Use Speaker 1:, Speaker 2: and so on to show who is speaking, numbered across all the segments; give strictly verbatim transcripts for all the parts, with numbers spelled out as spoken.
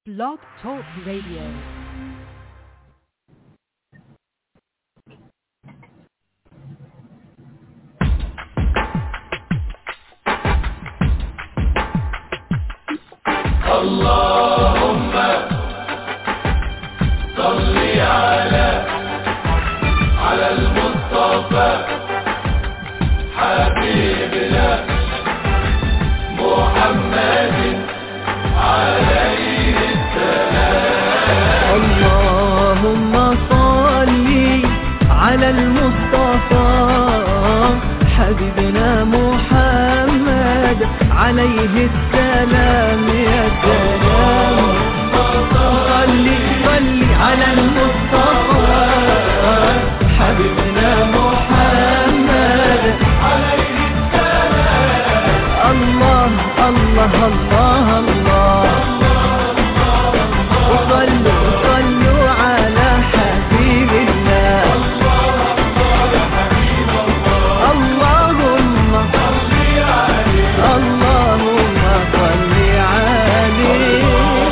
Speaker 1: Blog Talk Radio.
Speaker 2: اللهم صل على على المصطفى حبيبنا محمد عليه السلام.
Speaker 3: اللهم صل على المصطفى حبيبنا محمد عليه السلام. يا سلام صل صل على المصطفى حبيبنا محمد عليه السلام. الله الله الله الله وصلوا صلوا على حبيب الله. اللهم اللهم صل عليه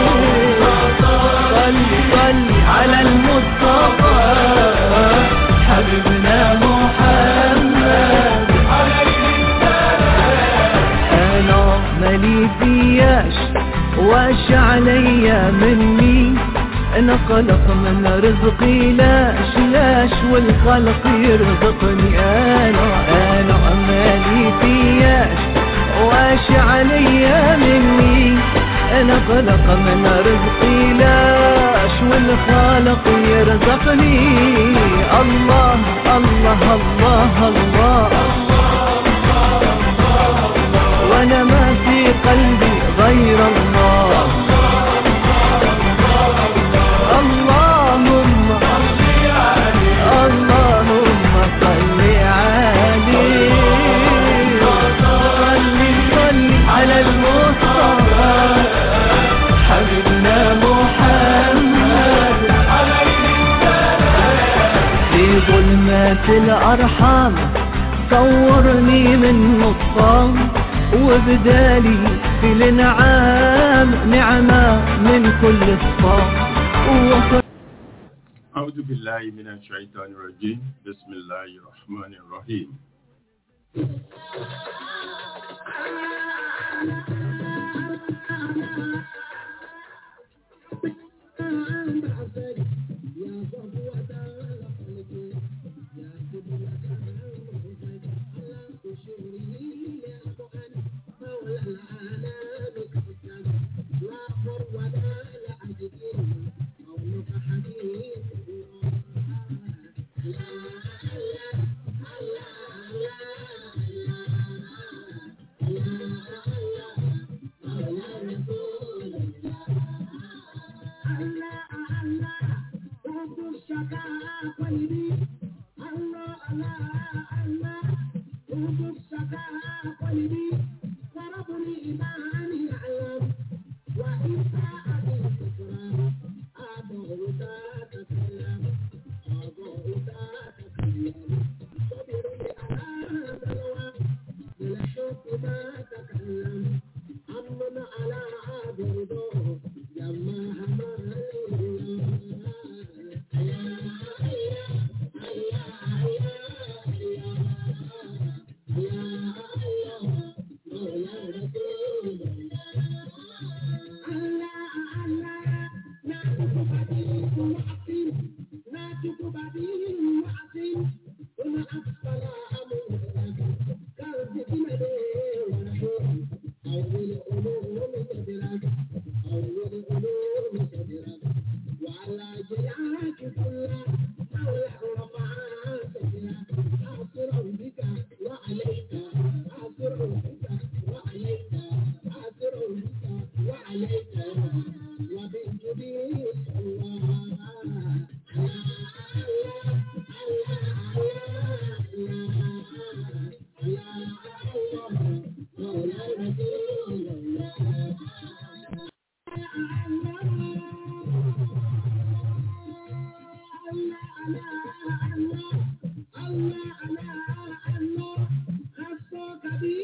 Speaker 3: صل صل على المصطفى حبيبنا محمد. انا مالي فياش واش عليا مني انا خلق من رزقي لاش لاش والخلق يرزقني. انا انا مالي فياش واش عليا مني انا خلق من رزقي لاش والخالق يرزقني. الله الله الله الله وانا ما في قلبي غير الله. اللهم اللهم صل عليه صل صل على المصطفى حبيبنا محمد في ظلمات الأرحام صورني من نصام وبدالي في الانعام نعمة من كل الصام.
Speaker 2: أعوذ بالله من الشيطان الرجيم. بسم الله الرحمن الرحيم.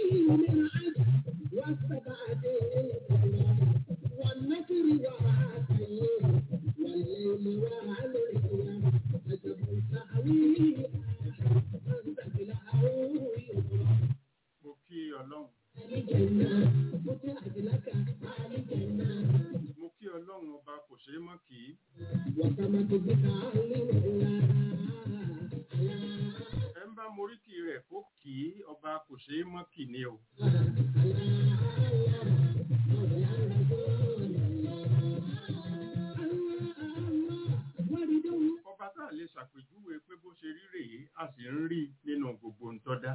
Speaker 2: والنصر وعاد ṣeé mọ́ kì í. ẹ ń bá moríkì rẹ̀ kó kì í ọba kò ṣeé mọ́ kì ní o. ọba tá a lè ṣàpèjúwe pé bó ṣe rí rèé a sì ń rí nínú gbogbo ń tọ́dá.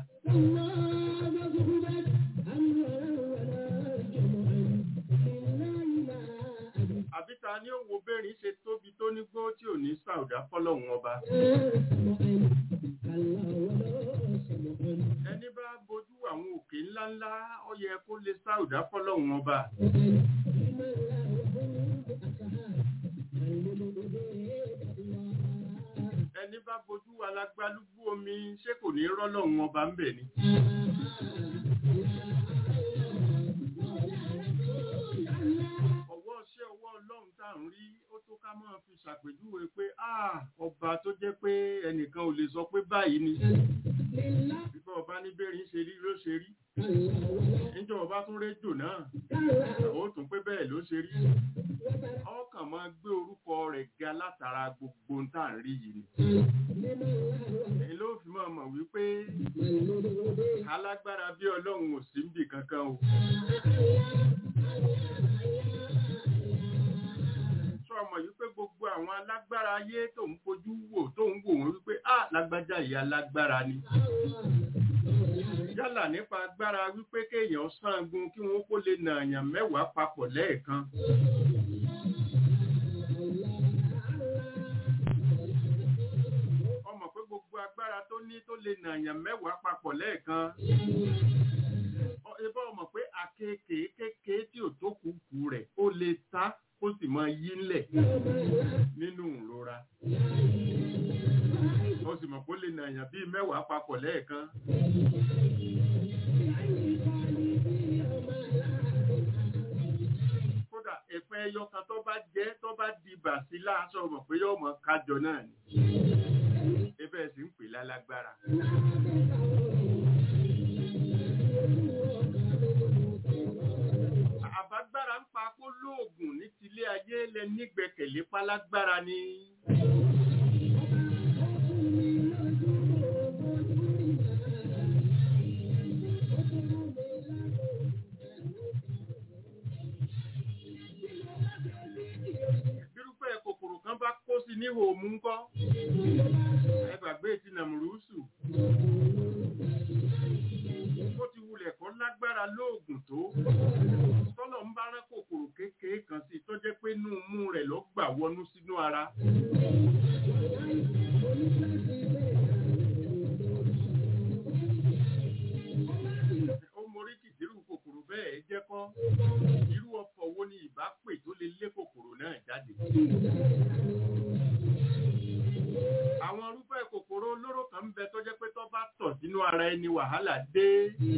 Speaker 2: àbí ta ni ó wo bẹ́rin ṣe tóbi tó nígbó tí ò ní sàùdá fọ́lọ́hun ọba. ẹni bá bojú àwọn òkè ńláńlá ó yẹ kó lè sàùdá fọ́lọ́hun ọba. ẹni bá bojú alágbálúgbú omi ṣé kò ní rọ́lọ́hun ọba ń bẹ̀ ni. ọwọ́ ṣé ọwọ́ ọlọ́run tá à ń rí ó tó ká máa fi ṣàpèjúwe pé ọba tó jẹ́ pé ẹnìkan ò lè sọ pé báyìí ni. bíbá ọba ní bẹ́rin ṣe rí ló ṣe rí. níjọ́ ọba tún rédíò náà ó tún pé bẹ́ẹ̀ ló ṣe rí. ọkàn máa gbé orúkọ rẹ̀ ga látara gbogbo ń tà ń rí yìí ni. èyí ló fi máa mọ̀ wípé alágbára bí ọlọ́run ò sí níbì kankan o. sọ ọmọ yìí pé gbogbo àwọn alágbára ayé tó ń fojú wò tó ń wò wọ́n wípé á lágbájá yìí alágbára ni. yálà nípa agbára wípé kéèyàn sangun kí wọ́n kó lè nààyàn mẹ́wàá papọ̀ lẹ́ẹ̀kan. ọmọ pé gbogbo agbára tó ní tó lè nààyàn mẹ́wàá papọ̀ lẹ́ẹ̀kan. ibà ọmọ pé akéèké kéèké tí ò tó kúkú rẹ̀ ó lè ta ó sì máa yí ńlẹ̀ nínú ìrora. ó sì mọ̀ pé ó lè nààyàn bíi mẹ́wàá papọ̀ lẹ́ẹ̀kan. kódà ẹ̀pẹ́ ẹyọ kan tó bá jẹ́ tó bá di bàṣílà aṣọ mọ̀ pé yóò mọ̀ kájọ náà ni. ebẹ́ sì ń pè lálágbára. àbágbára ń pa kó lóògùn ní tilé ayé lẹ nígbẹ̀kẹ̀lé pálágbára ni. bírúfẹ́ kòkòrò kan bá kó sí níhò mú ńkọ́ ẹ gbàgbé ti nàmúrúsù. ó ti wulẹ̀ kọ́ lágbára lóògùn tó tọ́lọ̀ ń bá rán kòkòrò kékeré kan sí tó jẹ́ pé inú mú rẹ̀ ló gbà wọnú sínú ara. ó morí kìdírù kòkòrò bẹ́ẹ̀ jẹ́ kọ́ irú ọkọ̀ wo ni ìbá pè tó lè lé kòkòrò náà jáde. àwọn irúfẹ́ kòkòrò olóró kan ń bẹ tó jẹ́ pé tó bá tọ̀ sínú ara ẹni wàhálà dé.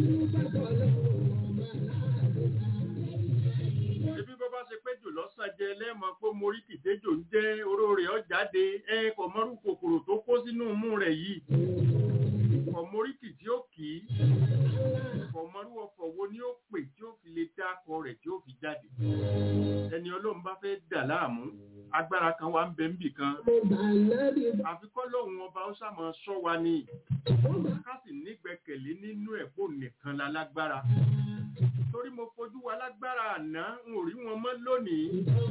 Speaker 2: ebi bó bá ṣe pé jù lọ́sàn jẹ lẹ́mọ̀ pé morí kìdéjò ń jẹ́ oró rẹ̀ ó jáde ẹ kò mọ́rú kòkòrò tó kó sínú mú rẹ̀ yìí. kò morí kì tí ó kì í kò mọ́rú ọ̀fọ̀ wo ni ó pè tí ó fi lè dá akọ rẹ̀ tí ó fi jáde. ẹni ọlọ́run bá fẹ́ dà láàmú agbára kan wà ń bẹ níbì kan. àfikọ́ lóhun ọba ó sàmọ́ sọ wa ni ká sì nígbẹ́kẹ̀lé nínú ẹ̀kọ́ nìkan la lágbára. torí mo fojú wa lágbára àná n ò rí wọn mọ́ lónìí.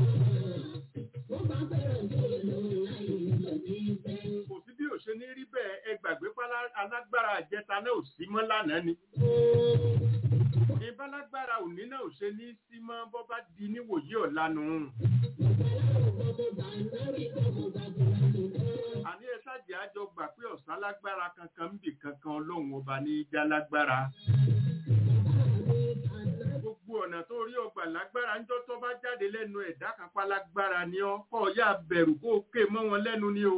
Speaker 2: kò sí bí ò ṣe ní rí bẹ́ẹ̀ ẹ gbàgbé pálá alágbára àjẹta náà ò sí mọ́ lánàá ni. ìbálágbára òní náà ò ṣe ní sí mọ́ bọ́ bá di níwòyí ọ̀la nù. àní ẹ ṣáàjì àjọ gbà pé ọ̀sán lágbára kankan ń bì kankan ọlọ́run ọba ní ìjà lágbára. gbogbo ọ̀nà tó rí ọgbà lágbára ń jọ́ tó bá jáde lẹ́nu ẹ̀dá kan pa lágbára ni ọ kọ́ ọ̀yá bẹ̀rù kó o ké mọ́ wọn lẹ́nu ni o.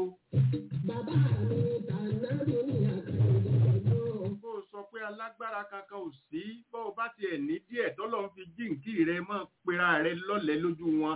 Speaker 2: kó o sọ pé alágbára kankan ò sí bó o bá tiẹ̀ ní díẹ̀ tọ́lọ́ ń fi jíǹkì rẹ mọ́ pera rẹ lọ́lẹ̀ lójú wọn.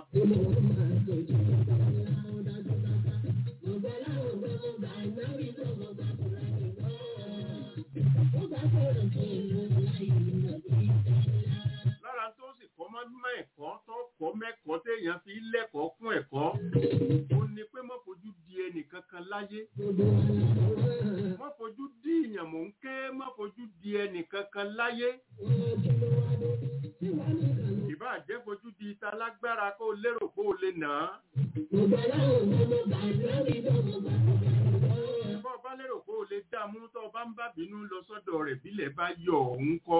Speaker 2: lára tó sì kọ́ mọ́ ẹ̀kọ́ tó kọ́ mẹ́kọ́ téèyàn téèyàn fi lẹ́kọ̀ọ́ fún ẹ̀kọ́ ó ní pé má fojú di ẹnì kankan láyé má fojú di ìyàn mò ń ké má fojú di ẹnì kankan láyé ìbá jẹ́ fojú di ìta lágbára kó lérò pé ó lè nà á. Bọ́ bá lérò pé ó lè dààmú tó bá ń bá bínú lọ sọ́dọ̀ rẹ̀ bílẹ̀ bá yọ òun kọ́.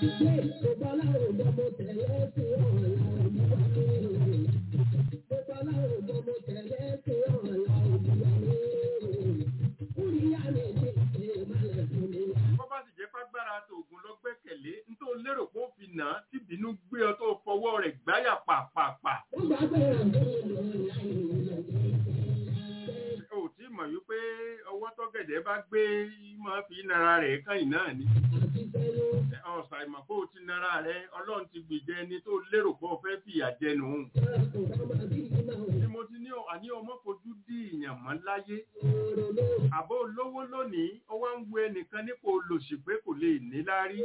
Speaker 2: Bọ́ bá sì jẹ́ pàgbára tòògùn lọ gbẹ́kẹ̀lé nítorí lérò pé ó fi nà á tí bínú gbé ọ tó fọwọ́ rẹ̀ gbáyà pàpàpà. Ó tí mọ̀ wípé ọwọ́ tọ́gẹ̀dẹ̀ bá gbé máa fi nara rẹ̀ kàn náà ni. Ọ̀sà ìmọ̀ pé ó ti nara rẹ̀ Ọlọ́run ti gbìjẹ ẹni tó lérò pé ó fẹ́ fìyà jẹnu. Bí mo ti ní àní ọmọ fojú dí ìyàn mọ́ láyé. Àbó olówó lónìí, ó wá ń wo ẹnìkan nípò olòṣì pé kò lè ní láárí.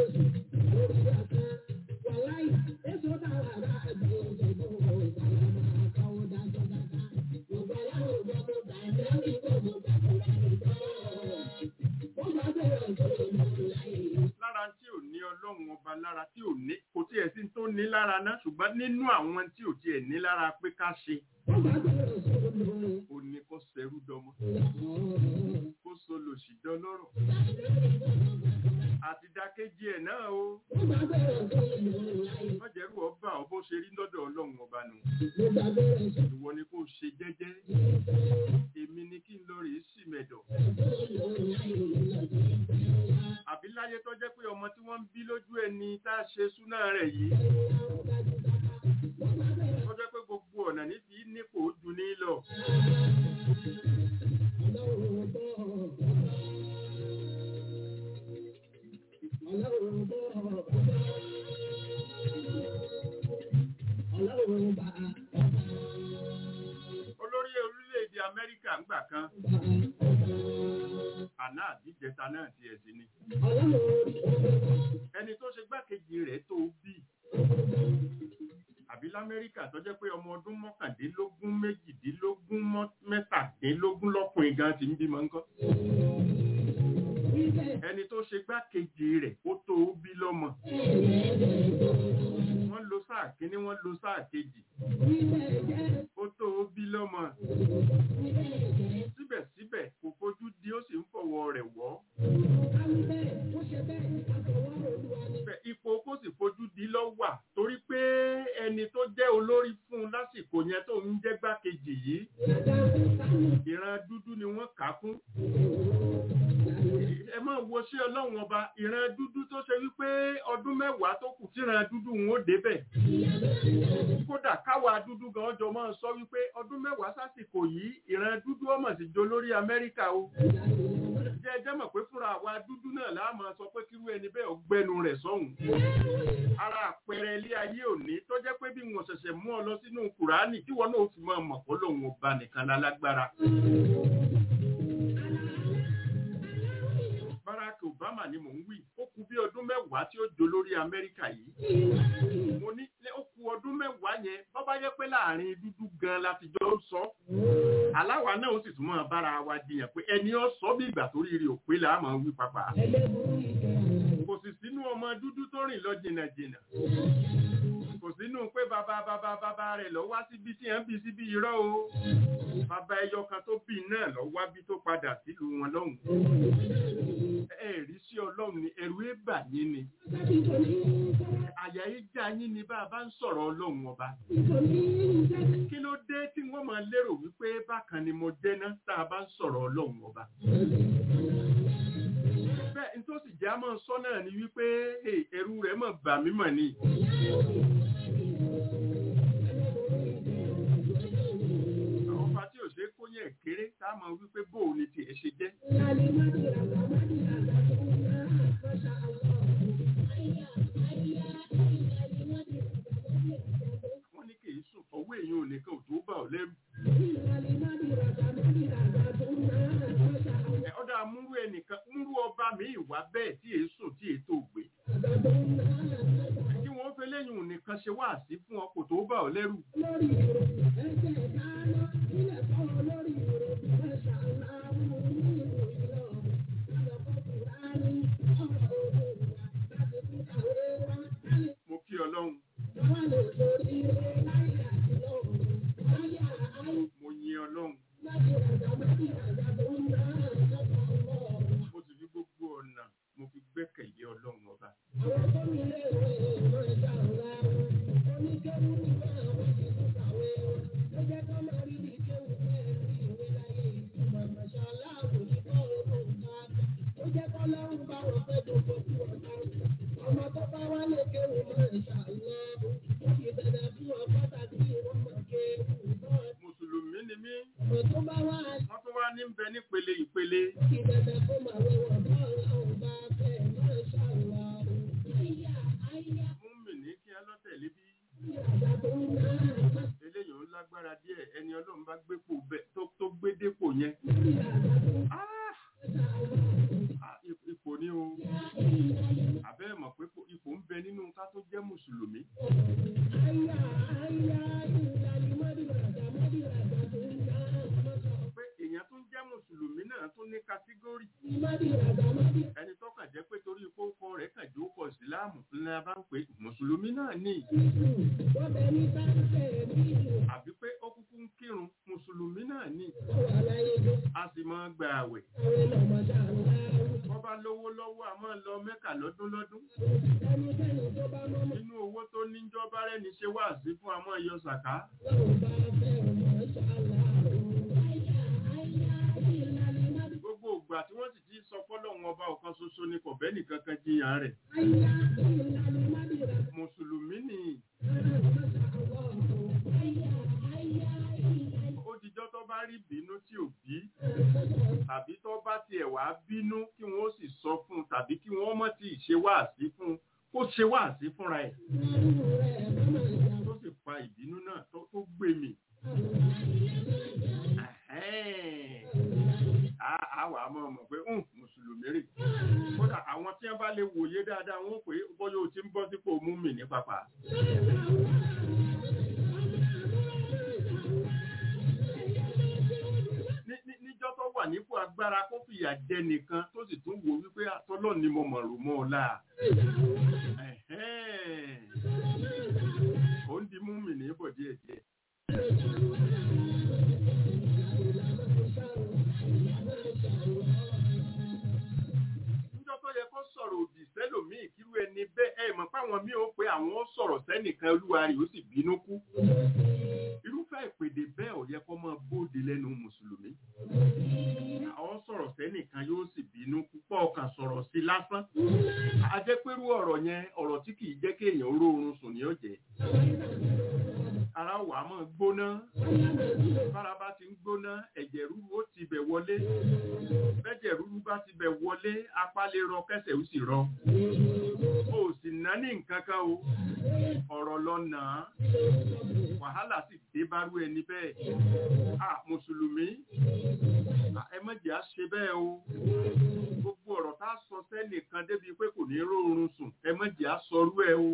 Speaker 2: Lára tí ò ní Ọlọ́run ọba lára tí ò ní kò tí ẹ̀ sí tó ní lára náà ṣùgbọ́n nínú àwọn tí ò tí ẹ̀ ní lára pé ká ṣe ó ní kó ṣẹrú dọmọ kó solòṣì dọlọ́rọ̀ àti dákéjì ẹ̀ náà o wọ́n jẹ́rú ọba ọ bó ṣe rí lọ́dọ̀ Ọlọ́run ọba nù ìwọ ni kó ṣe jẹ́jẹ́ èmi ni kí n lọ rèé sì mẹ̀dọ̀ àbí láyé tó jẹ́ pé ọmọ tí wọ́n ń bí lójú ẹni tá a ṣe súná rẹ̀ yìí tó jẹ́ pé gbogbo ọ̀nà níbi nípò ojú ní lọ. Olórí orílẹ̀-èdè Amẹ́ríkà ń gbà kan àná àdíjẹta náà ti ẹ̀sìn ni ẹni tó ṣe gbákejì rẹ̀ tó bí àbí l'Amẹ́ríkà tó jẹ́ pé ọmọ ọdún mọ́kàndínlógún méjìdínlógún mẹ́tàdínlógún lọ́kùnrin gan ti ń bímọ ńkọ́ ẹni tó ṣe gbákejì rẹ̀ ó tó bí lọ́mọ wọ́n lo sáà kíní wọ́n lo sáà kejì ó tó bí lọ́mọ síbẹ̀síbẹ̀ kò fojú di ó sì ń fọwọ́ rẹ̀ wọ́ ipò kó sì fojú di lọ wà torí pé ẹni tó jẹ́ olórí fún lásìkò yẹn tó ń jẹ́ gbákejì yìí ìran dúdú ni wọ́n kà kún ẹ máa wo sí Ọlọ́run ọba ìran dúdú tó ṣe wípé ọdún mẹ́wàá tó kù tíran dúdú wọn ó débẹ̀ kódà káwa dúdú gan ọjọ́ máa sọ wípé ọdún mẹ́wàá sásìkò yìí ìran dúdú ọmọ sì jọ lórí Amẹ́ríkà o jẹ́ ẹjẹ́ mọ̀ pé fúnra àwa dúdú náà láà máa sọ pé kírú ẹni bẹ́ẹ̀ ọgbẹ́nu rẹ̀ sọ́hùn ara àpẹẹrẹ ilé ayé òní tó jẹ́ pé bí wọ́n ṣẹ̀ṣẹ̀ mú ọ lọ sínú Kùránì tí wọ́n náà fi máa mọ̀ pé lòun ọba nìkan lálágbára. Barack Obama ni mò ń wí ó kù bí ọdún mẹ́wàá tí ó jọ lórí Amẹ́ríkà yìí mo ní ó kù ọdún mẹ́wàá yẹn bọ́ bá jẹ́ pé láàrin dúdú gan la ti jọ sọ aláwa náà ó sì tún máa bára wa jiyàn pé ẹni ó sọ bí ìgbà tó rí rí òpé là á máa wí papà kò sì sínú ọmọ dúdú tó rìn lọ jìnnà jìnnà kò sínú pé bàbá bàbá bàbá rẹ̀ lọ wá síbi tí wọ́n bí síbi irọ́ o bàbá ẹyọ kan tó bí náà lọ wá bí tó padà sílùú wọn lọ́hùn ẹ̀rí sí Ọlọ́run ni ẹ̀rù ẹ̀bà yín ni àyà ìjà yín ni bá a bá ń sọ̀rọ̀ Ọlọ́run ọba kí ló dé tí wọ́n máa lérò wípé bákan ni mo jẹ́ náà tá a bá ń sọ̀rọ̀ Ọlọ́run ọba bẹ́ẹ̀ n tó sì jẹ́ àmọ́ sọ náà ni wípé ẹ̀rù rẹ̀ mọ̀ bà mí mọ̀ ni. àwọn ọba tí ò ṣe kó yẹn kéré tá a mọ̀ wípé bóò ni tiẹ̀ ṣe jẹ́. wọ́n ní kì í sùn ọwọ́ èèyàn ò nìkan ò tó bà ọ́ lẹ́rù. ọ̀dà múrú ẹnìkan múrú ọba mi ìwà bẹ́ẹ̀ tí èé sùn tí èé tó gbé. kí wọ́n fẹ́ lẹ́yìn òun nìkan ṣe wá sí fún ọ kò tó bá ọ lẹ́rù.
Speaker 1: lórí ìrò ẹ̀jẹ̀ dáná nílẹ̀ fọ́ lórí ìrò ẹ̀ṣà ńlá mú ní ìlú ìlọ lálọ́kọ́ kùránì ọ̀rọ̀ òwò láti tún kàwé wá.
Speaker 2: Mo kí Ọlọ́run.
Speaker 1: Wọ́n lè sórí ilé láyé àti lọ́run. Láyà ayé.
Speaker 2: Mo yin Ọlọ́run.
Speaker 1: Láti ràjà láti ràjà tó ń dá lọ́pọ̀ ọ̀rọ̀.
Speaker 2: Mo sì fi gbogbo ọ̀nà mo fi gbẹ́kẹ̀lé Ọlọ́run ọba.
Speaker 1: Àwọn tó ní ilé ìwé ìmọ̀ ìjà ọ̀la wọn. Oníkéwú nígbà àwọn ti tún kàwé wọn. Ló jẹ́ kọ́ máa rí ní kéwú bẹ́ẹ̀ ní ìwé láyé ìtumọ̀ ìmọ̀ṣẹ́ aláàbò ní bọ́ọ̀lù tó ń ká. Ó jẹ́ kọ́ lọ́rùn bá wọn fẹ́ tó fojú ọ̀tá. Ọmọ tó bá wá lè kéwú mọ̀ ìṣàlọ́. Ó fi dandan fún ọ pàtàkì ìwọ́n mọ̀ kéwú náà.
Speaker 2: Mùsùlùmí ni mí.
Speaker 1: Ọmọ tó bá wá.
Speaker 2: Wọ́n tún wá ní bẹ nípele ìpele.
Speaker 1: Ó fi dandan fún màwé wọn bọ́ọ̀lù àwọn bá fẹ́ mọ̀ ìṣàlọ́. Àyà àyà.
Speaker 2: Múmi ní kí á lọ́tẹ̀lé bí.
Speaker 1: Ìràjà tó ń dá.
Speaker 2: Eléyìí ó lágbára díẹ̀ ẹni Ọlọ́run bá gbépò bẹ́ẹ̀ tó tó gbé dépò yẹn.
Speaker 1: Ìràjà tó ń dá.
Speaker 2: Ah! Ah, ipò ni o. Àbẹ́ mọ̀ pé ipò ń bẹ nínú ká tó jẹ́ Mùsùlùmí.
Speaker 1: Àyà àyà ìlànà mọ́dìràjà mọ́dìràjà tó ń dá.
Speaker 2: Pé èèyàn tó ń jẹ́ Mùsùlùmí náà tún ní kátígórì.
Speaker 1: Mọ́dìràjà mọ́dìràjà.
Speaker 2: Ẹni tó kàn jẹ́ pé torí kókó rẹ̀ kàn jó kọ ìsìláàmù ńlá bá ń pè Mùsùlùmí náà ní.
Speaker 1: Wọ́n bẹ ní sáńsẹ̀ ní ìlú.
Speaker 2: Àbí pé ó kúkú ń kírun Mùsùlùmí náà ní.
Speaker 1: Ọ̀wà láyé ló.
Speaker 2: A sì máa gba àwẹ̀.
Speaker 1: Àwọn ọmọdé àwọn arúgbó.
Speaker 2: Wọ́n bá lówó lọ́wọ́ a máa lọ Mẹ́kà lọ́dún lọ́dún.
Speaker 1: Ẹnikẹ́ni tó bá mọ́mọ́.
Speaker 2: Nínú owó tó níjọ́ bá rẹ́ni ṣe wá sí fún àmọ́ ìyọ sàká.
Speaker 1: Lọ́wọ́ bá fẹ́ ọmọ ṣàlá. Àyà àyà ìlànà mọ́dìràjà.
Speaker 2: Gbogbo ìgbà tí wọ́n sì ti sọ fọ́lọ́run ọba ọ̀kan ṣoṣo ni kò bẹ́ẹ̀ nìkan kan jiyàn rẹ̀.
Speaker 1: Àyà ìlànà mọ́dìràjà.
Speaker 2: Mùsùlùmí ni ó dijọ́ tó bá rí bínú tí ò bí tàbí tó bá tiẹ̀ wá bínú kí wọ́n sì sọ fún un tàbí kí wọ́n mọ̀ tí ì ṣe wáàsí fún un kó ṣe wáàsí fúnra ẹ̀ tó sì fa ìbínú náà tó gbé mì. Àwa àmọ́ mọ̀ pé Mùsùlùmí rè. Kódà àwọn tí wọ́n bá lè wòye dáadáa wọ́n pé bọ́yá o ti ń bọ́ sípò mú mi ní pàpà. Níjọ́ tó wà nípò agbára kó fìyà jẹ nìkan tó sì tún wò wípé àtọ́lọ́ ni mo mọ̀ rò mọ́ ọ láà. Ó ń di mú mi ní bọ̀ díẹ̀ díẹ̀. Níjọ́ tó yẹ kó sọ̀rọ̀ òdì sẹ́lòmíì kírú ẹni bẹ́ẹ̀ ẹ mọ̀ páwọn míì ó pé àwọn ó sọ̀rọ̀ sẹ́nìkan olúwa rẹ̀ ó sì bínú kú. Irúfẹ́ ìpèdè bẹ́ẹ̀ ò yẹ kó máa bóde lẹ́nu Mùsùlùmí. Àwọn sọ̀rọ̀ sẹ́nìkan yóò sì bínú púpọ̀ ọkàn sọ̀rọ̀ sí lásán. A jẹ́ pérú ọ̀rọ̀ yẹn ọ̀rọ̀ tí kì í jẹ́ kéèyàn oróorun sùn ní ọ̀jẹ̀. Ara wà á máa gbóná. Bára bá ti ń gbóná, ẹ̀jẹ̀ rúru ó ti bẹ̀ wọlé. Bẹ́jẹ̀ rúru bá ti bẹ̀ wọlé, apá lè rọ kẹsẹ̀ ó sì rọ. O sì ná ní nǹkan kan o. Ọ̀rọ̀ lọ nà á. Wàhálà sì dé bárú ẹni bẹ́ẹ̀. À Mùsùlùmí, ẹ má jẹ́ á ṣe bẹ́ẹ̀ o. Gbogbo ọ̀rọ̀ tá a sọ sẹ́nìkan débi pé kò ní róorun sùn, ẹ má jẹ́ á sọrú ẹ o.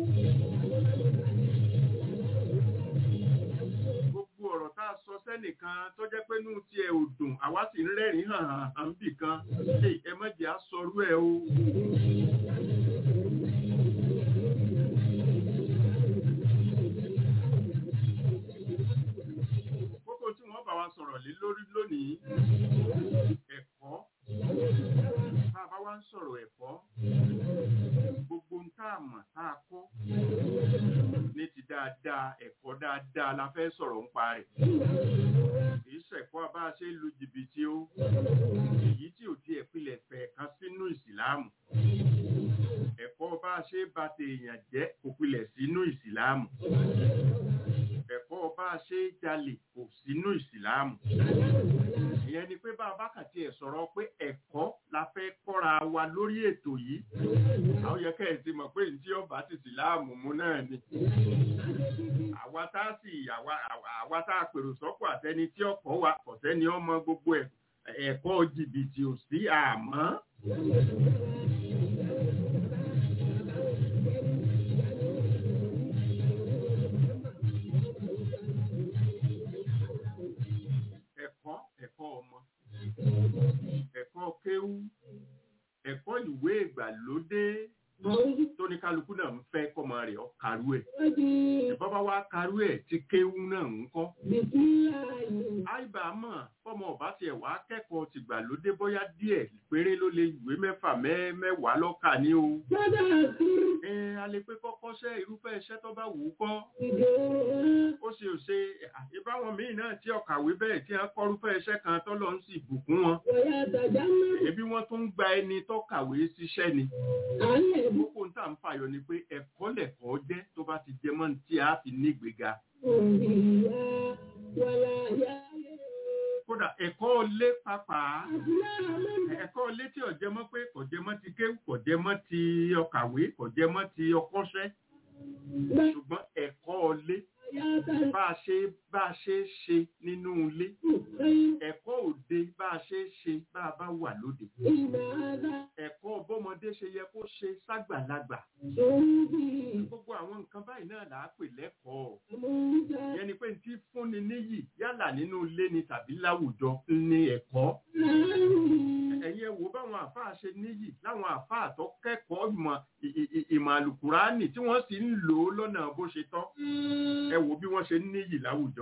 Speaker 2: Gbogbo ọ̀rọ̀ tá a sọ sẹ́nìkan tó jẹ́ pé inú tiẹ̀ ò dùn, àwa sì ń rẹ́rìn-ín hàn hàn hàn bì kan, ẹ má jẹ́ á sọrú ẹ o. Kókó tí wọ́n bá wa sọ̀rọ̀ lé lórí lónìí, ẹ̀kọ́. Tá a bá wá ń sọ̀rọ̀ ẹ̀kọ́, gbogbo ń tá a mọ̀ tá a kọ́ ní ti dáadáa ẹ̀kọ́ dáadáa la fẹ́ sọ̀rọ̀ ń pa rẹ̀. Kìí ṣẹ̀kọ́ bá a ṣe ń lu jìbìtì o, èyí tí ò ti ẹ̀pìlẹ̀ fẹ̀ kan sínú ìsìláàmù. Ẹ̀kọ́ bá a ṣe bá tèèyàn jẹ́ kò pilẹ̀ sínú ìsìláàmù. Ẹ̀kọ́ bá a ṣe jalè kò sínú ìsìláàmù. Ìyẹn ni pé bá a bá kàn tiẹ̀ sọ̀rọ̀ pé ẹ̀kọ́ la fẹ́ kọ́ra wa lórí ètò yìí. Àwọn yẹ kẹ́ ẹ̀ ti mọ̀ pé ní tí ọba ti ìsìláàmù mú náà ni. Àwa tá a sì àwa tá a pèrò sọ́kọ̀ àtẹni tí ọkọ̀ wa kò sẹ́ni ọmọ gbogbo ẹ̀kọ́ jìbìtì ò sí àmọ́. kálukú náà ń fẹ́ kọ́mọ rẹ̀ ọ kàrú ẹ̀ ìbọ́bá wa kàrú ẹ̀ tí kéwú náà ń kọ́ àìbá mọ̀ fọmọ ọba tiẹ̀ wá kẹ́kọ̀ọ́ tìgbàlódé bóyá díẹ̀ péré ló lè ìwé mẹ́fà mẹ́wàá lọ́kà ní o ẹ a lè pé kọ́kọ́ ṣẹ́ irúfẹ́ iṣẹ́ tó bá wù ú kọ́ ó ṣe ò ṣe ìbáwọn míì náà tí ọ̀kàwé bẹ́ẹ̀ tí wọ́n kọ́rúfẹ́ iṣẹ́ kan tó lọ ń sì bùkún wọn ẹbí wọ́n tún ń gba ẹni tó kàwé síṣẹ́ ni gbogbo ń tà ń fàyọ ni pé ẹ̀kọ́ lẹ̀kọ́ jẹ́ tó bá ti jẹ mọ́ tí a fi nígbéga kódà ẹ̀kọ́ lé pàápàá ẹ̀kọ́ lé tí ọ̀jẹ́ mọ́ pé kò jẹ́ mọ́ ti kéwù kò jẹ́ mọ́ ti ọkàwé kò jẹ́ mọ́ ti ọkọ́ṣẹ́ ṣùgbọ́n ẹ̀kọ́ lé bá a ṣe bá a ṣe ṣe nínú ilé ẹ̀kọ́ òde bá a ṣe ṣe bá a bá wà lóde ẹ̀kọ́ bọ́mọdé ṣe yẹ kó ṣe ságbàlagbà gbogbo àwọn nǹkan báyìí náà là á pè lẹ́kọ̀ọ́ yẹn ni pé tí fúnni níyì yálà nínú ilé ni tàbí láwùjọ ní ẹ̀kọ́ ẹ̀yin ẹ wò báwọn àfáà ṣe níyì láwọn àfáà tó kẹ́kọ̀ọ́ ìmọ̀ ìmọ̀ àlùkùránì tí wọ́n sì ń lò ó lọ́nà bó ṣe tọ́ ẹ wò bí wọ́n ṣe ń níyì láwùjọ.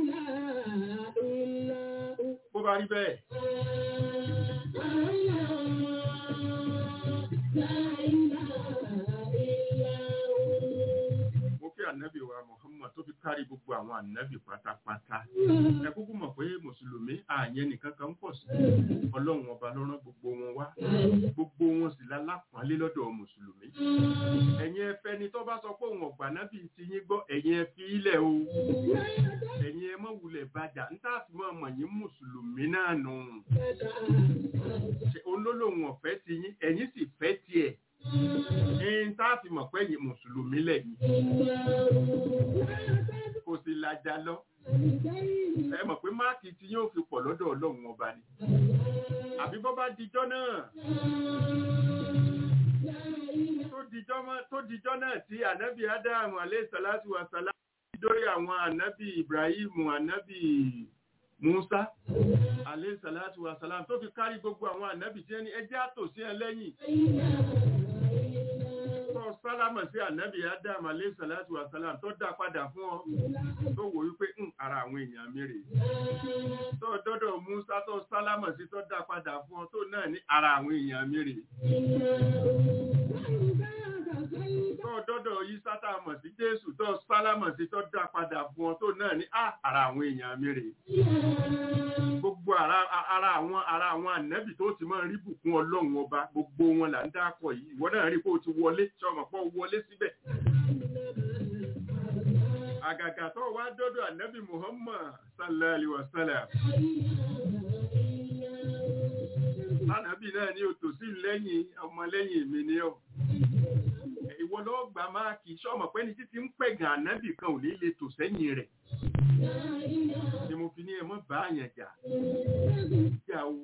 Speaker 2: bó bá rí bẹ́ẹ̀. mo kí ànábì wa Muhammad tó fi kárí gbogbo àwọn ànábì pátápátá ẹ kúkú mọ̀ pé mùsùlùmí àyẹn nìkan kan ń pọ̀ sí ọlọ́run ọba ló rán gbogbo wọn wá gbogbo wọn sì lálápọ̀nlé lọ́dọ̀ mùsùlùmí ẹ̀yin ẹfẹ́ ni tó bá sọ pé òun ọ̀gbà nábì ti yín gbọ́ ẹ̀yin ẹ fi ilẹ̀ o ẹ̀yin ẹ mọ̀ wulẹ̀ bàjá ń tàbí mọ̀ mọ̀ yín mùsùlùmí náà nù olólùwọ̀n ọ̀fẹ́ ti yín ẹ̀yin sì fẹ́ tiẹ̀ ẹ̀yin tàbí mọ̀ pé ẹ̀yin mùsùlùmí lẹ́yìn kò sì làjà lọ ẹ mọ̀ pé máàkì tí yóò fi pọ̀ lọ́dọ̀ ọlọ́run ọba ni àbí bọ́ bá dijọ́ náà tó dijọ́ náà tí ànábì Ádámù alayhi salatu wa salam dórí àwọn ànábì Ibrahim ànábì Musa alayhi salatu wa salam tó fi kárí gbogbo àwọn ànábì tí ẹni ẹjẹ́ àtòsí ẹ lẹ́yìn tó sálámà sí ànábì Ádámù alayhi salatu wa salam tó dá padà fún ọ tó wò wípé ń ara àwọn èèyàn mèrè tó dọ́dọ̀ Musa tó sálámà sí tó dá padà fún ọ tó náà ní ara àwọn èèyàn mèrè tó dọ́dọ̀ yí sátá mọ̀ sí Jésù tó sálámà sí tó dá padà fún ọ tó náà ní ara àwọn èèyàn mèrè gbogbo ara àwọn ara àwọn ànábì tó ti máa rí bùkún ọlọ́run ọba gbogbo wọn là ń dákọ̀ yìí ìwọ náà rí pé ó ti wọlé tí ọmọ pọ̀ wọlé síbẹ̀ àgàgà tó wá dọ́dọ̀ ànábì Muhammad sallallahu alaihi wasallam ànábì náà ní òtòsí lẹ́yìn ọmọ lẹ́yìn mi ni ọ́ ìwọ ló gbà máàkì sọ́mọ̀ pé ní títí ń pẹ̀gàn ànábì kan ò ní lè tò sẹ́yìn rẹ̀ ni mo fi ní ẹmọ́ bá àyàn jà jà o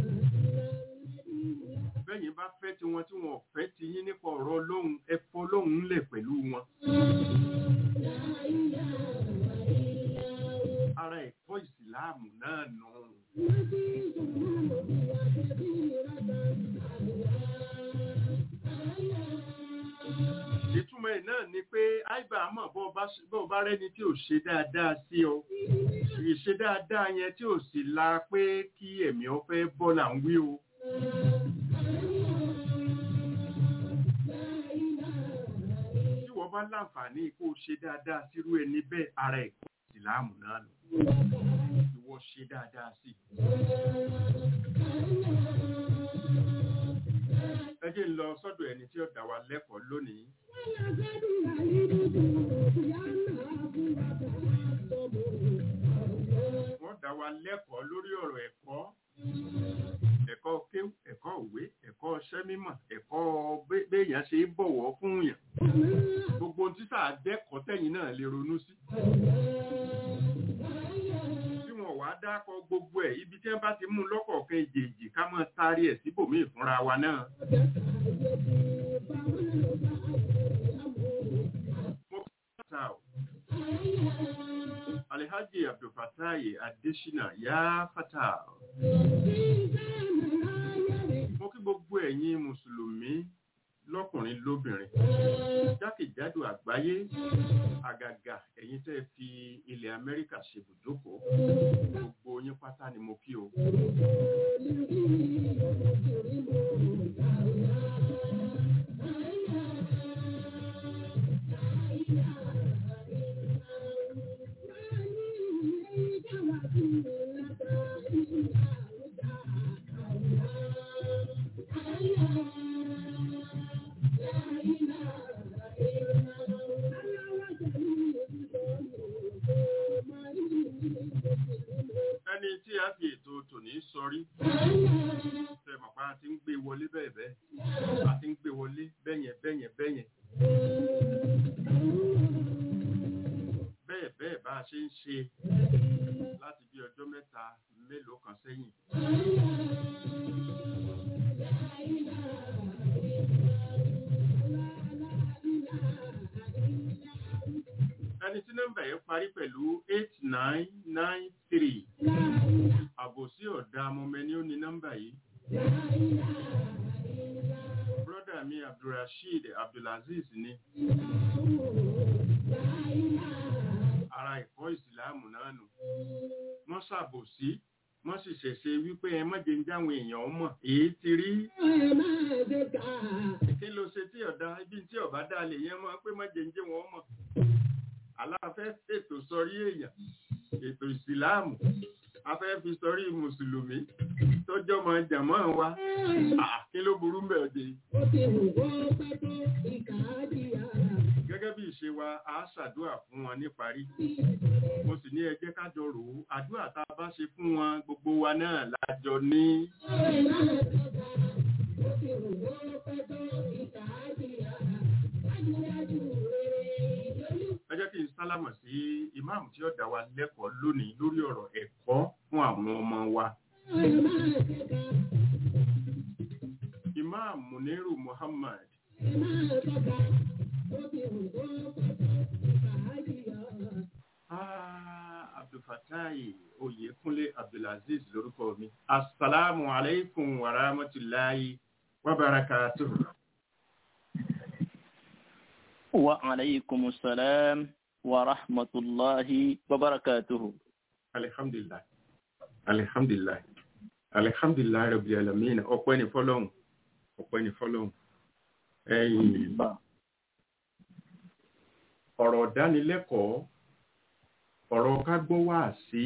Speaker 2: bẹ́yìn bá fẹ́ tí wọ́n tí wọ́n fẹ́ ti yín nípa ọ̀rọ̀ Ọlọ́run ẹ̀fọ́ Ọlọ́run ńlẹ̀ pẹ̀lú wọn ara ẹ̀kọ́ ìsìláàmù náà nù ìtumọ̀ ẹ̀ náà ni pé àìbá mọ̀ bọ́ bá rẹ́ni tí ò ṣe dáadáa sí ọ ìṣe dáadáa yẹn tí ò sì la pé kí ẹ̀mí ọ fẹ́ bọ́ là ń wí o tí wọ́n bá láǹfààní kó ṣe dáadáa sírú ẹni bẹ́ẹ̀ ara ẹ̀kọ́ ìsìláàmù náà lọ ìwọ ṣe dáadáa sí ẹ jẹ́ ń lọ sọ́dọ̀ ẹni tí ó dá wa lẹ́kọ̀ọ́ lónìí wọ́n dá wa lẹ́kọ̀ọ́ lórí ọ̀rọ̀ ẹ̀kọ́ ẹ̀kọ́ kéwú ẹ̀kọ́ òwe ẹ̀kọ́ iṣẹ́ mímọ̀ ẹ̀kọ́ béèyàn ṣe bọ̀wọ̀ fún yàn gbogbo tí sáà dẹ́kọ̀ọ́ tẹ̀yìn náà lè ronú sí tí wọ́n wá dákọ̀ gbogbo ẹ̀ ibi tí wọ́n bá ti mú lọ́kọ̀ọ̀kan èjèèjì ká mọ́ tarí ẹ̀ síbòmíì fúnra wa náà. Alhaji Abdulfatai Adesina ya fata. Mo kí gbogbo ẹ̀yin mùsùlùmí lọ́kùnrin lóbìnrin jákèjádò àgbáyé àgàgà ẹ̀yin tẹ́ fi ilẹ̀ Amẹ́ríkà ṣe ibùjókòó gbogbo yín pátá ni mo kí o. Ẹni tí a fi ètò tòní sọrí ṣe mọ̀pá àti ń gbé wọlé bẹ́ẹ̀ bẹ́ẹ̀ àti ń gbé wọlé bẹ́yẹn bẹ́yẹn bẹ́yẹn bẹ́ẹ̀ bẹ́ẹ̀ bá a ṣe ń ṣe láti bí ọjọ́ mẹ́ta mélòó kan sẹ́yìn. Ẹni tí nọ́mbà yẹn parí pẹ̀lú eight nine nine three àbòsí ọ̀dà amọ̀mẹ́ni ó ní nọ́mbà yìí. Brọ́dà mi Abdulrasheed Abdulaziz ni. Ara ẹ̀kọ́ ìsìláàmù náà nù. Wọ́n ṣàbòsí, wọ́n sì ṣẹ̀ṣẹ̀ wípé ẹ má jẹ́ ń jáwọn èèyàn mọ̀. Èyí ti rí. Kí ló ṣe tí ọ̀dà ibi tí ọ̀bá dá lè yẹn mọ́ pé má jẹ́ ń jẹ́ wọn mọ̀. Aláfẹ́ ètò sọrí èèyàn, ètò ìsìláàmù, afẹ́ fi sọrí mùsùlùmí tó jọmọ jàmọ́ wa, kí ló burú mbẹ̀ òde. Gẹ́gẹ́ bí ìṣe wa, a ṣàdúrà fún wọn níparí. Mo sì ní ẹ jẹ́ ká jọ rò ó, àdúrà tá a bá ṣe fún wọn gbogbo wa náà lájọ ní. Ẹ jẹ́ kí n sálámọ̀ sí ìmáàmù tí ó dá wa lẹ́kọ̀ọ́ lónìí lórí ọ̀rọ̀ ẹ̀kọ́ fún àwọn ọmọ wa. Ìmáàmù Muniru Muhammad. Ah, Abdulfatai Oyèkúnlé Abdulaziz lórúkọ mi. Assalamu alaikum wa rahmatullahi wa barakatuh.
Speaker 4: Wa alaykum assalam wa rahmatullahi wa barakatuhu.
Speaker 2: Alhamdulillah. Alhamdulillah. Alhamdulillah rabbil alamin. Ọpẹ́ ni fọ́lọ́run. Ọpẹ́ ni fọ́lọ́run. Ẹ̀yin ọ̀rọ̀ dánilẹ́kọ̀ọ́, ọ̀rọ̀ ká gbọ́ wáàsí,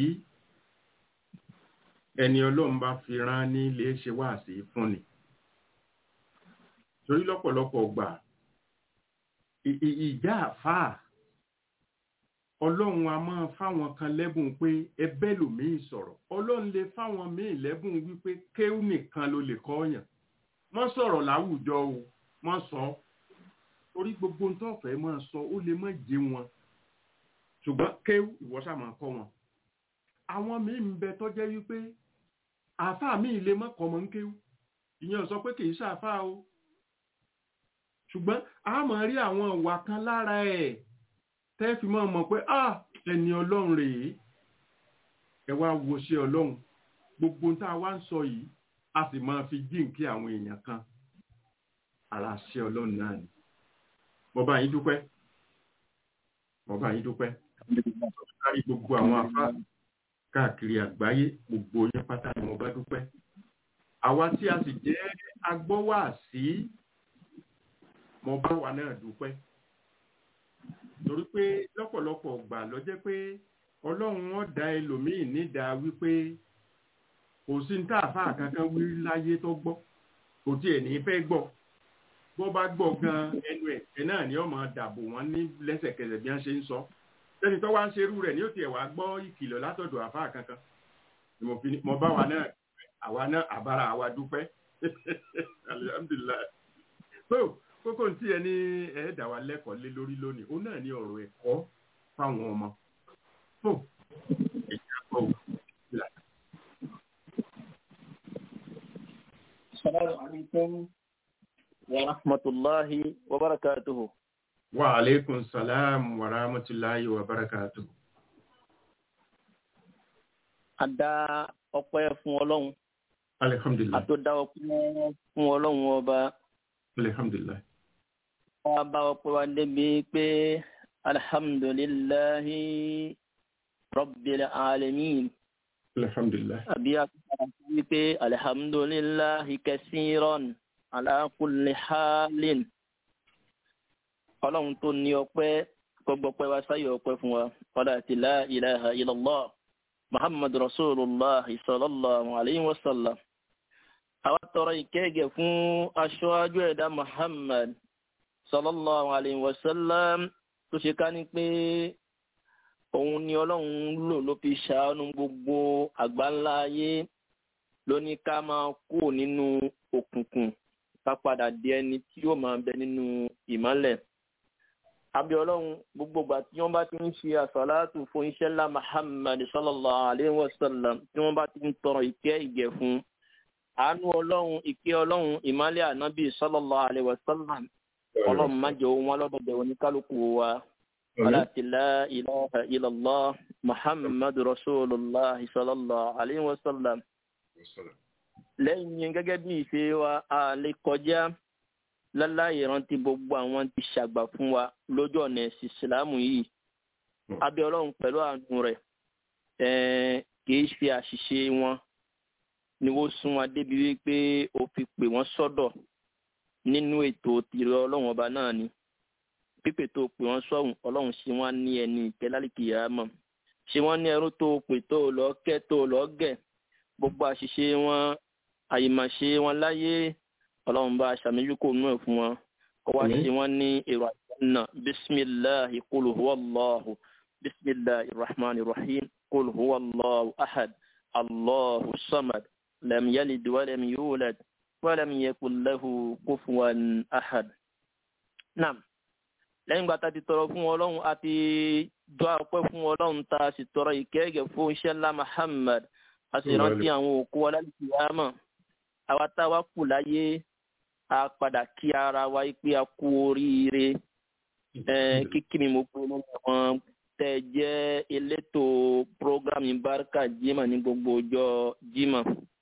Speaker 2: ẹni Ọlọ́run bá fi rán ní ilé ṣe wáàsí fún ni. Torí lọ́pọ̀lọpọ̀ gbà ìjà àfáà Ọlọ́run a máa fáwọn kan lẹ́bùn pé ẹbẹ́ lòmíì sọ̀rọ̀. Ọlọ́run lè fáwọn míì lẹ́bùn wípé kéwù nìkan ló lè kọ́ọ̀yàn. Wọ́n sọ̀rọ̀ láwùjọ o, wọ́n sọ. Orí gbogbo ń tọ́fẹ́ máa sọ ó lè má jẹ wọn. Ṣùgbọ́n kéwù ìwọ́sà máa kọ́ wọn. Àwọn míì ń bẹ tó jẹ́ wípé àfáà míì lè má kọ́ mọ́ ń kéwù. Ìyẹn sọ pé kì í ṣàfáà o. Ṣùgbọ́n a máa rí àwọn ìwà kan lára ẹ̀ tẹ́ fi máa mọ̀ pé ah ẹni Ọlọ́run rèé. Ẹ wá wo ṣe Ọlọ́run. Gbogbo tá a wá ń sọ yìí a sì máa fi jíǹkí àwọn èèyàn kan. Ara ṣe Ọlọ́run náà ni. Mo bá yín dúpẹ́. Mo bá yín dúpẹ́. Kárí gbogbo àwọn àfáà káàkiri àgbáyé gbogbo yín pátá ni mo bá dúpẹ́. Àwa tí a sì jẹ́ agbọ́wàásí mo bá wa náà dúpẹ́. Torí pé lọ́pọ̀lọpọ̀ gbà ló jẹ́ pé Ọlọ́run wọn dá ẹlòmíì nídàá wípé kò sí ní tààfà kankan wí láyé tó gbọ́, kò tiẹ̀ ní fẹ́ gbọ́. Bó bá gbọ́ gan ẹnu ẹ̀ náà ni ó máa dàbò wọn ní lẹ́sẹ̀kẹsẹ̀ bí wọ́n ṣe ń sọ. Lẹ́ni tó wá ń ṣerú rẹ̀ ni ó tiẹ̀ wá gbọ́ ìkìlọ̀ látọ̀dọ̀ àfà kankan. Mo bá wa náà àwa náà àbára àwa dúpẹ́. Alhamdulillah. So, kókó tí ẹni ẹ̀ẹ́dà wa lẹ́kọ̀ọ́ lé lórí lónìí ó náà ní ọ̀rọ̀ ẹ̀kọ́ fáwọn ọmọ. Fún ìjà kọ́ òkúta.
Speaker 4: Assalamu alaikum wa rahmatullahi wa barakatuhu.
Speaker 2: Wa alaikum salam wa rahmatullahi wa barakatuhu.
Speaker 4: A dá ọpẹ́ fún Ọlọ́run.
Speaker 2: Alhamdulillah.
Speaker 4: A tó dá ọpẹ́ fún Ọlọ́run ọba.
Speaker 2: Alhamdulillah.
Speaker 4: wa bá ọpẹ́ wa débi pé alhamdulillahi rabbil alamin.
Speaker 2: alhamdulillah.
Speaker 4: àbí akọ́kọ́ wípé alhamdulillahi kasiran ala kulli halin. ọlọ́run tó ní ọpẹ́ gbogbo ọpẹ́ wa sáyọ̀ ọpẹ́ fún wa ọ̀dà àti la ilaha illallah muhammadu rasulullah sallallahu alayhi wa sallam. àwọn tọrọ ìkẹ́gẹ́ fún aṣáájú ẹ̀dá muhammad sallallahu alayhi wa sallam tó ṣe ká ní pé òun ni ọlọ́run lò ló fi ṣàánú gbogbo àgbáńlá ayé ló ní ká máa kú nínú òkùnkùn ká padà di ẹni tí yóò máa bẹ nínú ìmọ́lẹ̀. àbí ọlọ́run gbogbo ìgbà tí wọ́n bá ti ń ṣe àsàlátù fún iṣẹ́ ńlá muhammad sallallahu alayhi wa sallam tí wọ́n bá ti ń tọrọ ìkẹ́ ìgẹ̀ fún àánú ọlọ́run ìkẹ́ ọlọ́run ìmọ́lẹ̀ ànábì sallallahu alayhi wa sallam ọlọ́run má jẹ́ ohun ọlọ́dọ̀dẹ̀ oníkálukú wa aláti la ilaha illallah muhammadu rasulullah sallallahu alayhi wa sallam. lẹ́yìn gẹ́gẹ́ bí ìṣe wa a lè kọjá láláyé rántí gbogbo àwọn tí ṣàgbà fún wa lójú ọ̀nà ẹ̀sìn ìsìlámù yìí. abẹ́ ọlọ́run pẹ̀lú àánú rẹ̀ kì í ṣe àṣìṣe wọn ni wọ́n sún wa débi wípé ó fi pè wọ́n sọ́dọ̀ nínú ètò tìrẹ ọlọ́run ọba náà ni pípè tó pè wọ́n sọ́hùn ọlọ́run ṣe wọ́n ní ẹni ìtẹ́lálìkìyàmọ̀ ṣe wọ́n ní ẹrú tó pè tó lọ kẹ́ tó lọ gẹ̀ gbogbo àṣìṣe wọn àyèmàṣe wọn láyé ọlọ́run bá aṣàmójúkò nú ẹ̀ fún wọn kó wá ṣe wọ́n ní èrò àjẹ́nà bisimilahi kul huwallahu bisimilahi rahman rahim kul huwallahu ahad allahu samad lam yalid walam yulad walam yakul lahu kufuwan ahad. Naam. Lẹ́yìn gbàtà ti tọrọ fún ọlọ́run àti jọ àpẹ́ fún ọlọ́run tá a sì tọrọ ìkẹ́gẹ́ fún iṣẹ́ ńlá muhammad a sì rántí àwọn òkú ọlálùkìyámà àwa tá a wá kù láyé a padà kí ara wa pé a kú oríire kíkí mi mo pé wọn tẹ jẹ́ elétò programme barika jimá ní gbogbo ọjọ́ jimá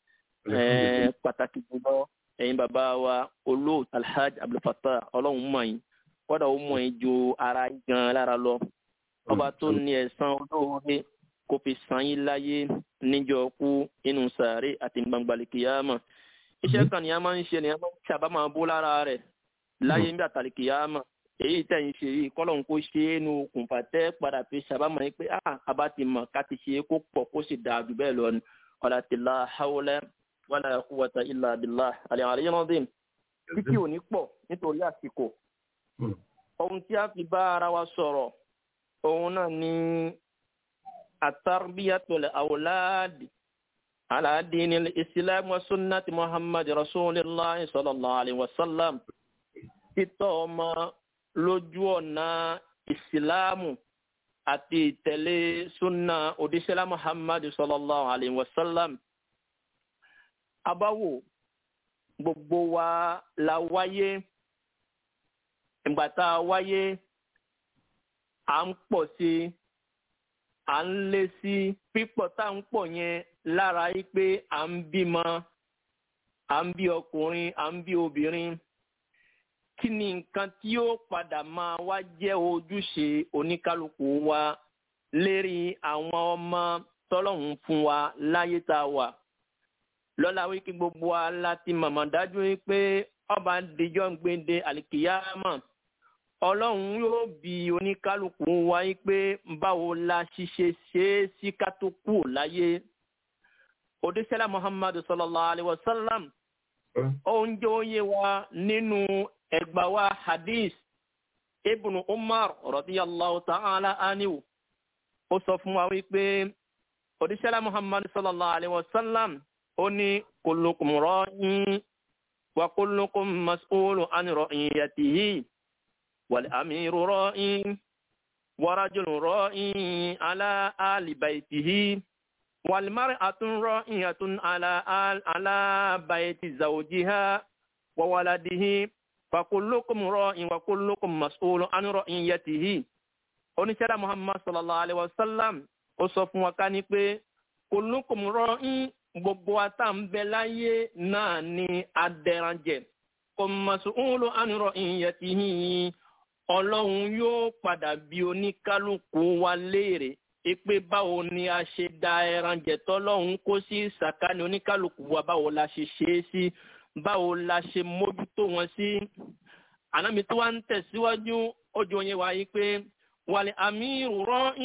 Speaker 4: pàtàkì jùlọ ẹ̀yin bàbá wa olóòtú alhaji abdulfatah ọlọ́run mọ̀ yín kọ́dà ó mọ̀ ẹ́ ju ara gan lára lọ ọba tó ní ẹ̀san olóore kó fi san yín láyé níjọ́ kú inú sàárè àti gbangbalikiyama iṣẹ́ kan ni a máa ń ṣe ni a máa ń sábà máa bó lára rẹ̀ láyé nígbà tàlikiyama èyí tẹ̀ ń ṣe yìí kọ́lọ́n kó ṣe é nu kùnfà tẹ́ padà fi sábà máa ń pé ah abá ti mọ̀ ká ti ṣe é kó pọ̀ kó sì dáa jù bẹ́ẹ̀ lọ ni ọ̀làtìlá hawla wala quwwata illa billah al-aliyyil azim títí ò ní pọ̀ nítorí àsìkò ohun tí a fi bá ara wa sọ̀rọ̀ òun náà ni atarbiyatul awlad ala dinil islam wa sunnati muhammad rasulillah sallallahu alaihi wasallam títọ́ ọmọ lójú ọ̀nà ìsìláàmù àti ìtẹ̀lé sunna òdíṣẹ́lá muhammad sallallahu alaihi wasallam. Abáwò gbogbo wa la wáyé ìgbà tá a wáyé à ń pọ̀ sí à ń lé sí pípọ̀ tá à ń pọ̀ yẹn lára yìí pé à ń bímọ à ń bí ọkùnrin à ń bí obìnrin kí ni nǹkan tí ó padà máa wá jẹ́ ojúṣe oníkálukú wa lérí àwọn ọmọ tọ́lọ́hun fún wa láyé tá a wà lọ́la wíkí gbogbo wa láti mọ̀mọ́ dájú wípé ọba dijọ́ ń gbéde àlìkìyámà ọlọ́run yóò bi oníkálukú wáyé pé báwo la ṣiṣẹ́ ṣe é sí ká tó kú láyé. Odíṣẹ́lá muhammadu sallallahu alayhi wa sallam oúnjẹ oyé wa nínú ẹgbà wa hadith ibn umar radiyallahu ta'ala anhu ó sọ fún wa wípé Odíṣẹ́lá muhammadu sallallahu alayhi wa sallam ó ní kullukum ra'in wa kullukum mas'ulun an ra'iyatihi. والأمير راء ورجل راء على آل بيته والمرأة راءية على آل على بيت زوجها وولده فكلكم راء وكلكم مسؤول عن رعيته. oníṣẹ́lá muhammad sallallahu alayhi wa sallam ó sọ fún wa ká ní pé kullukum ra'in gbogbo àtàǹbẹ̀ láyé náà ni adẹranjẹ kullukum mas'ulun an ra'iyatihi ọlọ́run yóò padà bí oníkálukú wa léèrè pé báwo ni a ṣe da ẹran jẹ tọ́lọ́run kó sí sàkání oníkálukú wa báwo la ṣe ṣe é sí báwo la ṣe mójútó wọn sí. ànámi tó wá ń tẹ̀síwájú ojú yẹn wáyé pé wàlẹ̀ àmírù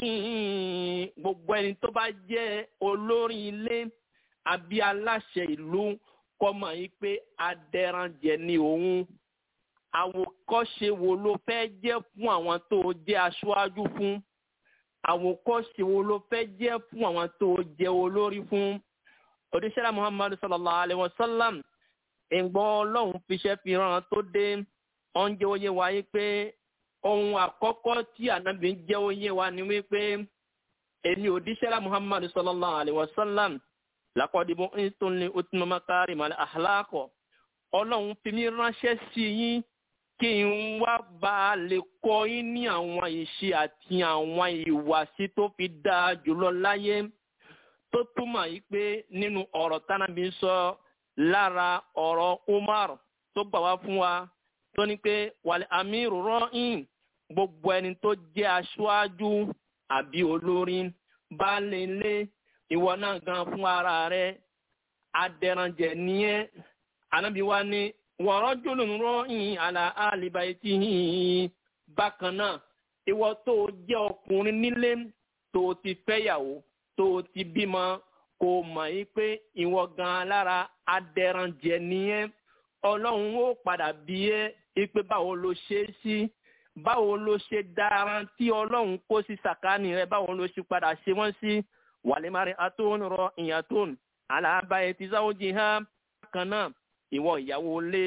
Speaker 4: ra'in gbogbo ẹni tó bá jẹ́ olórí ilé àbí aláṣẹ ìlú kó mọ̀ yìí pé adẹranjẹ ni òun. àwòkọ́ṣe wo ló fẹ́ jẹ́ fún àwọn tó jẹ́ aṣáájú fún? àwòkọ́ṣe wo ló fẹ́ jẹ́ fún àwọn tó jẹ́ olórí fún? òdíṣẹ́lá muhammadu sallallahu alayhi wa sallam ìgbọ́ ọlọ́run fiṣẹ́ fi ràn tó dé oúnjẹ oyé wa yìí pé ohun àkọ́kọ́ tí ànábì ń jẹ́ oyé wa ni wípé èmi òdíṣẹ́lá muhammadu sallallahu alayhi wa sallam laqad bu'ithtu li utamma makarimal akhlaq ọlọ́run fi mí ránṣẹ́ sí yín kí n wá bá a lè kọ́ yín ní àwọn ìṣe àti àwọn ìwàsí tó fi dáa jùlọ láyé tó túmọ̀ yìí pé nínú ọ̀rọ̀ tánàbí sọ lára ọ̀rọ̀ Umar tó gbà wá fún wa tó ní pé wal amiru ra'in gbogbo ẹni tó jẹ́ aṣáájú àbí olórí baálé ilé ìwọ náà gan fún ara rẹ adẹranjẹ nìyẹn. Ànábì wa ní wa rajulun ra'in ala ahli baytihi bákan náà ìwọ tó jẹ́ ọkùnrin nílé tó ti fẹ́yàwó tó ti bímọ kò mọ̀ yí pé ìwọ gan lára adẹranjẹ nìyẹn. ọlọ́run ó padà bí ẹ́ ipe báwo ló ṣe é sí báwo ló ṣe dára tí ọlọ́run kó sí sàkání rẹ báwo ló ṣe padà ṣe wọ́n sí. wàlímárì atún rọ ìyàtún alábàáyé ti zawjiha kan náà ìwọ ìyàwó lé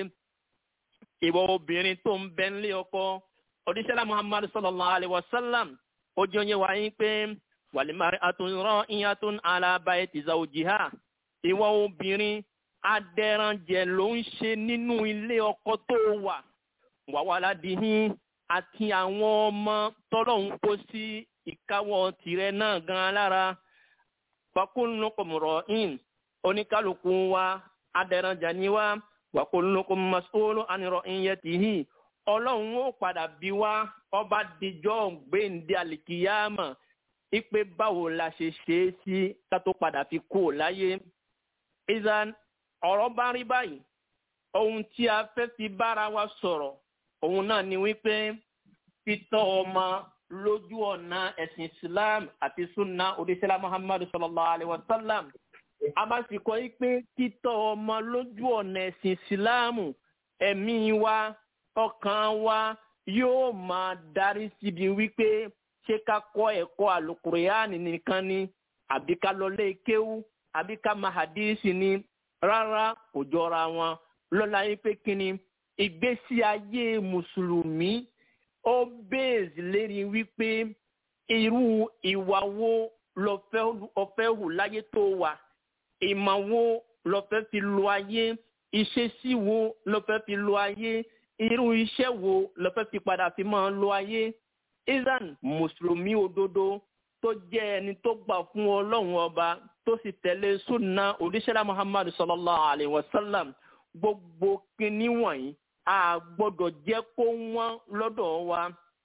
Speaker 4: ìwọ obìnrin tó ń bẹ nílé ọkọ òdíṣẹ́lá muhammadu sallallahu alayhi wa sallam ó jẹ́ oyé wa yín pé wàlímárì atún rọ ìyàtún alábàáyé ti zawjiha ìwọ obìnrin adẹranjẹ ló ń ṣe nínú ilé ọkọ tó wà wàwàládìhín àti àwọn ọmọ tọ́lọ́hún kó sí ìkáwọ́ tirẹ̀ náà gan lára fakullukum ra'in oníkálukú wa adẹranjẹ ni wa wa kullukum mas'ulun an ra'iyatihi ọlọ́run ó padà bí wa ọba dijọ́ gbéǹde àlìkìyàmà ipe báwo la ṣe ṣe é sí ká tó padà fi kú láyé. ìzàn ọ̀rọ̀ bá rí báyìí ohun tí a fẹ́ fi bára wa sọ̀rọ̀ òun náà ni wípé títọ́ ọmọ lójú ọ̀nà ẹ̀sìn Islam àti sunna òdíṣẹ́lá Muhammadu sallallahu alayhi wa sallam. a máa sì kọ́ wípé títọ́ ọmọ lójú ọ̀nà ẹ̀sìn Islam ẹ̀mí wa ọkàn wa yóò máa darí síbi wípé ṣé ká kọ́ ẹ̀kọ́ àlùkùránì nìkan ni àbí ká lọ lé kéwú àbí ká máa hadísì ni. Rárá kò jọra wọn lọ́la yín pé kí ni ìgbésí ayé mùsùlùmí ó bèèzì lérí wípé irú ìwà wo lọ́fẹ́ hù láyé tó wà ìmọ̀ wo lọ́fẹ́ fi lo ayé ìṣesí wo lọ́fẹ́ fi lo ayé irú iṣẹ́ wo lọ́fẹ́ fi padà fi máa lo ayé. ìzàn mùsùlùmí òdodo tó jẹ́ ẹni tó gbà fún ọlọ́run ọba tó sì tẹ̀lé sunna òdíṣẹ́lá muhammadu sallallahu alayhi wa sallam gbogbo kìíní wọ̀nyí a gbọ́dọ̀ jẹ́ kó wọ́n lọ́dọ̀ wa.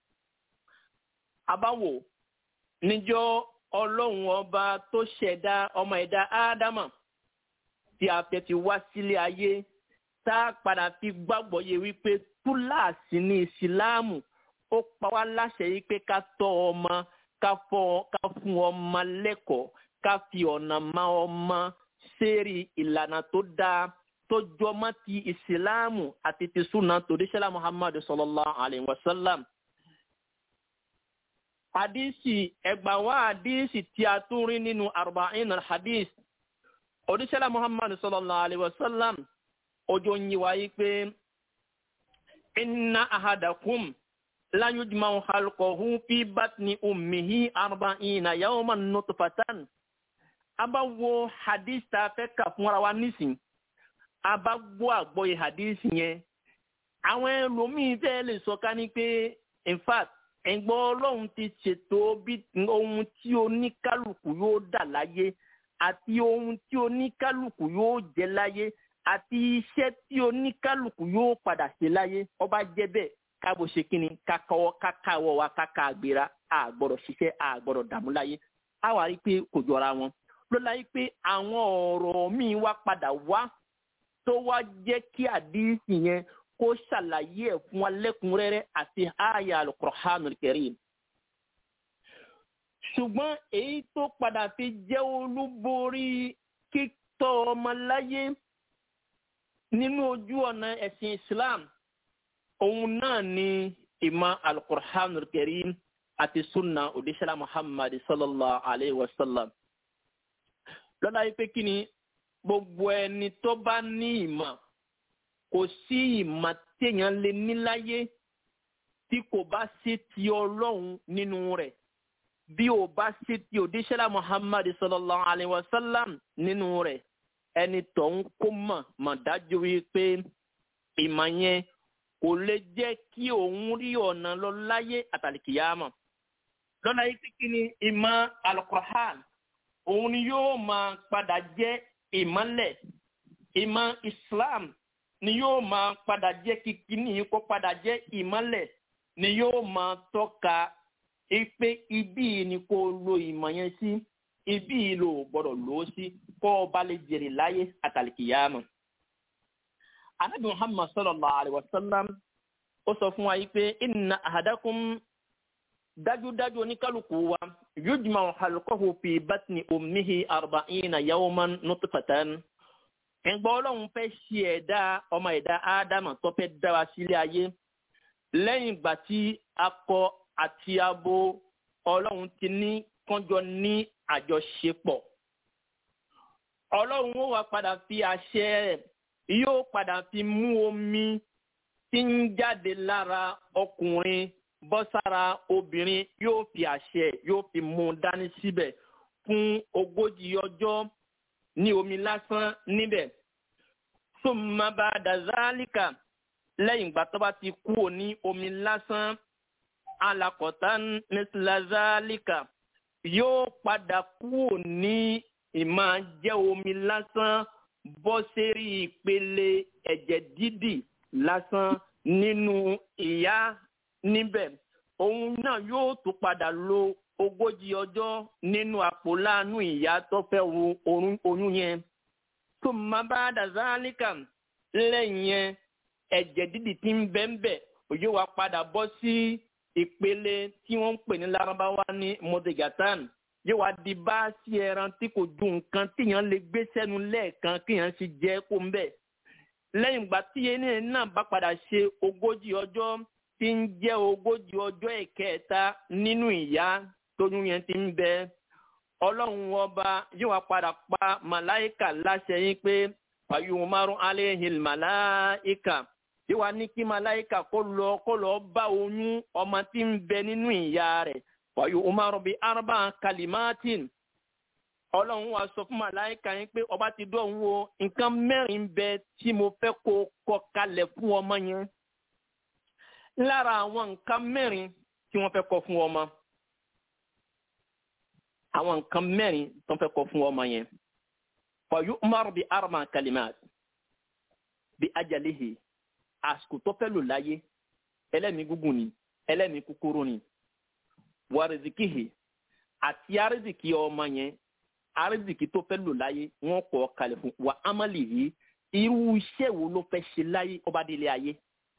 Speaker 4: àbáwò níjọ́ ọlọ́run ọba tó ṣẹ̀dá ọmọ ẹ̀dá ádámà tí a fẹ́ ti wá sílé ayé tá a padà fi gbàgbọ́ yẹ wípé túláàsì ní ìsìláàmù ó pa wá láṣẹ yìí pé ká tọ́ ọmọ ká fọ́ ká fún ọmọ lẹ́kọ̀ọ́ ká fi ọ̀nà ma ọmọ sérí ìlànà tó dáa tó jọmọ́ ti ìsìláàmù àti ti súnà tòdíṣẹ́lá muhammadu sallallahu alayhi wa sallam. hadisi ẹgbà wá hadisi tí a tún rí nínú arba'in al-hadis òdíṣẹ́lá muhammadu sallallahu alayhi wa sallam ojú ń yí wáyé pé inna ahadakum la yujma'u khalquhu fi batni ummihi arba'ina yawman nutfatan. Aba wo hadith ta fẹ́ kà fún ara wa nísìn aba gbọ́ àgbọ́yé hadith yẹn àwọn ẹlòmíín fẹ́ lè sọ ká ní pé in fact ẹ̀gbọ́n ọlọ́run ti ṣètò bí ohun tí oníkálukú yóò dà láyé àti ohun tí oníkálukú yóò jẹ láyé àti iṣẹ́ tí oníkálukú yóò padà ṣe láyé ó bá jẹ́ bẹ́ẹ̀ káàbọ̀ ṣe kí ni kákàwọ́ kákàwọ́ wa kákà àgbéra a gbọ́dọ̀ ṣiṣẹ́ a gbọ́dọ̀ dààmú láyé a wà rí pé kò jọra wọn lọ́la yìí pé àwọn ọ̀rọ̀ míì wá padà wá tó wá jẹ́ kí àdíìsì yẹn kó ṣàlàyé ẹ̀ fún wa lẹ́kùnrẹ́rẹ́ àti àyà al-Qur'anul Karim. ṣùgbọ́n èyí tó padà fi jẹ́ olúborí kíkọ́ ọmọláyé nínú ojú ọ̀nà ẹ̀sìn Islam òun náà ni ìmọ̀ al-Qur'anul Karim àti sunna òdíṣẹ́lá Muhammad sallallahu alayhi wa sallam. lọ́la yìí pé kí ni gbogbo ẹni tó bá ní ìmọ̀ kò sí ìmọ̀ téèyàn lè ní láyé tí kò bá sí ti Ọlọ́run nínú rẹ̀ bí ò bá sí ti òdíṣẹ́lá Muhammad sallallahu alayhi wa sallam nínú rẹ̀ ẹni tó ń kó mọ̀ mọ̀ dájú wípé ìmọ̀ yẹn kò lè jẹ́ kí òun rí ọ̀nà lọ láyé àtàlìkìyàmọ̀. lọ́la yìí kí ni ìmọ̀ al-Qur'an òun ni yóò máa padà jẹ́ ìmọ̀lẹ̀ ìmọ̀ Islam ni yóò máa padà jẹ́ kíkíní kó padà jẹ́ ìmọ̀lẹ̀ ni yóò máa tọ́ka pé ibí ni kó lo ìmọ̀ yẹn sí ibí ló gbọ́dọ̀ lò ó sí kó o bá lè jèrè láyé àtàlìkìyàmọ̀. Ànábì Muhammad sallallahu alayhi wa sallam ó sọ fún wa yìí pé inna ahadakum dájúdájú oníkálukú wa yujma'u halqahu fi batni ummihi arba'ina yawman nutfatan. ẹ̀gbọ́n Ọlọ́run fẹ́ ṣe ẹ̀dá ọmọ ẹ̀dá Ádámà tó fẹ́ dá wa sílé ayé lẹ́yìn ìgbà tí akọ àti abo Ọlọ́run ti ní kánjọ ní àjọṣepọ̀. Ọlọ́run ó wá padà fi àṣẹ rẹ̀ yóò padà fi mú omi tí ń jáde lára ọkùnrin bọ́ sára obìnrin yóò fi àṣẹ yóò fi mú dání síbẹ̀ fún ogójì ọjọ́ ní omi lásán níbẹ̀. Summa ba'da zalika lẹ́yìn ìgbà tó bá ti kú ní omi lásán alaqatan misla zalika yóò padà kú ní ìmọ̀ jẹ́ omi lásán bọ́ sérí ìpele ẹ̀jẹ̀ dídì lásán nínú ìyá níbẹ̀. Òun náà yóò tún padà lo ogójì ọjọ́ nínú àpò láàánú ìyá tó fẹ́ wo oyún yẹn. Summa ba'da zalika lẹ́yìn yẹn ẹ̀jẹ̀ dídì tí ń bẹ ń bẹ yóò wá padà bọ́ sí ìpele tí wọ́n ń pè ní Lárúbáwá ní mọ̀dẹ̀gàtán yóò wá di bá sí ẹran tí kò ju nǹkan tíyàn lè gbé sẹ́nu lẹ́ẹ̀kan kíyàn sì jẹ́ kó ń bẹ̀. lẹ́yìn ìgbà tí ẹni náà bá padà ṣe ogójì ọjọ́ tí ń jẹ́ ogójì ọjọ́ ẹ̀kẹta nínú ìyá tóyún yẹn ti ń bẹ Ọlọ́run ọba yóò wá padà pa màláìkà láṣẹ yín pé fayumaru alayhil màláìkà yóò wá ní kí màláìkà kó lọ kó lọ bá oyún ọmọ tí ń bẹ nínú ìyá rẹ̀ wàyí umaru bíi arba kalimatin Ọlọ́run wa sọ fún màláìka yín pé ọba ti dọ̀hún wo nǹkan mẹ́rin bẹ tí mo fẹ́ kó kọ kalẹ̀ fún ọmọ yẹn. lára àwọn nǹkan mẹ́rin tí wọ́n fẹ́ kọ fún ọmọ àwọn nǹkan mẹ́rin tí wọ́n fẹ́ kọ fún ọmọ yẹn wàyí umaru bíi arba kalimat bí ajalihi àsìkò tó fẹ́ lò láyé ẹlẹ́mìí gúngùn ni ẹlẹ́mìí kúkúrú ni wàrìzìkìhì àti àrìzìkì ọmọ yẹn àrìzìkì tó fẹ́ lò láyé wọ́n kọ́ kalẹ̀ fún wa amálì yìí irú iṣẹ́ wo ló fẹ́ ṣe láyé ọba délé ayé.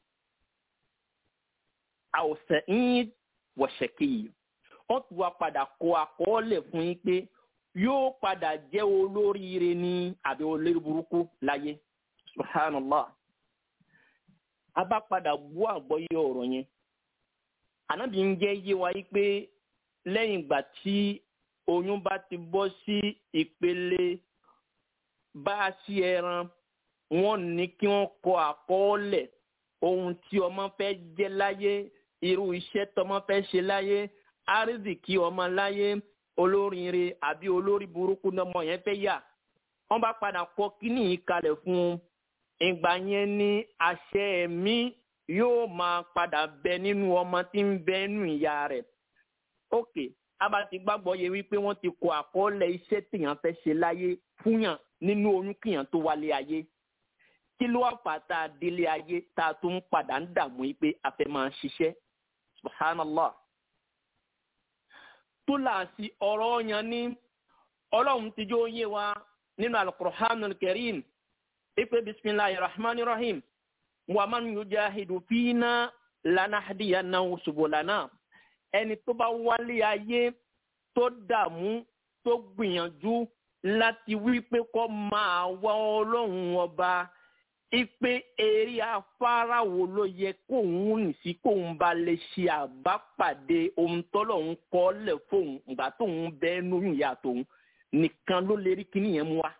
Speaker 4: àwòsàn yín wọ̀ṣẹ̀kì yìí wọ́n tún wá padà kọ àkọọ́lẹ̀ fún yín pé yóò padà jẹ́ olóríire ní àbí olórí burúkú láyé. Subhanallah. a bá padà bú àgbọ́yé ọ̀rọ̀ yẹn. Ànábì ń jẹ́ yé wa pé lẹ́yìn ìgbà tí oyún bá ti bọ́ sí ìpele bá a sí ẹran wọ́n ní kí wọ́n kọ àkọọ́lẹ̀ ohun tí ọmọ fẹ́ jẹ́ láyé irú iṣẹ́ tọmọ fẹ́ ṣe láyé àrísìkí ọmọ láyé olóríire àbí olórí burúkú lọmọ yẹn fẹ́ yà wọ́n bá padà kọ kíní yìí kalẹ̀ fún un ìgbà yẹn ní àṣẹ ẹ̀mí yóò máa padà bẹ nínú ọmọ tí ń bẹ nínú ìyá rẹ̀. ókè abá ti gbàgbọ́ yẹ wípé wọ́n ti kọ àkọọ́lẹ̀ iṣẹ́ tèèyàn fẹ́ ṣe láyé fúnyàn nínú oyún kíyàn tó wálé ayé. kí ló wá fà tá a délé ayé tá a tún padà ń dààmú yìí pé a fẹ́ máa ṣiṣẹ́ subhanallah. tó láàsì ọ̀rọ̀ yẹn ní ọlọ́run ti jó yé wa nínú al-Qur'anul Karim ipe bismillahir rahmanir rahim wa man yujahidu fina lanahdiyanahu subulana. ẹni tó bá wálé ayé tó dààmú tó gbìyànjú láti wí pé kó máa wá ọlọ́run ọba ipe eré afárá wo ló yẹ kóun rìn sí kóun bá lè ṣe àbápàdé ohun tọ́lọ́run kọ́ lẹ̀ fóun ìgbà tóun bẹ́ẹ̀ lóyún ìyá tóun nìkan ló lè rí kíní yẹn mú wá.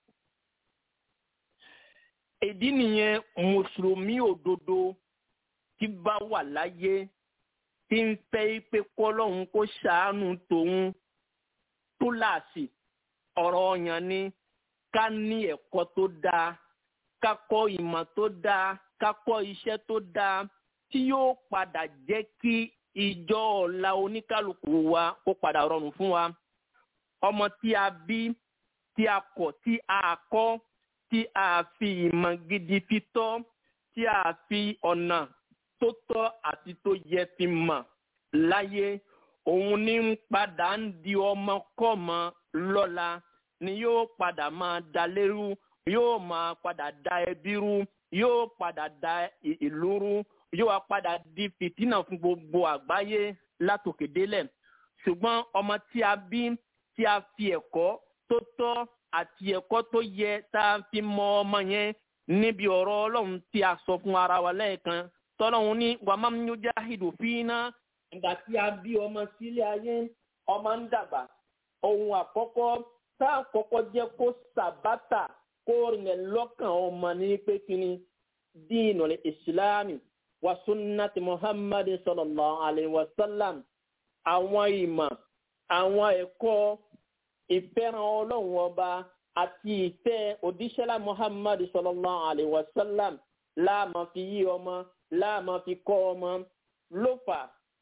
Speaker 4: ìdí nìyẹn mùsùlùmí òdodo tí bá wà láyé tí ń fẹ́ pé kọ́lọ́run kó ṣàánú tòun tó láàsì ọ̀rọ̀ ọ̀yàn ni ká ní ẹ̀kọ́ tó dáa ká kọ́ ìmọ̀ tó dáa ká kọ́ iṣẹ́ tó dáa tí yóò padà jẹ́ kí ìjọ ọ̀la oníkálukú wa kó padà rọrùn fún wa. ọmọ tí a bí tí a kọ̀ tí a kọ́ tí a fi ìmọ̀ gidi fi tọ́ tí a fi ọ̀nà tó tọ́ àti tó yẹ fi mọ̀ láyé òun ní ń padà ń di ọmọ kọ́mọ lọ́la ni yóò padà máa da lérú yóò máa padà da ẹbí rú yóò padà da ìlú rú yóò wá padà di fìtínà fún gbogbo àgbáyé látòkè délẹ̀. ṣùgbọ́n ọmọ tí a bí tí a fi ẹ̀kọ́ tó tọ́ àti ẹ̀kọ́ tó yẹ tá a fi mọ ọmọ yẹn níbi ọ̀rọ̀ ọlọ́run tí a sọ fún ara wa lẹ́ẹ̀kan tọ́lọ́run ní wàmám yujahidu fínà. ìgbà tí a bí ọmọ sílé ayé ọmọ ń dàgbà ohun àkọ́kọ́ tá a kọ́kọ́ jẹ́ kó sàbátà kó rìnlẹ̀ lọ́kàn ọmọ ní pé kíni dínú ìsìlámì wa sunnati muhammad sallallahu alayhi wa sallam. àwọn ìmọ̀ àwọn ẹ̀kọ́ ìfẹ́ràn ọlọ́run ọba àti ìfẹ́ òdíṣẹ́lá muhammad sallallahu alayhi wa sallam láàmà fi yí ọmọ láàmà fi kọ́ ọmọ ló fà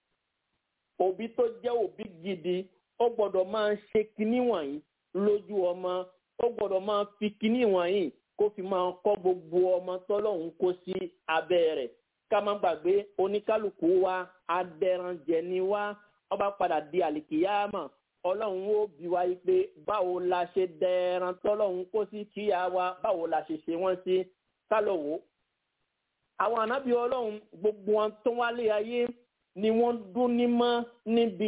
Speaker 4: òbí tó jẹ́ òbí gidi ó gbọ́dọ̀ máa ń ṣe kinní wọ̀nyí lójú ọmọ ó gbọ́dọ̀ máa fi kinní wọ̀nyí kó fi máa kọ́ gbogbo ọmọ tọ́lọ́hún kó sí abẹ́ rẹ̀ ká má gbàgbé oníkálukú wa adẹranjẹ ni wá ọba padà di àlìkìyámà ọlọ́run ó bi wá yí pé báwo la ṣe dẹran tọ́lọ́hún kó sí kíyà wa báwo la ṣe ṣe wọ́n sí kálọ̀wọ́. àwọn ànábì ọlọ́run gbogbo wọn tó wálé ayé ni wọ́n dún ní mọ́ níbi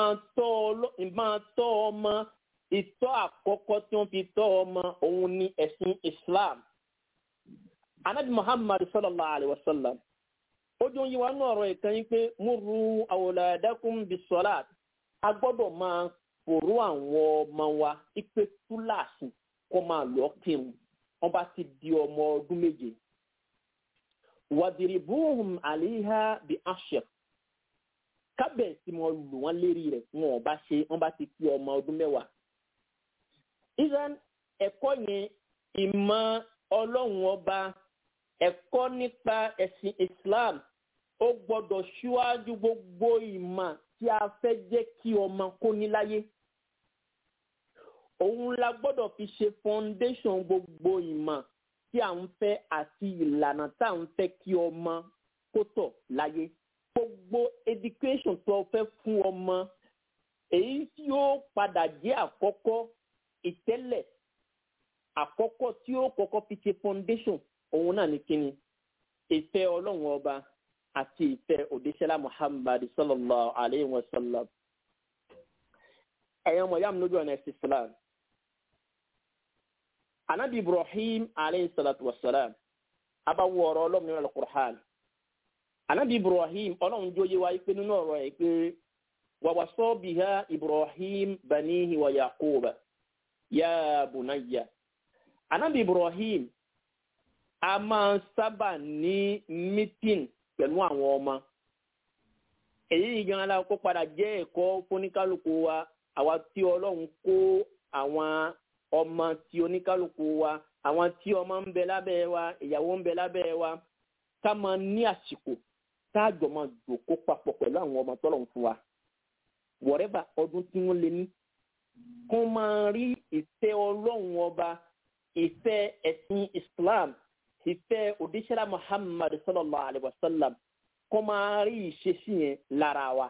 Speaker 4: ìmáa tọ́ ọmọ ìtọ́ àkọ́kọ́ tí wọ́n fi tọ́ ọmọ òun ní ẹ̀sìn Islam. Ànábì Muhammad sallallahu alayhi wa sallam ó jọ yí wa ní ọ̀rọ̀ ìkan yín pé murru awladakum bis-salat a gbọ́dọ̀ máa fòró àwọn ọmọ wa ipe túláàsì kó máa lọ kírun wọ́n bá ti di ọmọ ọdún méje. wadribuhum alayha bi ashir kábẹ̀ tí mo lù wọ́n lérí rẹ̀ wọn ò bá ṣe wọ́n bá ti fi ọmọ ọdún mẹ́wàá. ìran ẹ̀kọ́ yẹn ìmọ̀ ọlọ́run ọba ẹ̀kọ́ nípa ẹ̀sìn Islam ó gbọ́dọ̀ ṣíwájú gbogbo ìmọ̀ tí a fẹ́ jẹ́ kí ọmọ kó ní láyé. òun la gbọ́dọ̀ fi ṣe foundation gbogbo ìmọ̀ tí à ń fẹ́ àti ìlànà tá à ń fẹ́ kí ọmọ kó tọ̀ láyé. gbogbo education tó fẹ́ fún ọmọ èyí tí ó padà jẹ́ àkọ́kọ́ ìtẹ́lẹ̀ àkọ́kọ́ tí ó kọ́kọ́ fi ṣe foundation òun náà ní kíni ìfẹ́ ọlọ́run ọba àti ìfẹ́ òdíṣẹ́lá Muhammad sallallahu alayhi wa sallam. ẹ̀yàn ọmọ yàm lójú ọ̀nà ẹ̀sìn Islam. anabi Ibrahim alayhi salatu wa salam abawo ọ̀rọ̀ ọlọ́run nínú al-Qur'an. anabi Ibrahim ọlọ́run jó yé wa pé nínú ọ̀rọ̀ ẹ̀ pé wa wasa biha Ibrahim banihi wa Yaquba ya bunayya. anabi Ibrahim a máa sábà ní meeting pẹ̀lú àwọn ọmọ. èyí gan la kó padà jẹ́ ẹ̀kọ́ fóníkálukú wa àwa tí ọlọ́run kó àwọn ọmọ tí oníkálukú wa àwọn tí ọmọ ń bẹ lábẹ́ wa ìyàwó ń bẹ lábẹ́ wa ká máa ní àsìkò táàjọ máa jòkó papọ̀ pẹ̀lú àwọn ọmọ tọ́lọ́run fún wa. wọ̀rẹ́bà ọdún tí wọ́n lé ní kó máa rí ìfẹ́ ọlọ́run ọba ìfẹ́ ẹ̀sìn Islam ìfẹ́ òdíṣẹ́lá Muhammad sallallahu alaihi wasallam kó máa rí ìṣesí yẹn lára wa.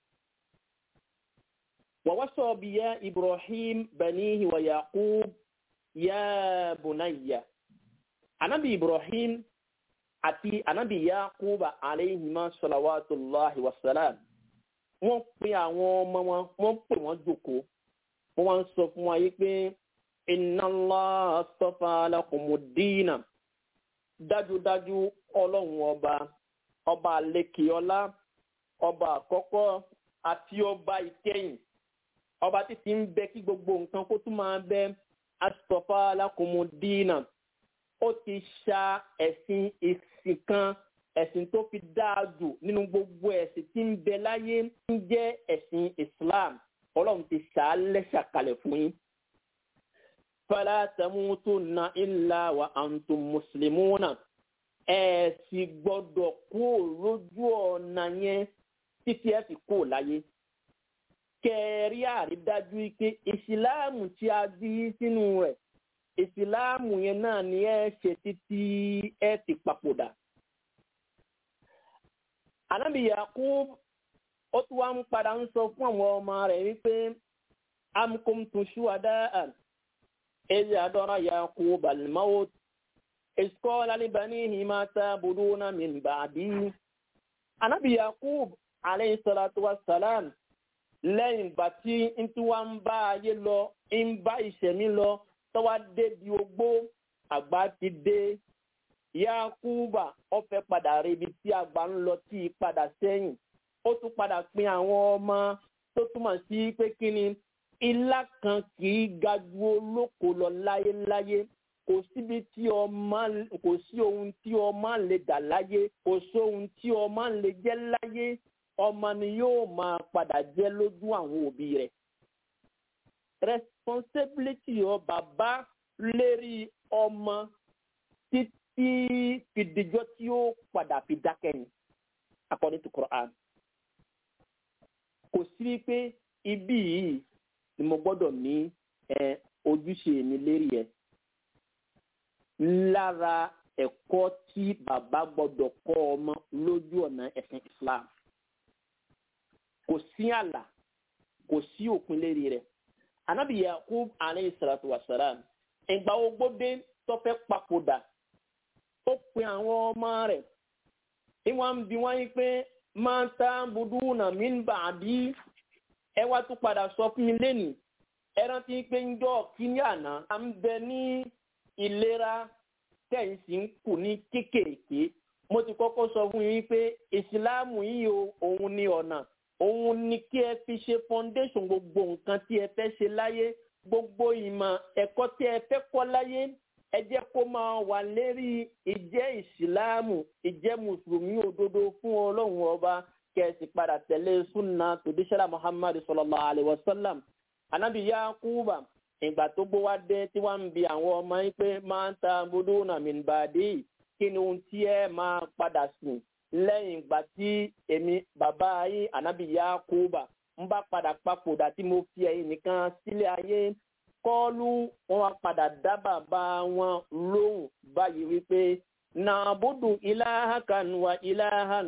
Speaker 4: ووصى بها إبراهيم بنيه ويعقوب يا بني anabi Ibrahim àti anabi Yaqub alayhima salawatullahi wassalam wọ́n pè àwọn ọmọ wọn wọ́n pè wọ́n jókòó wọ́n wá ń sọ fún wa yìí pé inna Allah astafa lakumuddina dájúdájú ọlọ́run ọba ọba àlekèọlá ọba àkọ́kọ́ àti ọba ìkẹyìn ọba títí ń bẹ kí gbogbo nǹkan kó tún máa bẹ astafa lakumuddina ó ti ṣa ẹ̀sìn ìsìn kan ẹ̀sìn tó fi dáa jù nínú gbogbo ẹ̀sìn tí ń bẹ láyé ń jẹ́ ẹ̀sìn Islam ọlọ́run ti ṣà á lẹ́ṣà kalẹ̀ fún yín. fala tamutunna illa wa antum muslimuna ẹ sì gbọ́dọ̀ kú lójú ọ̀nà yẹn títí ẹ fi kú láyé. kẹrí àrídájú pé ìsìláàmù tí a bí sínú rẹ̀ ìsìláàmù yẹn náà ni ẹ ṣe títí ẹ ti papòdà. Ànábì Yakub ó tún wá ń padà ń sọ fún àwọn ọmọ rẹ̀ wípé am kuntum shuhada'a idh hadara Yaqub al-mawt idh qala li banihi ma ta'buduna min ba'di. Ànábì Yakub alayhi salatu wassalam lẹ́yìn ìgbà tí ń tí wá ń bá ayé lọ ń bá ìṣẹ̀mí lọ tọ́wá dé di ogbó àgbà ti dé. Yakuba ó fẹ́ padà rí ibi tí àgbà ń lọ tí ì padà sẹ́yìn ó tún padà pín àwọn ọmọ tó túmọ̀ sí pé kí ni ilá kan kì í ga ju olóko lọ láyéláyé kò síbi tí ọmọ kò sí ohun tí ọmọ lè dà láyé kò sí ohun tí ọmọ lè jẹ́ láyé ọmọ ni yóò máa padà jẹ́ lójú àwọn òbí rẹ̀. Responsibility ọ bàbá lérí ọmọ títí fìdíjọ́ tí ó padà fi dákẹ́ ni according to Quran. Kò sí pé ibi yìí ni mo gbọ́dọ̀ ní ojúṣe mi lérí ẹ̀. Lára ẹ̀kọ́ tí bàbá gbọ́dọ̀ kọ́ ọmọ lójú ọ̀nà ẹ̀sìn Islam. Kò sí àlà, kò sí òpin lérí rẹ̀. Ànábì Yakub alayhi salatu wassalam ìgbà ogbódé tó fẹ́ papòdà ó pe àwọn ọmọ rẹ̀ ìwọ̀n ń bi wọ́n yí pé ma ta'buduna min ba'di ẹ wá tún padà sọ fún mi lẹ́nu ẹ rántí pé ń jọ kíní àná à ń bẹ ní ìlera tẹ̀sí ń kù ní kéékèèké mo ti kọ́kọ́ sọ fún yín pé ìsìláàmù yìí o òun ni ọ̀nà òun ni kí ẹ fi ṣe foundation gbogbo nǹkan tí ẹ fẹ́ ṣe láyé gbogbo ìmọ̀ ẹ̀kọ́ tí ẹ fẹ́ kọ́ láyé ẹ jẹ́ kó máa wà lérí ìjẹ́ ìsìláàmù ìjẹ́ mùsùlùmí òdodo fún ọlọ́run ọba kẹsì padà tẹ̀lé súnà tòdíṣẹ́lá Muhammad sallallahu alayhi wa sallam. Ànábì Yakuba ìgbà tó gbó wá dé tí wọ́n ń bi àwọn ọmọ yín pé ma ta'buduna min ba'di kí ni ohun tí ẹ máa padà sìn lẹ́yìn ìgbà tí èmi bàbá yín Ànábì Yakuba ń bá padà papòdà tí mo fi ẹ̀yin nìkan sílé ayé kọ́lù wọn wá padà dá bàbá wọn lóhùn báyìí wípé na'budu ilahakan wa ilahan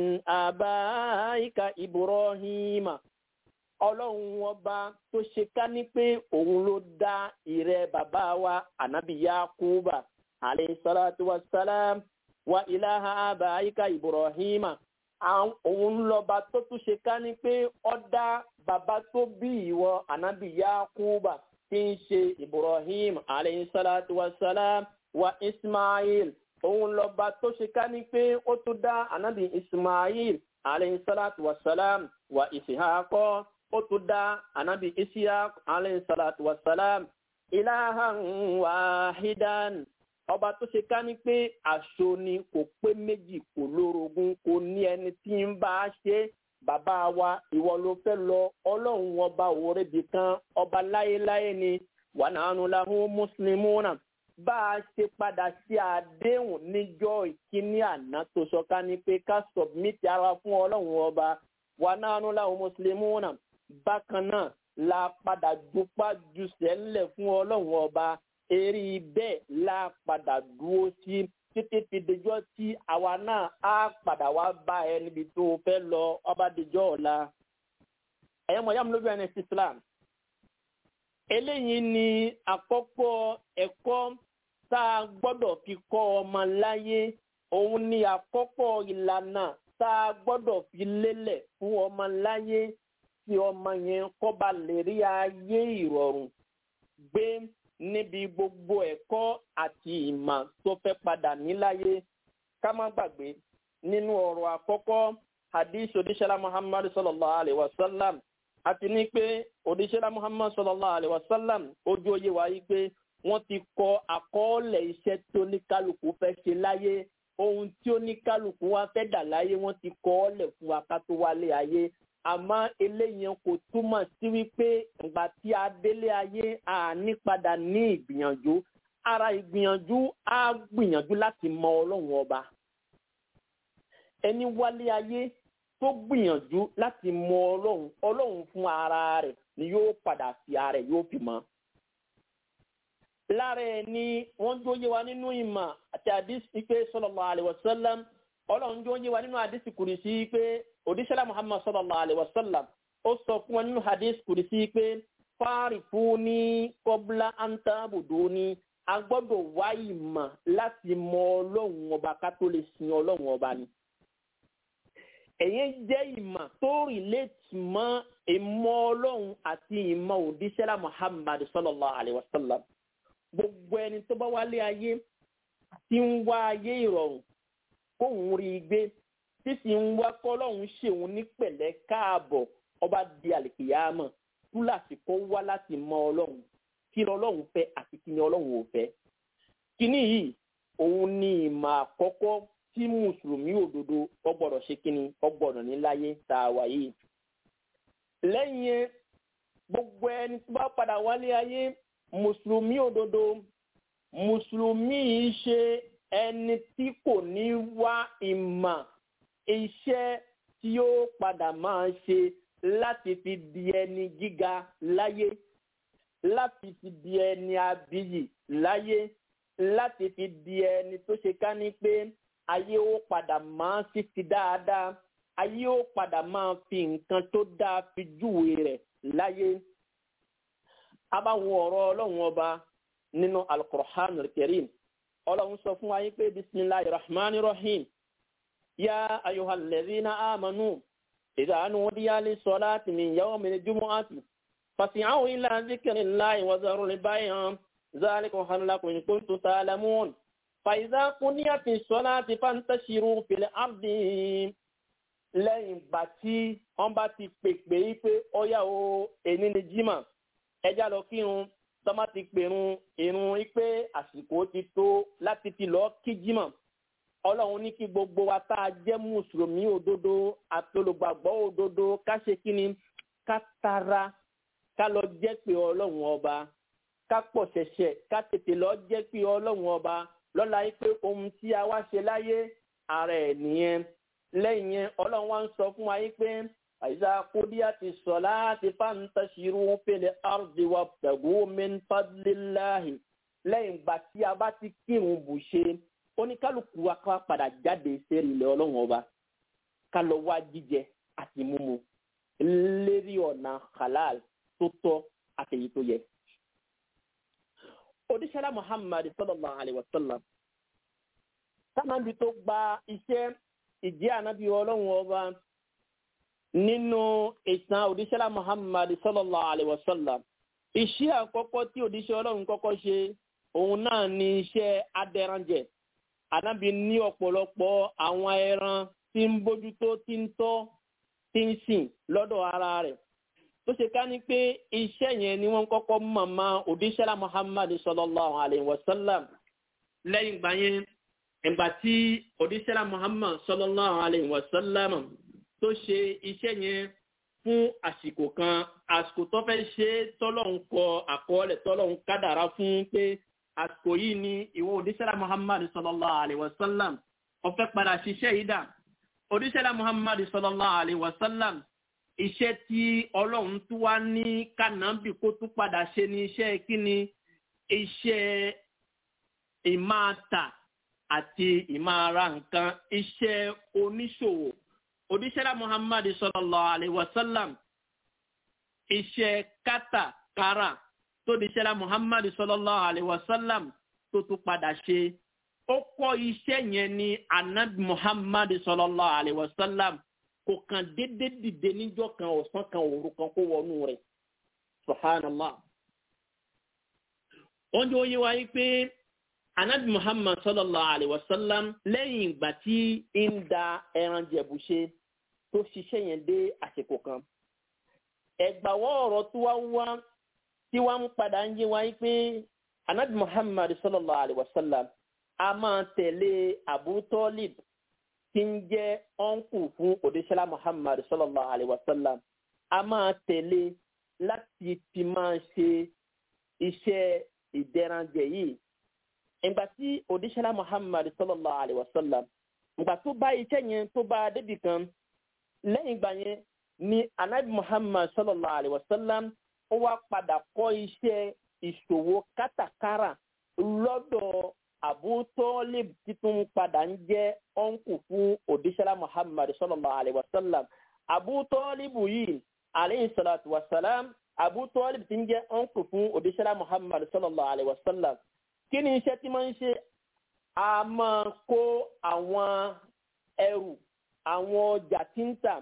Speaker 4: abaika Ibrahima ọlọ́run ọba tó ṣe ká ní pé òun ló dá ìrẹ́ bàbá wa Ànábì Yakuba alayhi salatu wassalam wa ilaha abaika Ibrahima òun lọ́ba tó tún ṣe ká ní pé ó dá bàbá tó bí ìwọ Ànábì Yakuba tí ń ṣe Ibrahim alayhi salatu wassalam wa Ismail òun lọ́ba tó ṣe ká ní pé ó tún dá Ànábì Ismail alayhi salatu wassalam wa Ishaq ó tún dá Ànábì Ishaq alayhi salatu wassalam ilahan wahidan ọba tó ṣe ká ní pé àṣọ ni kò pé méjì kò lórogún kò ní ẹni tí ń bá a ṣe bàbá wa ìwọ ló fẹ́ lọ ọlọ́run ọba òwúrẹ́bì kan ọba láéláé ni wa nahnu lahu muslimuna bá a ṣe padà sí àdéhùn níjọ́ ìkíní àná tó sọ ká ní pé ká submit ara fún ọlọ́run ọba wa nahnu lahu muslimuna bákan náà la padà dúpá jùsẹ̀ ńlẹ̀ fún ọlọ́run ọba eré bẹ́ẹ̀ la padà dúró sí títí fi dejọ́ tí àwa náà á padà wá bá ẹ níbi tó fẹ́ lọ ọba dejọ́ ọ̀la. ẹ̀yẹ́ mọ̀ yàmú lójú ẹni sí Islam. eléyìí ni àkọ́kọ́ ẹ̀kọ́ tá a gbọ́dọ̀ fi kọ́ ọmọ láyé. òun ni àkọ́kọ́ ìlànà tá a gbọ́dọ̀ fi lélẹ̀ fún ọmọ láyé tí ọmọ yẹn kó bá lè rí ayé ìrọ̀rùn gbé níbi gbogbo ẹ̀kọ́ àti ìmọ̀ tó fẹ́ padà níláyé. ká má gbàgbé nínú ọ̀rọ̀ àkọ́kọ́ hadith odíṣẹ́lá Muhammad sallallahu alayhi wa sallam àti ní pé odíṣẹ́lá Muhammad sallallahu alayhi wa sallam ojú oyé wa yí pé wọ́n ti kọ àkọọ́lẹ̀ iṣẹ́ tó ní kálukú fẹ́ ṣe láyé. ohun tí ó ní kálukú wa fẹ́ dà láyé wọ́n ti kọ ọ́ lẹ̀ fún wa ká tó wálé ayé. àmọ́ eléyìí kò túmọ̀ sí wípé ìgbà tí a délé ayé a ní padà ní ìgbìyànjú. ara ìgbìyànjú á gbìyànjú láti mọ ọlọ́run ọba. ẹni wálé ayé tó gbìyànjú láti mọ ọlọ́run ọlọ́run fún ara rẹ̀ ni yóò padà fi ara rẹ̀ yóò fi mọ́. lára ẹ̀ ni wọ́n jó yé wa nínú ìmọ̀ àti àdìsí pé sallallahu alaihi wasallam ọlọ́run jó yé wa nínú àdìsí kùrìsí pé òdíṣẹ́lá Muhammad sallallahu alaihi wasallam ó sọ fún wọn nínú àdìsí kùrìsí pé fa'rifuni qabla an ta'buduni. a gbọ́dọ̀ wá ìmọ̀ láti mọ ọlọ́run ọba ká tó lè sin ọlọ́run ọba ni. èyí jẹ́ ìmọ̀ tó rìlẹ́tì mọ́ ìmọ̀ ọlọ́run àti ìmọ̀ òdíṣẹ́lá Muhammad sallallahu alaihi wasallam. gbogbo ẹni tó bá wálé ayé tí ń wá ayé ìrọ̀rùn kóhun rí i gbé tí sì ń wá kọ́lọ́hún ṣèun ní pẹ̀lẹ́ káàbọ̀ ọba di àlìkìyàmọ̀ túláàsì kó wá láti mọ ọlọ́run kí ọlọ́run fẹ́ àti kí ni ọlọ́run ò fẹ́. kíní yìí òun ni ìmọ̀ àkọ́kọ́ tí mùsùlùmí òdodo ọgbọ́dọ̀ ṣe kíni ọgbọ́dọ̀ ní láyé tá a wà yìí. lẹ́yìn gbogbo ẹni tó bá padà wálé ayé mùsùlùmí òdodo mùsùlùmí yìí ṣe ẹni tí kò ní wá ìmọ̀ iṣẹ́ tí ó padà máa ṣe láti fi di ẹni gíga láyé, láti fi di ẹni abiyì láyé, láti fi di ẹni tó ṣe ká ní pé ayé ó padà máa sí ti dáadáa, ayé ó padà máa fi nǹkan tó dáa fi júwe rẹ̀ láyé. a bá wo ọ̀rọ̀ ọlọ́run ọba nínú al-Qur'an al-Karim. ọlọ́run sọ fún wa yí pé bismillahir rahmanir rahim. ya ayyuhal ladhina amanu idha nudiya lis-salati min yawmil jumu'ati fas'au ila dhikrillahi wa dharul bay'a dhalikum khayrun lakum in kuntum ta'lamun. fa idha qudiyatish salati fantashiru fil ardi. lẹ́yìn ìgbà tí wọ́n bá ti pèpè yí pé ọ̀yá o èní ni jímà ẹjá lọ kírun tọ́mà ti pèrun irun yí pé àsìkò ti tó láti fi lọ kí jímà. ọlọ́run ní kí gbogbo wa tá a jẹ́ mùsùlùmí òdodo àtolùgbàgbọ́ òdodo ká ṣe kí ni ká tara ká lọ jẹ́ pé ọlọ́run ọba ká pọ̀ ṣẹ̀ṣẹ̀ ká tètè lọ jẹ́ pé ọlọ́run ọba lọ́la yí pé ohun tí a wá ṣe láyé ara ẹ̀ nìyẹn. lẹ́yìn yẹn ọlọ́run wá ń sọ fún wa yí pé àìsà qudiyati salati fantashiru fil ardi wabtagu min fadlillahi. lẹ́yìn ìgbà tí a bá ti kírun bù ṣe oníkálukú wa ká padà jáde sẹ́rí ilẹ̀ ọlọ́run ọba ká lọ wá jíjẹ àti mímu lérí ọ̀nà halal tó tọ́ àtẹ̀yí tó yẹ. òdíṣẹ́lá Muhammad sallallahu alayhi wa sallam sáàmì tó gba iṣẹ́ ìjẹ́ ànábì ọlọ́run ọba nínú ìtàn òdíṣẹ́lá Muhammad sallallahu alayhi wa sallam. iṣẹ́ àkọ́kọ́ tí òdíṣẹ́ ọlọ́run kọ́kọ́ ṣe òun náà ni iṣẹ́ adẹranjẹ. Ànábì ní ọ̀pọ̀lọpọ̀ àwọn ẹran tí ń bójútó tí ń tọ́ tí ń sìn lọ́dọ̀ ara rẹ̀. tó ṣe ká ní pé iṣẹ́ yẹn ni wọ́n kọ́kọ́ mọ̀mọ́ òdíṣẹ́lá Muhammad sallallahu alayhi wa sallam. lẹ́yìn ìgbà yẹn ìgbà tí òdíṣẹ́lá Muhammad sallallahu alayhi wa sallam tó ṣe iṣẹ́ yẹn fún àsìkò kan àsìkò tó fẹ́ ṣe tọ́lọ́hun kọ àkọọ́lẹ̀ tọ́lọ́hun kádàrá fún pé àsìkò yìí ni ìwọ òdíṣẹ́lá Muhammad sallallahu alayhi wa sallam ó fẹ́ padà ṣiṣẹ́ yìí dà. òdíṣẹ́lá Muhammad sallallahu alayhi wa sallam iṣẹ́ tí ọlọ́run tó wá ní kànáàbì kó tún padà ṣe ní iṣẹ́ kíni iṣẹ́ ìmáta àti ìmára nǹkan iṣẹ́ oníṣòwò òdíṣẹ́lá Muhammad sallallahu alaihi wasallam iṣẹ́ kátàkárà tó díṣẹ́lá Muhammad sallallahu alaihi wasallam tó tún padà ṣe ó kọ́ iṣẹ́ yẹn ní anabi Muhammad sallallahu alaihi wasallam kò kàn dédé dìde níjọ́ kan ọ̀sán kan òru kan kó wọnú rẹ̀ subhanallah. wọ́n jẹ́ oyé wáyé pé anabi Muhammad sallallahu alaihi wasallam lẹ́yìn ìgbà tí ń da ẹran jẹ̀bù ṣe tó ṣiṣẹ́ yẹn dé àsìkò kan ẹgbàwọ́ ọ̀rọ̀ tó wá wá tí wọ́n ń padà ń yé wáyé pé anabi Muhammad sallallahu alaihi wasallam a máa tẹ̀lé Abu Talib tí ń jẹ́ ọ́nkù fún òdíṣẹ́lá Muhammad sallallahu alaihi wasallam a máa tẹ̀lé láti fi máa ṣe iṣẹ́ ìdẹranjẹ yìí. ìgbà tí òdíṣẹ́lá Muhammad sallallahu alaihi wasallam ìgbà tó bá iṣẹ́ yẹn tó bá débì kan lẹ́yìn ìgbà yẹn ni anabi Muhammad sallallahu alaihi wasallam ó wá padà kọ́ iṣẹ́ ìṣòwò kátàkárà lọ́dọ̀ Abu Talib títún padà ń jẹ́ ọ́nkù fún òdíṣẹ́lá Muhammad sallallahu alaihi wasallam. Abu Talib yìí alayhi salatu wasalam Abu Talib tí ń jẹ́ ọ́nkù fún òdíṣẹ́lá Muhammad sallallahu alaihi wasallam. kí ni iṣẹ́ tí máa ń ṣe? a máa kó àwọn ẹrù àwọn ọjà tí ń tà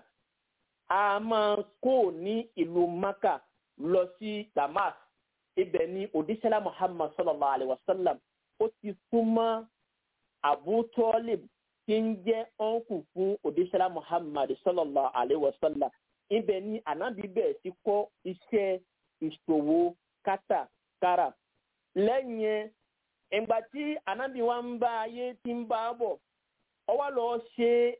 Speaker 4: a máa kó ní ìlú Maka lọ sí Damas. ibẹ̀ ni òdíṣẹ́lá Muhammad sallallahu alaihi wasallam ó ti súnmọ́ Abu Talib tí ń jẹ́ ọ́nkù fún òdíṣẹ́lá Muhammad sallallahu alaihi wasallam. ibẹ̀ ni ànábì bẹ̀rẹ̀ sí kọ́ iṣẹ́ ìṣòwò kátàkárà. lẹ́yìn ìgbà tí ànábì wa ń bá ayé tí ń bá bọ̀ ó wá lọ ṣe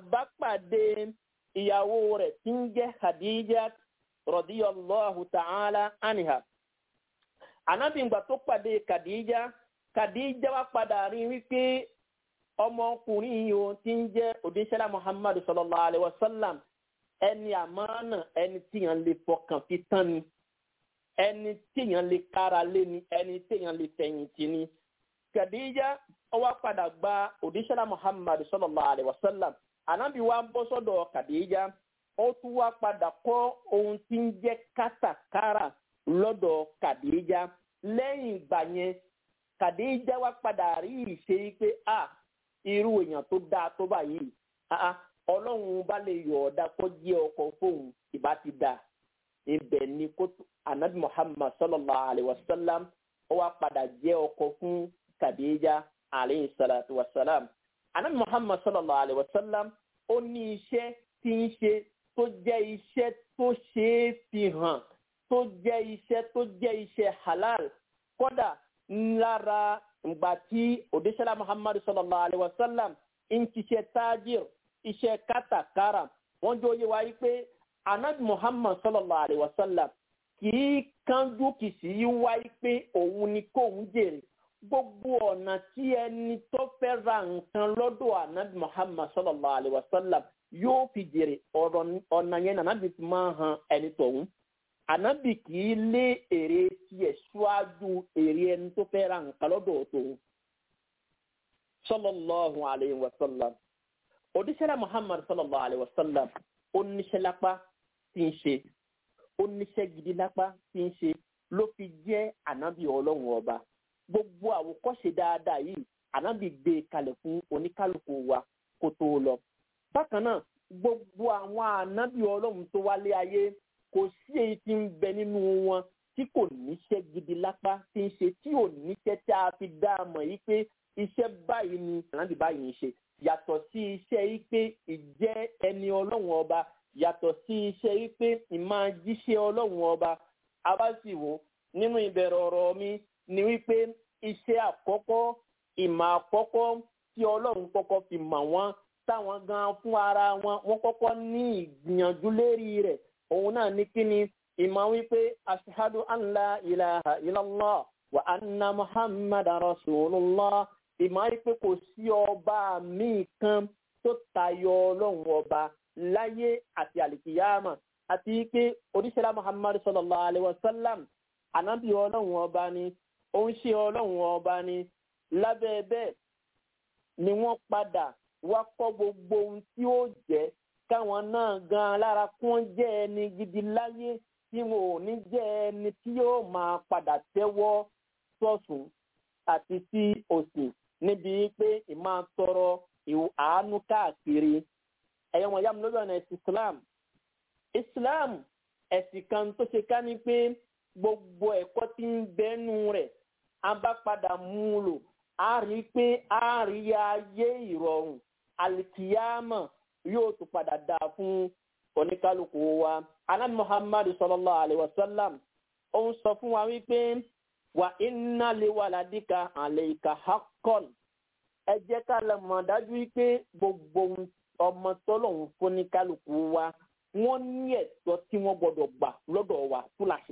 Speaker 4: àbápàdé ìyàwó rẹ̀ tí ń jẹ́ Khadija radiyallahu ta'ala anha. ànábì ìgbà tó pàdé Khadija Khadija wá padà rí wípé ọmọkùnrin yìí ó tí ń jẹ́ òdíṣẹ́lá Muhammad sallallahu alaihi wasallam ẹni àmánà ẹni tíyàn lè fọkàn fi tán ni ẹni tíyàn lè kára lé ni ẹni tíyàn lè fẹ̀yìntì ni. Khadija ó wá padà gba òdíṣẹ́lá Muhammad sallallahu alaihi wasallam. ànábì wa bọ́ sọ́dọ̀ Khadija ó tún wá padà kọ́ ohun tí ń jẹ́ kátàkárà lọ́dọ̀ Khadija. lẹ́yìn ìgbà yẹn Khadija wá padà rí ìṣe pé a irú èèyàn tó dáa tó báyìí ọlọ́run bá lè yọ̀ ọ̀dà kó jẹ́ ọkọ fóun ìbá ti dà. ibẹ̀ ni kó anabi Muhammad sallallahu alaihi wasallam ó wá padà jẹ́ ọkọ fún Khadija alayhi salatu wasalam. anabi Muhammad sallallahu alaihi wasallam ó ní iṣẹ́ tí ń ṣe tó jẹ́ iṣẹ́ tó ṣe é fi hàn tó jẹ́ iṣẹ́ tó jẹ́ iṣẹ́ halal. kódà lára ìgbà tí òdíṣẹ́lá Muhammad sallallahu alaihi wasallam ń ṣiṣẹ́ tajir iṣẹ́ kátàkárà wọ́n jọ yé wa yí pé anabi Muhammad sallallahu alaihi wasallam kì í kánjú kì sí í wáyé pé òun ni kóun jèrè. gbogbo ọ̀nà tí ẹni tó fẹ́ ra nǹkan lọ́dọ̀ anabi Muhammad sallallahu alaihi wasallam yóò fi jèrè ọ̀nà yẹn anabi fi máa han ẹni tọ̀hún. anabi kì í lé èrè tiẹ̀ ṣáájú èrè ẹni tó fẹ́ ra nǹkan lọ́dọ̀ tòun sallallahu alaihi wasallam. òdíṣẹ́lá Muhammad sallallahu alaihi wasallam ó níṣẹ́ lápá tí ń ṣe ó níṣẹ́ gidi lápá tí ń ṣe ló fi jẹ́ ànábì ọlọ́run ọba. gbogbo àwòkọ́ṣe dáadáa yìí ànábì gbé kalẹ̀ fún oníkálukú wa kó tó lọ. bákan náà gbogbo àwọn ànábì ọlọ́run tó wálé ayé kò sí èyí tí ń bẹ nínú wọn tí kò níṣẹ́ gidi lápá tí ń ṣe tí ò níṣẹ́ tí a fi dá a mọ̀ yìí pé iṣẹ́ báyìí ni ànábì báyìí ń ṣe. yàtọ̀ sí iṣẹ́ yìí pé ìjẹ́ ẹni ọlọ́run ọba yàtọ̀ sí iṣẹ́ yìí pé ìmáa jíṣẹ́ ọlọ́run ọba. a bá sì wò nínú ìbẹ̀rẹ̀ ọ̀rọ̀ mi ni wípé iṣẹ́ àkọ́kọ́ ìmọ̀ àkọ́kọ́ tí ọlọ́run kọ́kọ́ fi mọ̀ wọ́n táwọn gan fún ara wọn wọ́n kọ́kọ́ ní ìgbìyànjú lérí rẹ̀ òun náà ní kíni ìmọ̀ wípé ashhadu an la ilaha illallah wa anna muhammadan rasulullah. ìmọ̀ wípé kò sí ọba míì kan tó tayọ ọlọ́run ọba láyé àti àlìkìyàmà àti pé oníṣẹ́lá Muhammad sallallahu alaihi wasallam ànábì ọlọ́run ọba ni ó ń ṣe ọlọ́run ọba ni. lábẹ́ bẹ́ẹ̀ ni wọ́n padà wá kọ́ gbogbo ohun tí ó jẹ́ káwọn náà gan lára kún jẹ́ ẹni gidi láyé tí wọn ò ní jẹ́ ẹni tí yóò máa padà tẹ́wọ́ sọ́sùn àti sí òsì níbi pé ìmáa tọrọ àánú káàkiri. ẹ̀yọ́ wọn yá mi lórí ọ̀nà ẹ̀sìn Islam. Islam ẹ̀sìn kan tó ṣe ká ní pé gbogbo ẹ̀kọ́ tí ń bẹ́nu rẹ̀ a bá padà mú un lò a rí i pé a rí ayé ìrọ̀rùn alikiyama yóò tún padà dáa fún oníkálukú wa. Ànábì Muhammad sallallahu alayhi wa sallam ó ń sọ fún wa wípé wa inna li waladika alayka haqqan. ẹ jẹ́ ká lè mọ̀ dájú wípé gbogbo ọmọ tọ́lọ́hun fún oníkálukú wa wọ́n ní ẹ̀tọ́ tí wọ́n gbọ́dọ̀ gbà lọ́dọ̀ wa fúláṣì.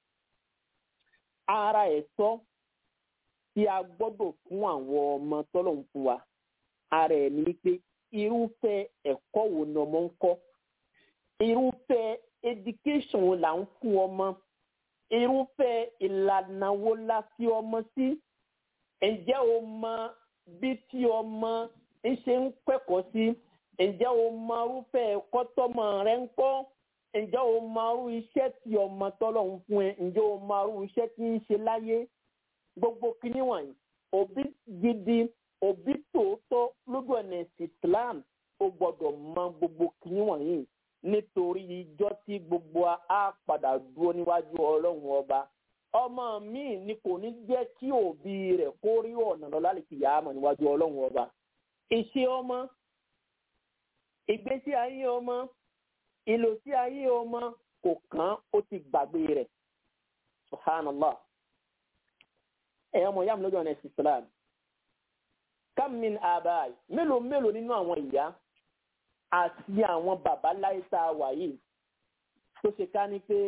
Speaker 4: ara ẹ̀tọ́ tí a gbọ́dọ̀ fún àwọn ọmọ tọ́lọ́hun fún wa ara ẹ̀ ní pé irúfẹ́ ẹ̀kọ́ wo ni ọmọ ń kọ́, irúfẹ́ education wo là ń fún ọmọ, irúfẹ́ ìlànà wo la fi ọmọ sí. ǹjẹ́ o mọ bí tí ọmọ ń ṣe ń kẹ́kọ̀ọ́ sí? ǹjẹ́ o mọ irúfẹ́ ẹ̀kọ́ tọ́mọ rẹ ń kọ́? ǹjẹ́ o mọ irú iṣẹ́ tí ọmọ tọ́lọ́hun fún ẹ? ǹjẹ́ o mọ irú iṣẹ́ tí ń ṣe láyé? Gbogbo kinní wọ̀nyí òbí gidi òbí tòótọ́ lójú ọ̀nà Islam ó gbọ́dọ̀ mọ gbogbo kinní wọ̀nyí nítorí ìjọ tí gbogbo á padà dúró níwájú Ọlọ́run ọba. ọmọ mi ni kò ní jẹ́ kí òbí rẹ̀ kó rí ọ̀nà lọ lálẹ́ kìyàmọ̀ níwájú Ọlọ́run ọba. ìṣe ọmọ, ìgbésí ayé ọmọ, ìlòsí ayé ọmọ kò kàn ó ti gbàgbé rẹ̀. Subhanallah. ẹ̀yọ́ ọmọ ìyá mi lójú ọ̀nà Islam. Kam min abai, mélòó mélòó nínú àwọn ìyá àti àwọn bàbá láìsá wà yìí tó ṣe ká ní pé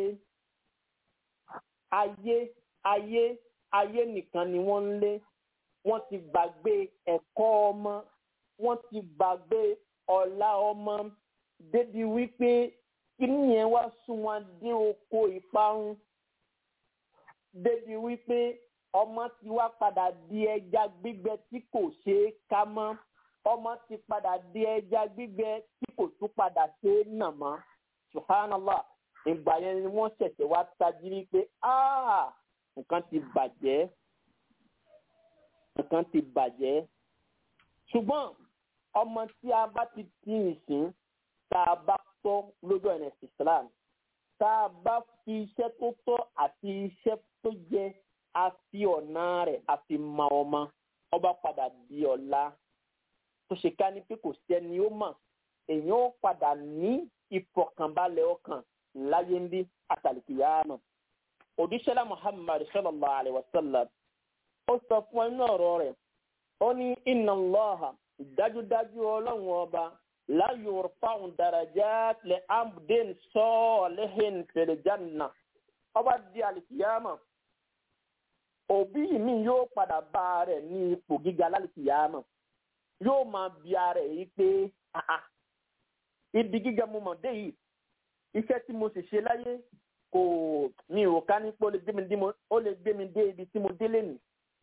Speaker 4: ayé ayé ayé nìkan ni wọ́n ń lé. wọ́n ti gbàgbé ẹ̀kọ́ ọmọ, wọ́n ti gbàgbé ọ̀la ọmọ débi wípé kíní yẹn wá sún wọn dé oko ìparun, débi wípé ọmọ ti wá padà di ẹja gbígbẹ tí kò ṣeé ká mọ́. ọmọ ti padà di ẹja gbígbẹ tí kò tún padà ṣeé nà mọ́. Subhanallah. ìgbà yẹn ni wọ́n ṣẹ̀ṣẹ̀ wá tají wípé áà nǹkan ti bàjẹ́ nǹkan ti bàjẹ́. ṣùgbọ́n ọmọ tí a bá ti ti ìsìn tá a bá tọ́ lójú ọ̀nà Islam, tá a bá fi iṣẹ́ tó tọ́ àti iṣẹ́ tó yẹ a fi ọ̀nà rẹ̀ a fi mọ ọmọ, ọba padà di ọ̀la tó ṣe ká ní pé kò sẹ́ni ó mọ̀. èèyàn ó padà ní ìfọ̀kànbalẹ̀ ọkàn láyé ń bí àtàlìkìyámà. òdíṣẹ́lá Muhammad sallallahu alayhi wa sallam ó sọ fún inú ọ̀rọ̀ rẹ̀ ó ní inna Allaha dájúdájú Ọlọ́run ọba la yurfa'u darajat li abdin salihin fil janna. ọba di àlìkìyámà òbí mi yóò padà bá rẹ̀ ní ipò gíga lálìkìyámà, yóò máa bi ara ẹ̀ yìí pé àà ibi gíga mo mọ̀ dé yìí, iṣẹ́ tí mo sì ṣe láyé kò mi ò ká ní pé ó lè gbé mi dé ibi tí mo délé nì.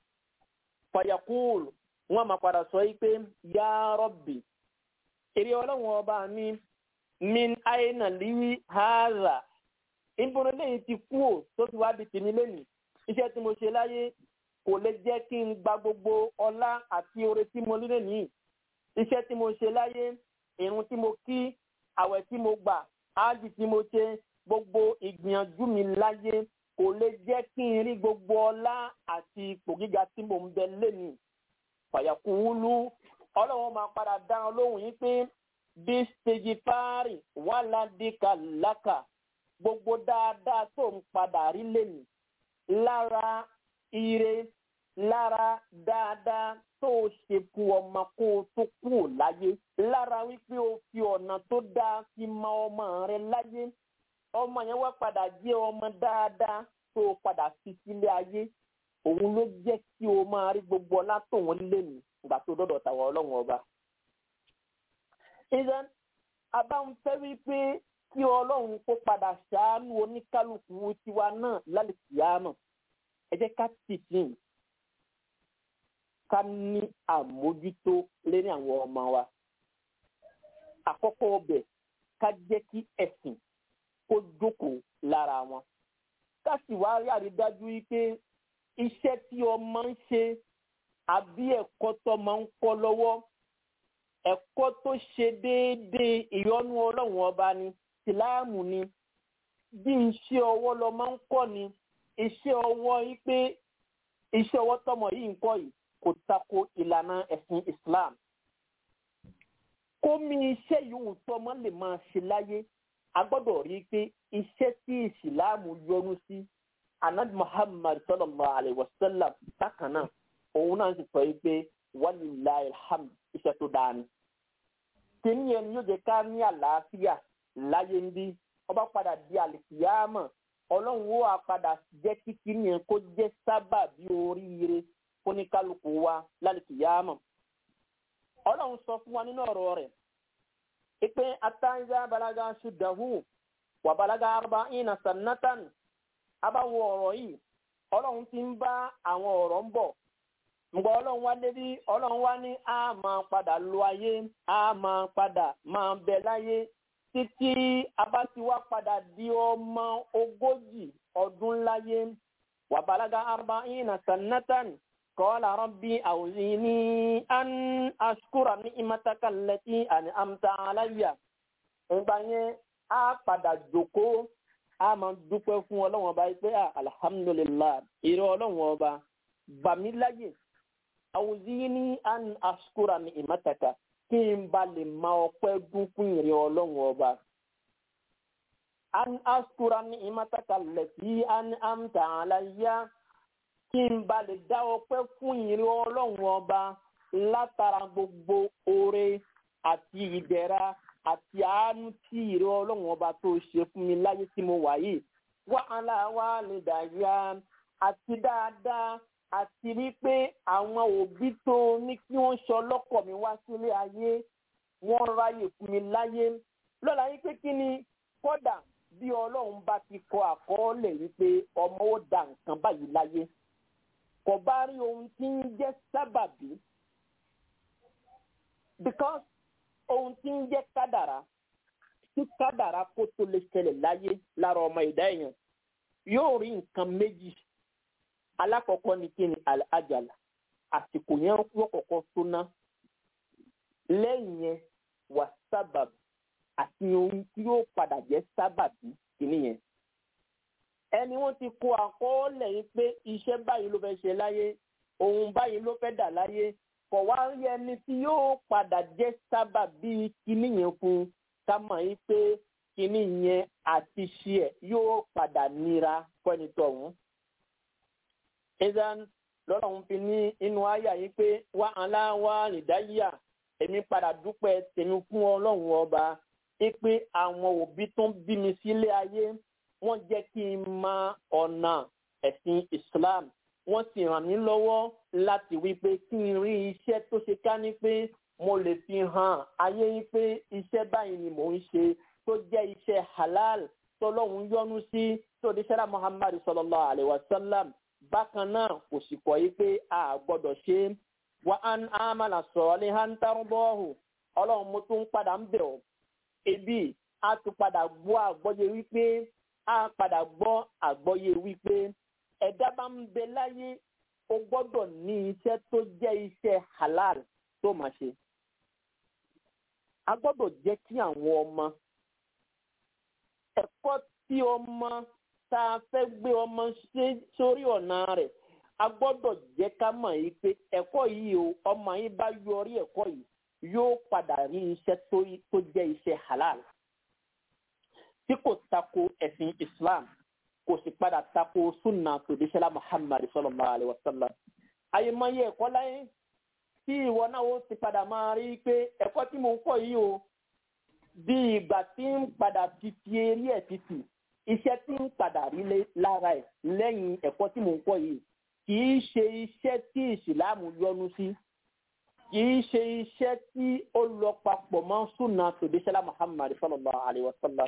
Speaker 4: fayakul wọn máa padà sọ yìí pé ya Rabbi, èrè Ọlọ́run ọba mi, min aina li hadha, ìbọn lẹ́yìn ti kú ò tó ti wá di tèmi lẹ́nìí. iṣẹ́ tí mo ṣe láyé kò lè jẹ́ kí n gba gbogbo ọlá àti oore tí mo nílé nìyí. iṣẹ́ tí mo ṣe láyé, ìrun tí mo kí, àwẹ̀ tí mo gbà, ájì tí mo ṣe, gbogbo ìgbìyànjú mi láyé kò lè jẹ́ kí n rí gbogbo ọlá àti ipò gíga tí mo ń bẹ lẹ́nìí. fàyàkùnúlù Ọlọ́run máa padà dá ọ lóhùn yìí pé bí stage fáárì wà ládìkà lákà, gbogbo dáadáa tó ń padà rí lẹ́nìí lára ire, lára dáadáa tó o ṣe fún ọmọ kó o tó kúrò láyé, lára wípé o fi ọ̀nà tó dáa fi mọ ọmọ rẹ láyé, ọmọ yẹn wá padà jẹ́ ọmọ dáadáa tó o padà fi sílé ayé, òun ló jẹ́ kí o máa rí gbogbo ọlá tóun lẹ́nu ìgbà tó dọ́dọ̀ tàwọn Ọlọ́run ọba. ìdán abáǹfẹ́ wípé kí Ọlọ́run kó padà ṣàánú oníkálukú tiwa náà lálẹ́ kìyàmọ̀. ẹ jẹ́ ká tì sí i. ká ní àmójútó lérí àwọn ọmọ wa. Àkọ́kọ́ ọbẹ̀ ká jẹ́ kí ẹ̀sìn kó jókòó lára wọn. Ká sì wá rí àrídájú wípé iṣẹ́ tí ọmọ ń ṣe àbí ẹ̀kọ́ tó máa ń kọ́ lọ́wọ́, ẹ̀kọ́ tó ṣe déédéé ìyọ́nú Ọlọ́run ọba ni, ìsìláàmù ni, bí iṣẹ́ ọwọ́ lọ máa ń kọ́ ni, iṣẹ́ ọwọ́ yìí pé iṣẹ́ ọwọ́ tọmọ yìí ń kọ́ yìí kò tako ìlànà ẹ̀sìn Islam. Kó mi iṣẹ́ yòówù tọmọ lè máa ṣe láyé, a gbọ́dọ̀ rí i pé iṣẹ́ tí ìsìláàmù yọ́nú sí, Ànábì Muhammad sallallahu alayhi wa sallam bákan náà, òun náà sì sọ yìí pé walillahi alhamd, iṣẹ́ tó dáa ni. Kìíní yẹn ni yóò jẹ́ ká ní àlàáfíà láyé ń bí, ọba padà di àlìkìyámà, Ọlọ́run ó wá padà jẹ́ kí kìíní yẹn kó jẹ́ sábàbí oríire fún ní kálukú wa lálìkìyámà. Ọlọ́run sọ fún wa nínú ọ̀rọ̀ rẹ̀ pé atáyíṣá balaga ṣùdàhù wà balaga arba'ina sannatan. Abáwo ọ̀rọ̀ yìí Ọlọ́run ti ń bá àwọn ọ̀rọ̀ ń bọ̀. Ǹgbọ́ Ọlọ́run wá débi, Ọlọ́run wá ní a máa padà lo ayé, a máa padà máa bẹ láyé títí a bá ti wá padà di ọmọ ogójì ọdún láyé. Wà balaga arba'ina sannatan. Qala rabbi awzini an ashkura ni'mataka allati an'amta alayya. Ìgbà yẹn a padà jókòó, a máa dúpẹ́ fún Ọlọ́run ọba pé alhamdulillah, ìrẹ́ Ọlọ́run ọba gbà mí láyè. Awzini an ashkura ni'mataka, kí n bá lè máa ọpẹ́ dún fún ìrẹ́ Ọlọ́run ọba. An ashkura ni'mataka allati an'amta alayya, kí n bá lè dá ọpẹ́ fún ìrẹ́ Ọlọ́run ọba látara gbogbo oore àti ìdẹ̀ra àti àánú tí ìrẹ́ Ọlọ́run ọba tó ṣe fún mi láyé tí mo wà yìí. Wa ala walidayya, àti dáadáa àti wípé àwọn òbí tó ní kí wọ́n ṣe ọlọ́kọ̀ mi wá sílé ayé, wọ́n ráyè fún mi láyé. Lọ́la yìí pé kí ni kódà bí Ọlọ́run bá ti kọ àkọọ́lẹ̀ wípé ọmọ ó da nǹkan báyìí láyé, kò bá rí ohun tí ń jẹ́ sábàbí, because ohun tí ń jẹ́ kádàrá, tí kádàrá kó tó lè ṣẹlẹ̀ láyé lára ọmọ ẹ̀dá èèyàn, yóò rí nǹkan méjì. Alákọ̀ọ́kọ́ ni kí ni al-ajala, àsìkò yẹn wọ́n kọ́kọ́ súná. Lẹ́yìn yẹn wà sábàbí, àti ohun tí yóò padà jẹ́ sábàbí kìíní yẹn. Ẹni wọ́n ti kó àkọọ́lẹ̀ yìí pé iṣẹ́ báyìí ló fẹ́ ṣe láyé, ohun báyìí ló fẹ́ dà láyé, kò wá rí ẹni tí yóò padà jẹ́ sábàbí kìíní yẹn fún ká mọ̀ yìí pé kìíní yẹn àti ṣe ẹ̀ yóò padà nira fẹ́ni tọ̀hún. Ẹ̀dán lọ́lọ́run fi ní inú àyà yìí pé wá aláwa nìdáyà, èmi padà dúpẹ́ tèmi fún Ọlọ́run ọba pé àwọn òbí tó ń bí mi sílé ayé, wọ́n jẹ́ kí n mọ ọ̀nà ẹ̀sìn Islam, wọ́n sì ràn mí lọ́wọ́ láti wí pé kí n rí iṣẹ́ tó ṣe ká ní pé mo lè fi hàn ayé yìí pé iṣẹ́ báyìí ni mò ń ṣe tó jẹ́ iṣẹ́ halal tọ́lọ́hun yọ́nú sí tó di sẹ́lá Muhammad sallallahu alayhi wa sallam. Bákan náà kò sì kọ́ yìí pé a gbọ́dọ̀ ṣe wa an amala salihan tardahu. Ọlọ́run mo tún padà ń bẹ̀ ọ́, ebi a tún padà gbọ́ àgbọ́yé wípé a padà gbọ́ àgbọ́yé wípé ẹ̀dá bá ń bẹ láyé, o gbọ́dọ̀ ní iṣẹ́ tó jẹ́ iṣẹ́ halal tó máa ṣe. A gbọ́dọ̀ jẹ́ kí àwọn ọmọ, ẹ̀kọ́ tí ọmọ tá a fẹ́ gbé ọmọ ṣe sórí ọ̀nà rẹ̀, a gbọ́dọ̀ jẹ́ ká mọ̀ yìí pé ẹ̀kọ́ yìí o, ọmọ yìí bá yọrí ẹ̀kọ́ yìí yóò padà rí iṣẹ́ tó jẹ́ iṣẹ́ halal tí kò tako ẹ̀sìn Islam, kò sì padà tako sunna tòdíṣẹ́lá Muhammad sallallahu alayhi wa sallam. Àyèmáyé ẹ̀kọ́ láyé tí ìwọ náà ó ti padà máa rí pé ẹ̀kọ́ tí mo ń kọ́ yìí o, bí ìgbà tí ń padà fi fi eré ẹ̀ títì, iṣẹ́ tí ń padà rí lára ẹ̀ lẹ́yìn ẹ̀kọ́ tí mo ń kọ́ yìí kì í ṣe iṣẹ́ tí ìsìláàmù yọ́nú sí, kì í ṣe iṣẹ́ tí ó lọ papọ̀ mọ́ sunna tòdíṣẹ́lá Muhammad sallallahu alayhi wa sallam.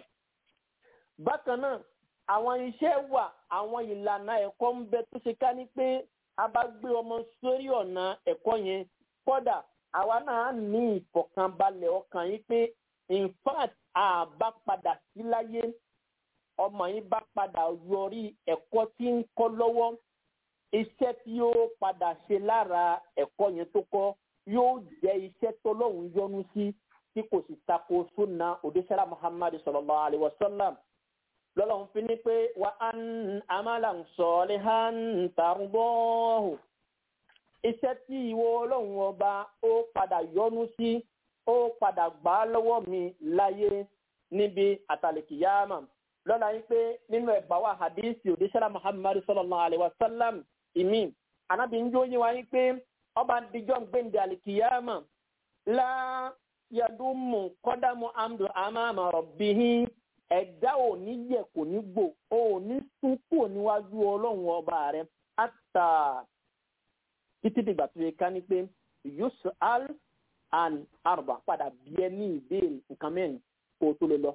Speaker 4: Bákan náà, àwọn iṣẹ́ wà, àwọn ìlànà ẹ̀kọ́ ń bẹ tó ṣe ká ní pé a bá gbé ọmọ sórí ọ̀nà ẹ̀kọ́ yẹn kódà àwa náà ní ìfọ̀kànbalẹ̀ ọkàn yìí pé in fact àbá padà sí láyé ọmọ yìí bá padà yọrí ẹ̀kọ́ tí ń kọ́ lọ́wọ́ iṣẹ́ tí yóò padà ṣe lára ẹ̀kọ́ yẹn tó kọ́ yóò jẹ́ iṣẹ́ tọ́lọ́hun yọ́nú sí tí kò sì tako sunna òdíṣẹ́lá muhammadu sallallahu alaihi wasallam lọ́lọ́run fi ní pé wa an amalan salihan tardahu iṣẹ́ tí ìwọ ọlọ́run ọba ó padà yọ́nú sí ó padà gbà lọ́wọ́ mi láyé níbi àtàlẹ̀kìyàmà lọ́la yín pé nínú ẹ̀gbà wa hadisi òdíṣẹ́lá muhammadu sallallahu alaihi wasallam ìmí anábì ń jó yín wá yín pé ọba dijọ́ gbẹ̀ǹdẹ̀ àlẹ̀kìyàmà la yadumu kọ́dámù amdu amama rabbihi ẹ̀dá ò ní yẹ kò ní gbò ó ní súnkù níwájú ọlọ́run ọba rẹ̀ àtà títí dìgbà tó yẹ ká ní pé yus'al an arba padà bí ẹ ní ìbéèrè nǹkan mẹ́rin kó tó lè lọ.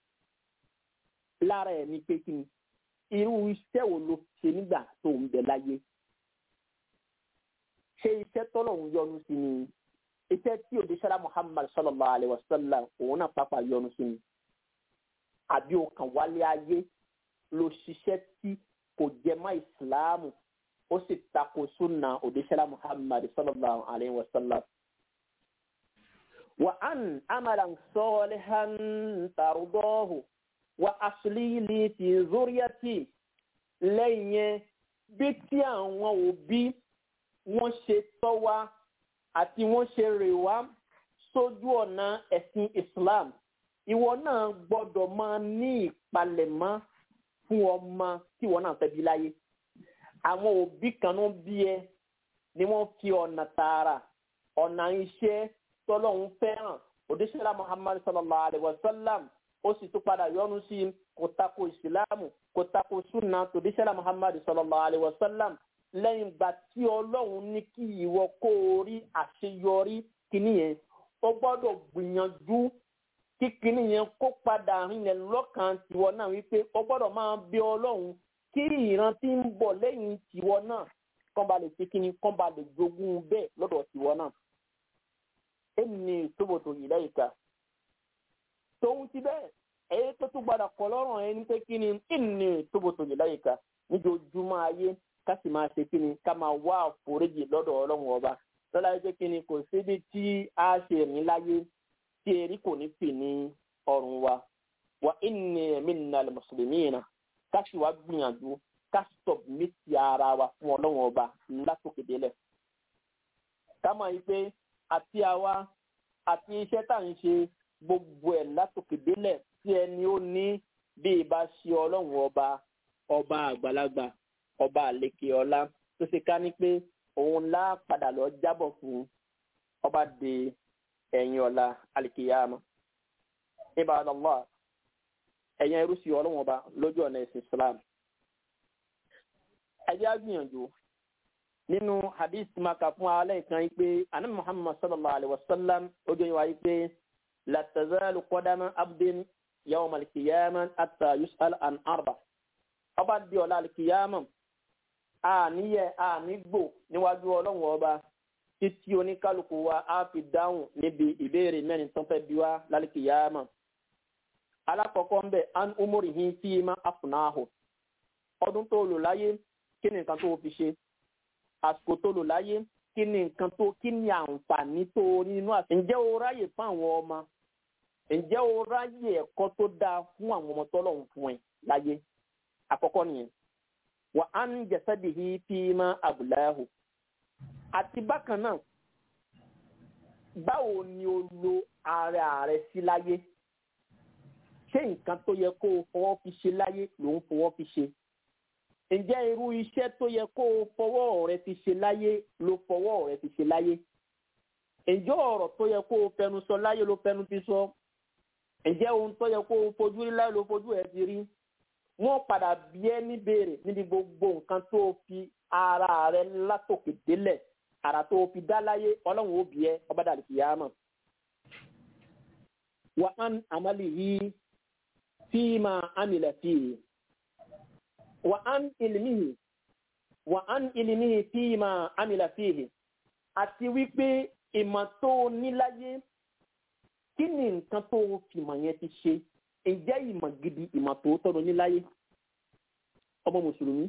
Speaker 4: lára ẹ̀ ní pé kí ni irú iṣẹ́ wo ló ṣe nígbà tó ń bẹ láyé? ṣé iṣẹ́ tọ́lọ́run yọ́nú sí ni iṣẹ́ tí òdíṣẹ́lá muhammad sallallahu alaihi wasallam òun náà pápá yọ́nú sí ni àbí ọkàn wálé ayé ló ṣiṣẹ́ tí kò jẹ mọ́ ìsìláàmù ó sì tako sunna òdíṣẹ́lá muhammad sallallahu alaihi wasallam. wa an amalan salihan tardahu wa asli li fi zuriyati lẹ́yìn bí tí àwọn òbí wọ́n ṣe tọ́ wa àti wọ́n ṣe rè wá sójú ọ̀nà ẹ̀sìn islam ìwọ náà gbọ́dọ̀ máa ní ìpalẹ̀mọ́ fún ọmọ tí ìwọ náà fẹ́ bí láyé. àwọn òbí kan ló bí ẹ ni wọ́n fi ọ̀nà tààrà ọ̀nà iṣẹ́ tọ́lọ́hun fẹ́ràn òdíṣẹ́lá muhammad sallallahu alaihi wasallam ó sì tún padà yọ́nú sí kò tako ìsìláàmù kò tako sunna tòdíṣẹ́lá muhammad sallallahu alaihi wasallam lẹ́yìn ìgbà tí ọlọ́run ní kí ìwọ kó o rí àṣeyọrí kìíní yẹn ó gbọ́dọ̀ gbìyànjú kí kìíní yẹn kó padà rinlẹ̀ lọ́kàn tiwọ náà wípé ó gbọ́dọ̀ máa bí ọlọ́run kí ìran tí ń bọ̀ lẹ́yìn tiwọ náà kán ba lè ṣe kíni kán ba lè jogún bẹ́ẹ̀ lọ́dọ̀ tiwọ náà. ẹnì tóbòtò yìí lẹ́yìn ká tóun ti bẹ́ẹ̀ èyí tó tún gbọ́dọ̀ kọ́ lọ́rùn ẹni pé kíni ẹnì tóbòtò yìí lẹ́yìn ká níjojúmọ́ ayé ká sì máa ṣe kíni ká máa wá àforíjì lọ́dọ̀ ọlọ́run ọba lọ́la ẹgbẹ́ kíni kò síbi tí a ṣe rìn láyé tí erí kò ní pè ní ọrùn wa wa inni minnal muslimina ká sì wá gbìyànjú ká stop mítì ara wa fún ọlọ́run ọba látòkè délẹ̀. ká máa yí pé àti àwa àti iṣẹ́ tá à ń ṣe gbogbo ẹ̀ látòkè délẹ̀ tí ẹni ó ní bí ìbá ṣe ọlọ́run ọba ọba àgbàlagbà ọba àlekè ọlá tó ṣe ká ní pé òun lá padà lọ jábọ̀ fún ọba de ẹ̀yìn ọ̀la alikiyama. Ibadallah ẹ̀yìn ẹrú sí ọlọ́run ọba lójú ọ̀nà ẹ̀sìn islam. ẹ̀jẹ̀ á gbìyànjú nínú hadith maka fún alẹ́ kan yìí pé anabi muhammad sallallahu alayhi wa sallam ojú ìwà yìí pé la tazalu qadama abdin yawm alikiyama hatta yus'al an arba. ọba di ọ̀la alikiyama àníyẹ ànígbò níwájú ọlọ́run ọba títí oníkálukú wa á fi dáhùn níbi ìbéèrè mẹ́rin tó fẹ́ bí wá lálìkìyàmà. alákọ̀ọ́kọ́ ń bẹ̀ an umurihi fima afnahu. ọdún tó lò láyé kí ni nǹkan tó fi ṣe? àsìkò tó lò láyé kí ni nǹkan tó kí ni àǹfààní tó nínú àti. ǹjẹ́ o ráyè fún àwọn ọmọ? ǹjẹ́ o ráyè ẹ̀kọ́ tó dáa fún àwọn ọmọ tọ́lọ́run fún ẹ láyé? àkọ́kọ́ nìyẹn. wa an jasadihi fima ablahu. àti bákan náà báwo ni o lo ara rẹ sí láyé? ṣé nǹkan tó yẹ kó o fọwọ́ fi ṣe láyé ló ń fọwọ́ fi ṣe? ǹjẹ́ irú iṣẹ́ tó yẹ kó o fọwọ́ rẹ fi ṣe láyé ló fọwọ́ rẹ fi ṣe láyé? ǹjẹ́ ọ̀rọ̀ tó yẹ kó o fẹnu sọ láyé ló fẹnu fi sọ? ǹjẹ́ ohun tó yẹ kó o fojú rí láyé ló fojú ẹ ti rí? wọ́n padà bí ẹ ní béèrè níbi gbogbo nǹkan tó fi ara rẹ látòkè délẹ̀ ara tó fi dá láyé ọlọ́run ó bí ẹ ọba dàlí kìyàmà. wa an amalihi fima amila fihi wa an ilmihi wà á ní ilmihi fima amila fihi àti wípé ìmọ̀ tó níláyé kí ni nǹkan tó fìmọ̀ yẹn ti ṣe ǹjẹ́ ìmọ̀ gidi ìmọ̀ tó tọ́nu níláyé ọmọ mùsùlùmí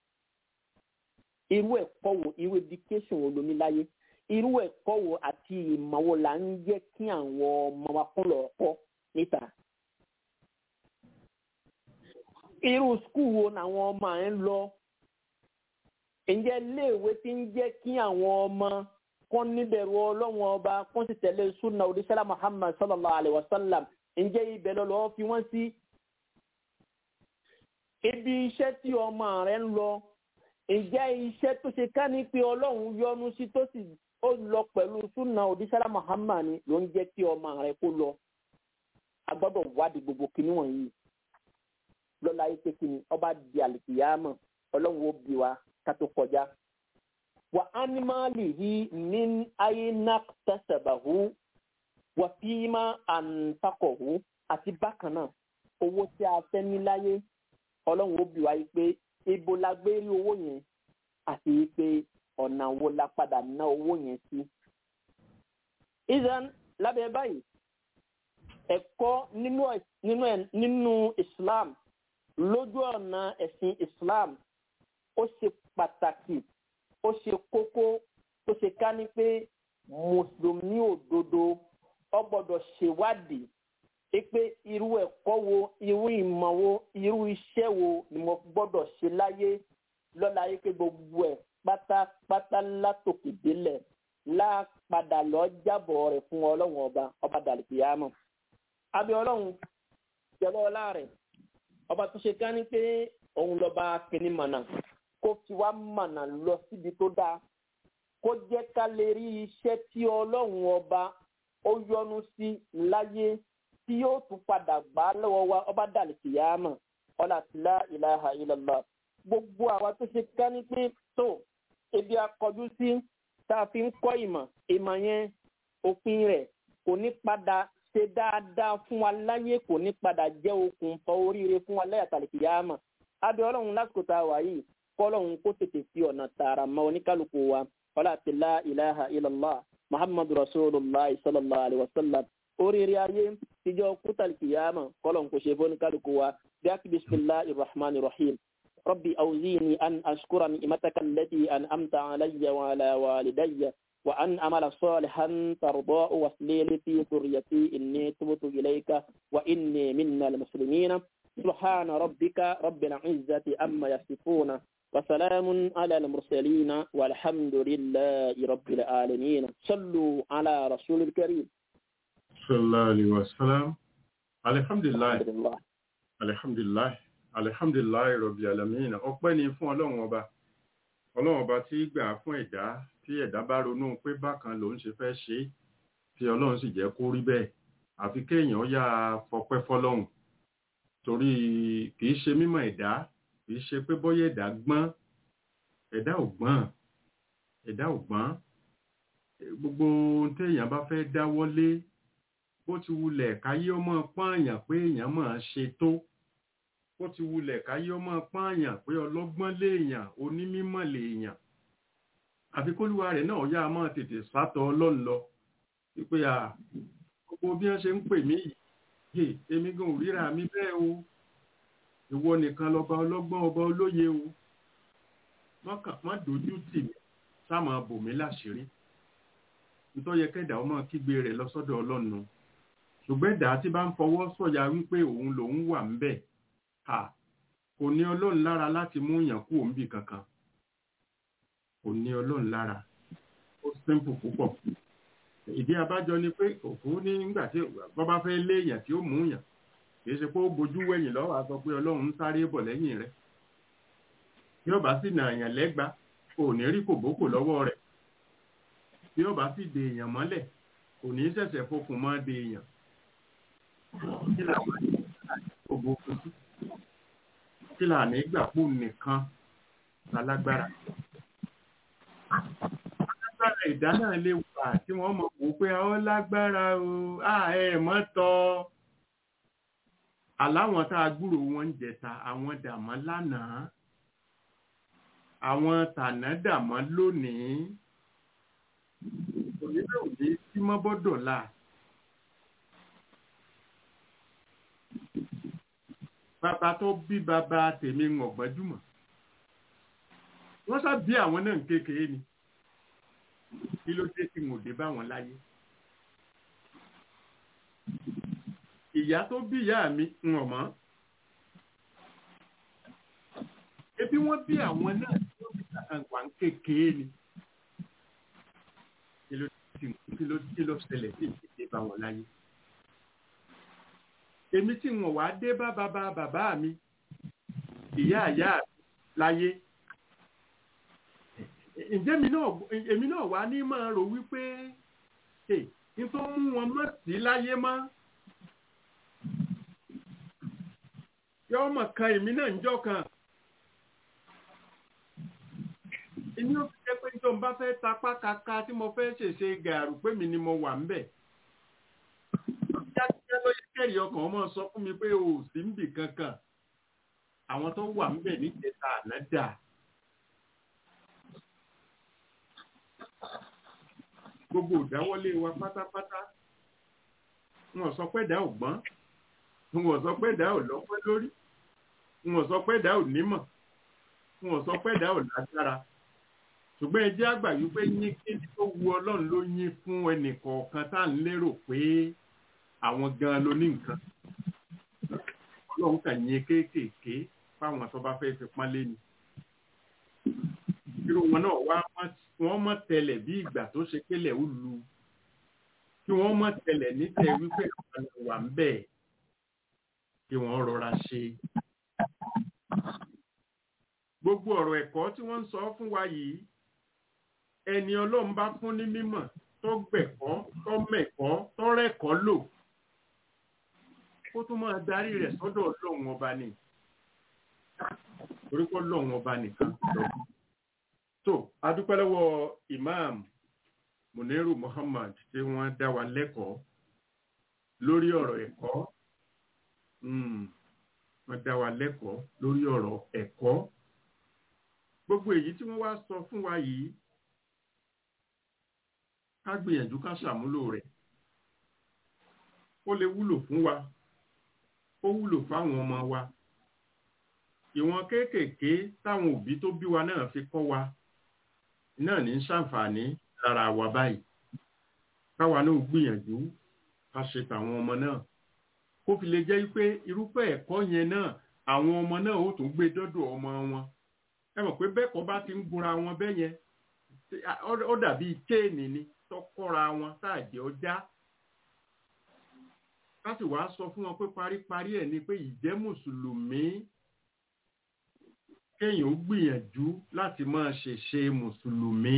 Speaker 4: irú ẹ̀kọ́ wo irú education wo ló níláyé irú ẹ̀kọ́ wo àti ìmọ̀ wo là ń jẹ́ kí àwọn ọmọ wa kọ́ lọ kọ́ níta irú skul wo làwọn ọmọ ẹ̀ ń lọ ǹjẹ́ iléèwé ti ń jẹ́ kí àwọn ọmọ kọ́ níbẹ̀rù ọlọ́run ọba kọ́ sì tẹ̀lé sunna odisala muhammad sallallahu alayhi wa sallam ǹjẹ́ ibẹ̀ lọ́lọ́ fi wọ́n sí ibi iṣẹ́ tí ọmọ rẹ̀ ń lọ ǹjẹ́ iṣẹ́ tó ṣe ká ní pé ọlọ́run yọ́nú sí tó sì ó lọ pẹ̀lú sunna odisala muhammad ni ló ń jẹ́ kí ọmọ rẹ̀ kó lọ a gbọ́dọ̀ wádìí gbogbo kinní wọ̀nyí lọ́la yìí pé kíni ọba di àlìkìyàmọ̀ ọlọ́run ó bí wa ká tó kọjá wa animalihi min aina tasabahu wa fima anfaqahu àti bákan náà owó tí a fẹ́ ní láyé ọlọ́run ó bí wa yìí pé ibo la gbé rí owó yẹn àti pé ọ̀nà wo la padà ná owó yẹn sí. ìdán lábẹ́ báyìí ẹ̀kọ́ nínú nínú nínú Islam lójú ọ̀nà ẹ̀sìn Islam ó ṣe pàtàkì ó ṣe kókó ó ṣe ká ní pé mùsùlùmí òdodo ó gbọ́dọ̀ ṣèwádìí pé irú ẹ̀kọ́ wo irú ìmọ̀ wo irú iṣẹ́ wo ni mo gbọ́dọ̀ ṣe láyé lọ́la yìí pé gbogbo ẹ̀ pátápátá látòkè délẹ̀ lápadà lọ jábọ̀ rẹ̀ fún ọlọ́run ọba ọba dàlùkìyàmọ̀ abẹ́ ọlọ́run jẹ́lọ́ ọlá rẹ̀ ọba tó ṣe ká ní pé òun lọ́ba kìíní mọ̀nà kó fi wá mọ̀nà lọ síbi tó dáa kó jẹ́ ká lè rí iṣẹ́ tí ọlọ́run ọba ó yọ́nú sí láyé tí yóò tún padà gbà lọ́wọ́ wa ọba dàlùkìyàmọ̀ ọlá la ilaha illallah gbogbo àwa tó ṣe ká ní pé tó ebi akọjú sí tá a fi ń kọ́ ìmọ̀ ìmọ̀ yẹn òpin rẹ̀ kò ní padà ṣe dáadáa fún wa láyé kò ní padà jẹ́ okùnfà oríire fún wa láyà tàlìkìyàmọ̀ abẹ́ ọlọ́run lásìkò tá a wà yìí kọ́ ọlọ́run kó tètè fi ọ̀nà tààrà mọ́ oníkálukú wa ọlá àti la ilaha illallah muhammadu rasulullah sallallahu alayhi wa sallam oríire ayé tíjọ́ kú tàlìkìyàmọ̀ kọ́ ọlọ́run kó ṣe fún oníkálukú wa bí a kì bismillahir rahmanir rahim. ربي أوزيني أن أشكر نعمتك التي أنعمت علي وعلى والدي وأن أعمل صالحا ترضاه واصلح في ذريتي إني تبت إليك وإني من المسلمين سبحان ربك رب العزة عما يصفون وسلام على المرسلين والحمد لله رب العالمين صلوا على رسول الكريم
Speaker 2: صلى الله عليه وسلم الحمد لله الحمد لله alhamdulilayi rabbil alamin ọpẹ́ ni fún ọlọ́run ọba ọlọ́run ọba tí gbà fún ẹ̀dá tí ẹ̀dá bá ronú pé bákan lòun ṣe fẹ́ ṣe tí ọlọ́run sì jẹ́ kó rí bẹ́ẹ̀ àfi kéèyàn yá fọpẹ́ fọlọ́run torí kìí ṣe mímọ̀ ẹ̀dá kìí ṣe pé bọ́yá ẹ̀dá gbọ́n ẹ̀dá ò gbọ́n ẹ̀dá ò gbọ́n gbogbo téèyàn bá fẹ́ dáwọ́lé bó ti wulẹ̀ káyé ọmọ pọ́nyàn pé èèyàn máa ṣe tó ó ti wulẹ̀ káyé ọmọ pààyàn pé ọlọ́gbọ́n léèyàn onímímọ̀ léèyàn àfi kólúwa rẹ̀ náà yá máa tètè sátọ̀ ọlọ́run lọ wípé à gbogbo bí wọ́n ṣe ń pè mí yìí èmi gan ò ríra mi bẹ́ẹ̀ o ìwọ nìkan lọba ọlọ́gbọ́n ọba olóye o má dojú tì mí sáàmà bò mí láṣìírí nítorí kẹ́dà ọmọ kígbe rẹ̀ lọ sọ́dọ̀ ọlọ́run ṣùgbọ́n ẹ̀dá tí bá ń fọwọ́ sọ̀yà wípé òun lòun wà ń bẹ̀ kò ní ọlọ́run lára láti mú yàn kú òǹbì kankan kò ní ọlọ́run lára ó simple púpọ̀ ìdí abájọ ni pé òfú ní nígbà tí wọ́n bá fẹ́ léèyàn tí ó mú yàn kìí ṣe pé ó bojú wẹ̀yìn lọ́wọ́ a sọ pé ọlọ́run ń sáré bọ̀ lẹ́yìn rẹ̀ bí ọba sì nà èèyàn lẹ́gba kò ní rí kòbókò lọ́wọ́ rẹ̀ bí ọba sì de èèyàn mọ́lẹ̀ kò ní ṣẹ̀ṣẹ̀ fokùn mọ́ de èèyàn kí làwọn kòbókò sí kí là ní gbàpò nìkan lálágbára alágbára ìdá náà lè wà tí wọ́n mọ̀ wò pé ọ lágbára o ẹ mọ́ tọ́ aláwọn tá a gbúrò wọn ń jẹta àwọn dàmọ́ lánàá àwọn tànádàmọ́ lónìí onílé òní tí mọ́ bọ́dọ̀ la bàbá tó bí bàbá tèmi ń ọ̀gbọ́njúmọ̀ wọ́n sá bí àwọn náà kékeré ni kí ló dé tí mo dé bá wọn láyé ìyá tó bí ìyá mi ń ọ̀mọ́ ebi wọ́n bí àwọn náà tí wọ́n bí àgbà ń kékeré ni kí ló kí ló kí ló ṣẹlẹ̀ sí ìdílé bá wọn láyé èmi tí wọn wá dé bá bàbá bàbá mi ìyá ìyá láyé ǹjẹ́ mi náà èmi náà wá ní máa rò wípé n tó mú wọn mọ̀ sí láyé mọ́ yọ ọmọ kan èmi náà ń jọ kan inú ó fi jẹ́ pé tó ń bá fẹ́ tapá kaka tí mo fẹ́ ṣèṣe gàrú pé mi ni mo wà ń bẹ̀ kíákíá ló yẹ kẹ́rì ọkàn ọmọ sọ fún mi pé o ò sí níbì kankan àwọn tó wà ń bẹ̀ níjẹta àná dà. Gbogbo ìdáwọ́lé wa pátápátá wọn sọ pé dá ò gbọ́n wọn sọ pé dá ò lọ́pẹ́ lórí wọn sọ pé dá ò nímọ̀ wọn sọ pé dá ò lágbára ṣùgbọ́n ẹ jẹ́ àgbà wípé yín kí tó wu Ọlọ́run ló yín fún ẹnì kọ̀ọ̀kan tá à ń lérò pé àwọn gan ló ní nǹkan Ọlọ́run kàn yín kéékèèké fáwọn tó bá fẹ́ fi pọ́nlé ni irú wọn náà wá wọ́n mọ̀ tẹ́lẹ̀ bí ìgbà tó ṣe pélé ó lu kí wọ́n mọ̀ tẹ́lẹ̀ nítẹ̀ wípé àwọn wà ń bẹ̀ kí wọ́n rọra ṣe. Gbogbo ọ̀rọ̀ ẹ̀kọ́ tí wọ́n ń sọ fún wa yìí ẹni Ọlọ́run bá fún ní mímọ̀ tó gbẹ̀kọ́ tó mẹ̀kọ́ tó rẹ̀kọ́ lò ó tún máa darí rẹ̀ sọ́dọ̀ Ọlọ́run ọba ni torí pé Ọlọ́run ọba nìkan lọ́wọ́. So, adúpẹ́ lọ́wọ́ Imam Muniru Muhammad tí wọ́n dá wa lẹ́kọ̀ọ́ lórí ọ̀rọ̀ ẹ̀kọ́. Wọ́n dá wa lẹ́kọ̀ọ́ lórí ọ̀rọ̀ ẹ̀kọ́. Gbogbo èyí tí wọ́n wá sọ fún wa yìí, ká gbìyànjú ká ṣàmúlò rẹ̀. Ó lè wúlò fún wa, ó wúlò fáwọn ọmọ wa. Ìwọ̀n kéékèèké táwọn òbí tó bí wa náà fi kọ́ wa náà ní ṣàǹfààní lára wa báyìí káwa náà gbìyànjú ká ṣe tàwọn ọmọ náà kó fi lè jẹ́ pé irúfẹ́ ẹ̀kọ́ yẹn náà àwọn ọmọ náà ó tún gbé dọ́dọ̀ ọmọ wọn ẹ mọ̀ pé bẹ́ẹ̀kọ́ bá ti ń gunra wọn bẹ́ẹ̀ yẹn ó dàbí chéènì ni tó kọ́ra wọn táàjì ọjà ká sì wá sọ fún wọn pé paríparí ẹ̀ ni pé ìjẹ́ mùsùlùmí kéèyàn ó gbìyànjú láti máa ṣèṣe mùsùlùmí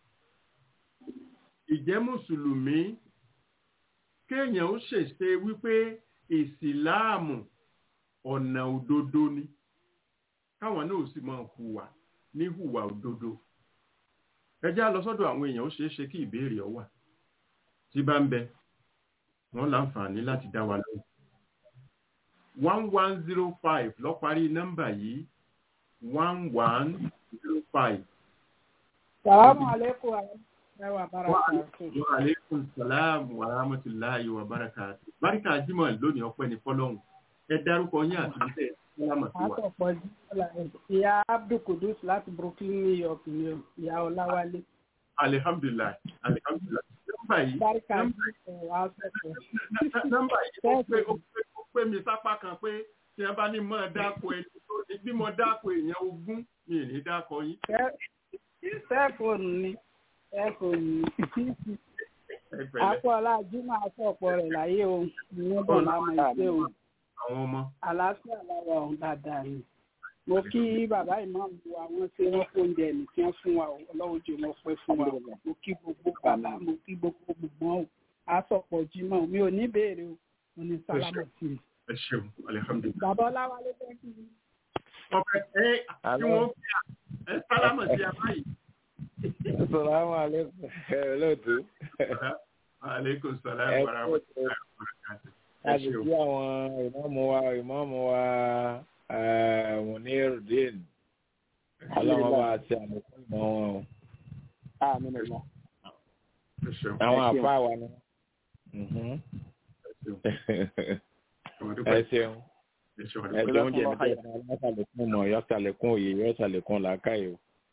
Speaker 2: ìjẹ́ mùsùlùmí kéèyàn ó ṣèṣe wípé ìsìláàmù ọ̀nà òdodo ni káwọn náà sì máa hùwà ní hùwà òdodo ẹ jẹ́ á lọ sọ́dọ̀ àwọn èèyàn ó ṣeé ṣe kí ìbéèrè ọ wà tí bá ń bẹ wọ́n láǹfààní láti dá wa lóhùn one one zero five ló parí nọ́mbà yìí one one zero five.
Speaker 5: Salamu alaikum wa barakatuh.
Speaker 2: Wa alaikum salam wa rahmatullahi wa barakatuh. Báríkà Jímọ̀ lónìí ọpẹ́ ní fọ́lọ́hun. Ẹ dárúkọ yín àti ìtẹ̀ sálámà sí wa.
Speaker 5: Àtọ̀pọ̀ ìyá Abdul Kudus láti Brooklyn, New York ni ìyá Ọláwálé.
Speaker 2: Alhamdulillah, alhamdulillah. Nọ́mbà yìí.
Speaker 5: Báríkà Jímọ̀ wà sọ̀tọ̀.
Speaker 2: Nọ́mbà yìí ó pé ó pé mi sápá kan pé tí ẹ bá ní mọ́ dáko ẹni tó ní bí mo dáko èèyàn ogún mi ì ní dáko yín.
Speaker 5: Sẹ́ẹ̀fóònù ni sẹ́ẹ̀fóònù ni. Akọ́lá Júmọ̀ àtọ̀pọ̀ rẹ̀ láyé o, ìyẹn bọ̀ lámọ̀ ìṣe o.
Speaker 2: Àwọn ọmọ.
Speaker 5: Àlàáfíà lára ọ̀hún dáadáa ni. Mo kí bàbá ìmáàmù wa wọ́n ṣe wọ́n fóúnjẹ ẹ̀mí tí wọ́n fún wa o, Ọlọ́run jẹ́ wọn pẹ́ fún wa o. Mo kí gbogbo bàbá, mo kí gbogbo gbogbo o. Àtọ̀pọ̀ Jímọ̀ mi ò ní béèrè o, mo ní sálámà sí i.
Speaker 2: Ẹ ṣeun, alihamdulilayi.
Speaker 5: Bàbá Ọláwálé fẹ́ kí ni.
Speaker 2: Ọ̀pẹ ẹ tí wọ́n fi ẹ sálámà sí a báyìí.
Speaker 6: Assalamu alaikum. Hello.
Speaker 2: Alaikum salam wa rahmatullahi wa barakatuh.
Speaker 6: A lè bí àwọn ìmáàmù wa ìmáàmù wa Munirudeen ọlọ́run bá ṣe àlékún ìmọ̀ wọn o.
Speaker 5: àmín Allah.
Speaker 6: àwọn àfa wa ni. ẹ ṣeun ẹ ṣeun oúnjẹ nípa ìfọwọ́ ṣàlékún ìmọ̀ yọ ṣàlékún òye yọ ṣàlékún làákàyè o.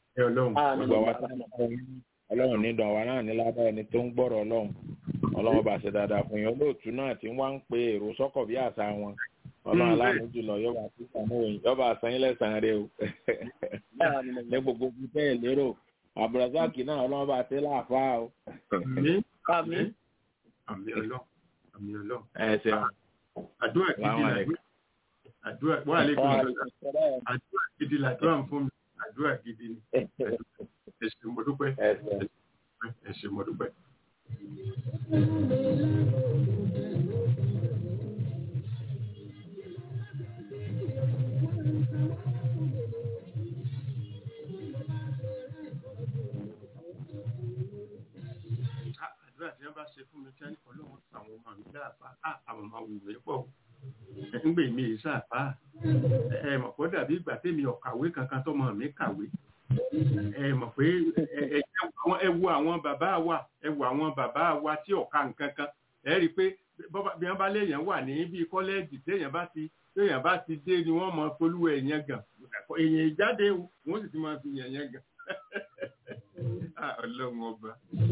Speaker 6: ọlọ́run ní dùn àwa náà ní ládàá ẹni tó ń gbọ́rọ̀ ọlọ́run ọlọ́run bá ṣe dáadáa fún yín olóòtú náà tí wọ́n ń pe èrò sọ́kọ̀ bí àṣà wọn ọlọ́run aláàánú jùlọ yọba àtúntàn òyìn yọba àsanyín lẹ́sàn-án rẹ o ní gbogbo bíi bẹ́ẹ̀ lérò àbùrọ̀sáàkì náà ọlọ́run bá tẹ́ láàfáà o.
Speaker 2: àmín àmín ọlọ́run àmín ọlọ́run.
Speaker 6: ẹ ṣeun.
Speaker 2: àdúrà gidi la àdúrà wà lẹ́kùn àdúrà gidi la àdúrà fún mi àdúrà gidi ni ẹ ṣé mo dúpẹ́ ẹ ṣé mo dúpẹ́. àdúrà tí wọ́n bá ṣe fún mi kí wọ́n ọlọ́run àwọn ọmọ mi dáàbá àwọn ọmọ òwúrọ̀ yẹn pọ̀ ń gbè mí ìsáàpá ẹ mọ̀ pé dàbí ìgbà tèmi ọ̀kàwé kankan tọmọ mi kàwé ẹ mọ̀ pé ẹ wo àwọn bàbá wa ẹ wo àwọn bàbá wa tí ọ̀ka nǹkan kan ẹ rí i pé bí wọ́n bá léèyàn wà ní bíi kọ́lẹ́ẹ̀jì téèyàn bá ti téèyàn bá ti dé ni wọ́n mọ polúwẹ̀ èèyàn gan èèyàn ìjáde wọ́n sì ti máa fi yàn yẹn gan ọlọ́run ọba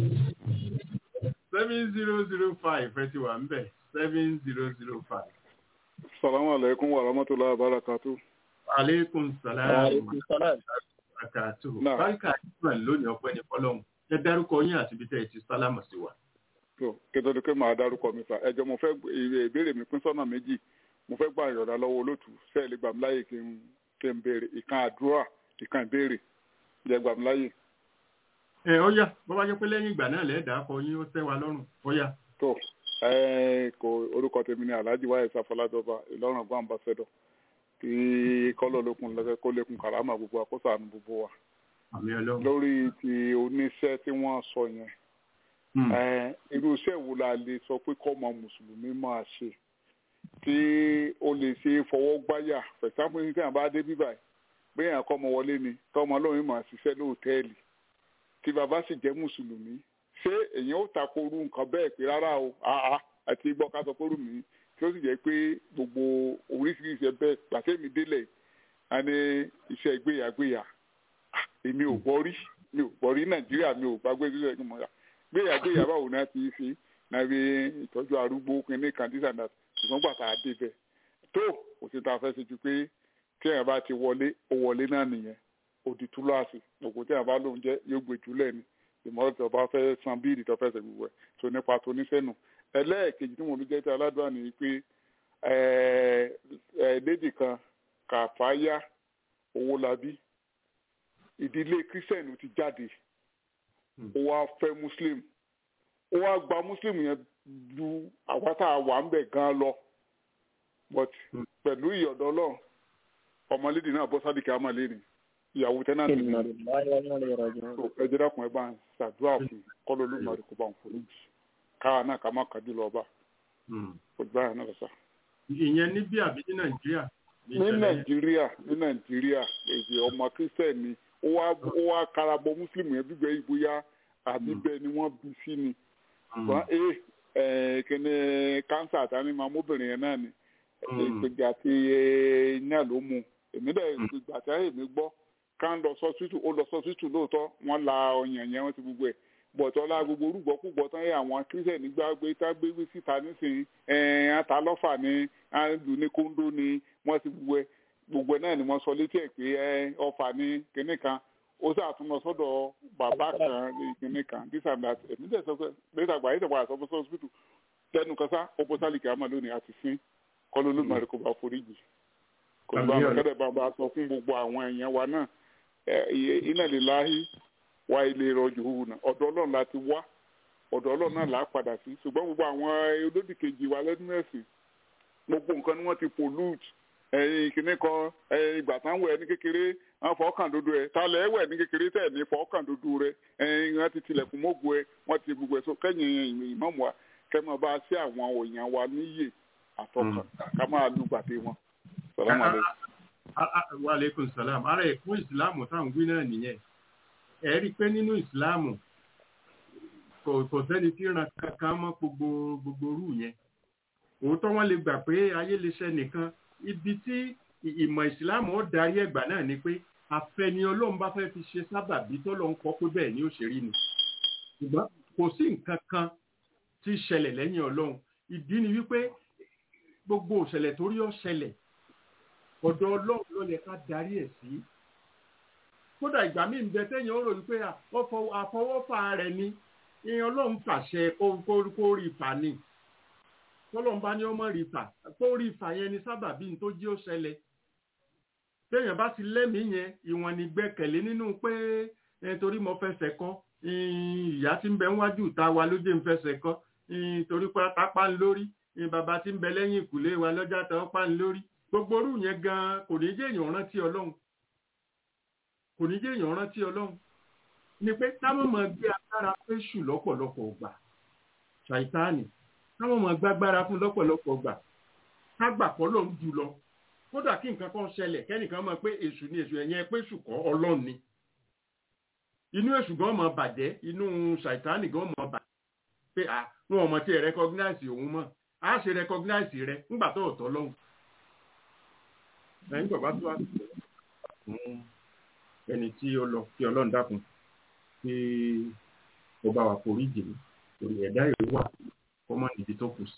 Speaker 2: seven zero zero five ẹ ti wà ń bẹ̀ seven zero zero five.
Speaker 7: Salamu alaikum wa rahmatullahi wa barakatuh.
Speaker 2: Alaikum salam. Barakatuh. Báríkà ìgbà lónìí ọpẹ́ ní fọ́lọ́hun. Ẹ dárúkọ yín àti ibi tẹ́ ẹ ti sálámù sí wa.
Speaker 7: So, kéde pé màá dárúkọ mi sá. Ẹjọ́ mo fẹ́ ìbéèrè mi pín sọ́nà méjì. Mo fẹ́ gbà ìyọ̀dá lọ́wọ́ olóòtú. Sẹ́ẹ̀ lè gbà mí láyè kí n kí n béèrè. Ìkan àdúrà, ìkan ìbéèrè. Jẹ́ gbà mí láyè.
Speaker 2: Ẹ ó yá, bọ́ bá jẹ́ pé lẹ́yìn ìgbà náà lẹ́ẹ̀dá kọ yín ó tẹ́ wa lọ́rùn. Ó yá.
Speaker 7: Tó kò orúkọ tèmi ni Alhaji Wáyé Sáfọládọ́ba Ìlọrin ọgbọ́n ambassador kí kọ́lọ̀ lókun lọ́kẹ́ kó lékun kàrámà gbogbo àkóso àánú gbogbo wa. Lórí ti oníṣẹ́ tí wọ́n sọ yẹn irú iṣẹ́ wo la lè sọ pé kọ́mọ mùsùlùmí máa ṣe tí ó lè ṣe fọwọ́ gbáyà fẹ̀sáfún ní sẹ́yìn bá dé bíbà gbéyàn kọ́mọ wọlé ni tọ́mọ lóyún máa ṣiṣẹ́ lóòtẹ́ẹ̀lì tí bàbá sì jẹ́ mùsùlùmí ṣé èèyàn ó takoru nǹkan bẹ́ẹ̀ pé rárá o àá àti gbọ́ ká sọ kóru mi tí ó sì jẹ́ pé gbogbo oríṣiríṣi ẹbẹ́ gbàtẹ́mi délẹ̀ a ní iṣẹ́ gbéyàgbéyà èmi ò gbọ́ rí mi ò gbọ́ rí Nàìjíríà mi ò gbàgbé sílẹ̀ ẹ̀gbọ́n mọ́ra gbéyàgbéyà báwo náà ti fi náà fi ìtọ́jú arúgbó kínní kan this and that ṣùgbọ́n gbàtà àdé bẹ́ẹ̀ tó kò sí ta fẹ́ ṣe ju pé tí èèyàn bá ti wọlé ó wọlé náà nìyẹn òdì túláàsì gbogbo tí èèyàn bá lóun jẹ́ yóò gbé jùlẹ̀ ni ìmọ̀ràn tó bá fẹ́ san bíìlì tó fẹ́ ṣe gbogbo ẹ̀ tó nípa tó níṣẹ́nu ẹlẹ́ẹ̀kejì tí mo lè jẹ́ tí aládùn ni pé lédì kan Kàfáyà Owólabí ìdílé kírísítẹ̀nì ti jáde ó wá fẹ́ muslim ó wá gba muslim yẹn ju àwa tá a wà ń bẹ̀ gan lọ but pẹ̀lú ìyọ̀dọ̀ Ọlọ́run ọmọlédè náà bọ́ sádìkì àmàlẹ́ni ìyàwó tẹ́nàtì ní ẹjẹ́ dákun ẹ bá ń ṣàdúrà fún kọ́lọ́ ló máa rí kó bá ń forí jì káà náà ká má kájú lọ bá òjò báyà náà lọ́sà.
Speaker 2: ìyẹn ní bí àbí ní Nàìjíríà.
Speaker 7: ní Nàìjíríà ní Nàìjíríà èdè ọmọ kírísítẹ́nì ó wá karabọ mùsùlùmí yẹn bíbẹ ìbúyá àbíbẹ ni wọ́n bí sí ni ṣùgbọ́n ẹ kíni kánsà àtàní máa mọ́bìnrin yẹn náà ni ìpèjà àti iná ló mú èmi dẹ̀ ìpèjà àti ayé mi gbọ́ ká ń lọ sọ́sítù ó lọ sọ́sítù lóòótọ́ wọ́n la ọyàn yẹn wọ́n ti gbogbo ẹ̀ bọ̀tọ́ la gbogbo orúgbọ́kúgbọ́ tán yẹ àwọn kírísítẹ̀nì gbàgbé tá gbé wí síta nísìnyí ata lọ́fà ni àlù ní kóńdó ni wọ́n ti gbogbo ẹ̀ gbogbo ẹ̀ náà ni wọ́n sọ létí ẹ̀ pé ọfà ní kinní kan ó sàtúnlọ sọ́dọ̀ bàbá kan ní kinní kan this and that èmi dẹ̀ sọ pé lẹ́tà àgbà yìí wà sọ́fọ́ sọ́sítù tẹnu kan sá ọpọ́sálì kìámà lónìí àti sín kọ́ló olóògbé kò bá foríjì kò bá kẹ́lẹ́ bá bá sọ fún gbogbo àwọn èèyàn wa náà iná lè láhí wá ilé ìrọ̀jò òhun náà ọ̀dọ̀ Ọlọ́run la ti wá ọ̀dọ̀ Ọlọ́run náà là á padà sí ṣùgbọ́n gbogbo àwọn olódì kejì wa lẹ́nu ẹ̀sìn gbogbo nǹkan ni wọ́n ti pollute ẹ̀yìn kìíní kan ìgbà táwọn ẹ̀ ní kékeré wọ́n fọ́ọ̀kàn dodo ẹ̀ tálẹ̀ ẹ̀wẹ̀ ní kékeré tẹ̀ ní fọ́ọ̀kàn dodo rẹ̀ ẹ̀yìn wọ́n ti tilẹ̀kùn mọ́gbó ẹ̀ wọ́n ti gbogbo ẹ̀ so kẹ́yìn ìmọ̀mù wa kẹ́mọ̀ bá sí àwọn òyìn wa níyè àtọkàn ká máa lu gbàdé wọn.
Speaker 2: wa aleykum salam ara ẹ̀kún ìsìláàmù táwọn wí náà nìyẹn ẹ rí i pé nínú ìsìláàmù kò sẹ́ni tí ran kankan mọ́ gbogbo gbogbo rú yẹn òótọ́ wọn lè gbà pé ayé lè ṣe nìkan ibi tí ìmọ̀ ìsìláàmù ó darí ẹ̀gbà náà ni pé àfẹni ọlọ́run bá fẹ́ fi ṣe sábàbí tọ́lọ́ ń kọ́ pé bẹ́ẹ̀ ni ó ṣe rí ni ṣùgbọ́n kò sí nǹkan kan tí ṣẹlẹ̀ lẹ́yìn ọlọ́run ìdí ni wípé gbogbo òṣẹlẹ̀ torí ó ṣẹlẹ̀ ọ̀dọ̀ ọlọ́run ló yẹ ká darí ẹ̀ sí kódà ìgbà míì ń bẹ tẹ́yìn ó rò wípé àfọwọ́fà rẹ̀ ni ìyẹn ọlọ́run pàṣẹ kó rí ìfà ni tọ́lọ́run bá ní ọmọ rí ìfà kó rí ìfà yẹn ni sábàbí tó jí ó ṣẹlẹ̀ téèyàn bá ti lẹ́mìí yẹn ìwọ̀n ní gbẹ́kẹ̀lé nínú pé torí mo fẹsẹ̀ kọ́ ìyá tí ń bẹ níwájú ìta wa ló jẹ́ ń fẹsẹ̀ kọ́ torí pé tápá ń lórí bàbá tí ń bẹ lẹ́yìn ìkùlé wa lọ́jà tó pa ń lórí gbogbo orú yẹn gan kò ní jẹ́ èèyàn rántí ọlọ́run kò ní jẹ́ èèyàn rántí ọlọ́run ni pé táwọn máa gbé agbára péṣù lọ́pọ̀lọpọ̀ gbà ṣàìtáàní táwọn máa gbágbára fún lọ́pọ̀lọpọ̀ gbà kágbà kọ́ ló ń jù lọ kódà kí nǹkan kan ṣẹlẹ̀ kẹ́nìkan mọ̀ pé èṣù ni èṣù ẹ̀yẹn péṣù kọ́ ọlọ́run ni inú èṣù gan máa bàjẹ́ inú ṣàìtáàní gan máa bàjẹ́ pé à wọn ò mọ̀ tí ẹ rẹ́kọ́gínáìsì òun mọ̀ á ṣe rẹ́kọ́gínáìsì rẹ nígbà tó ọ̀tọ̀ lọ́hùn ẹ̀yìn bàbá tó wà fún ẹni tí ó lọ kí ọlọ́run dákun kí ó bá wa forí jì mí torí ẹ̀dá ìlú wà kó mọ̀ níbi tó kù sí.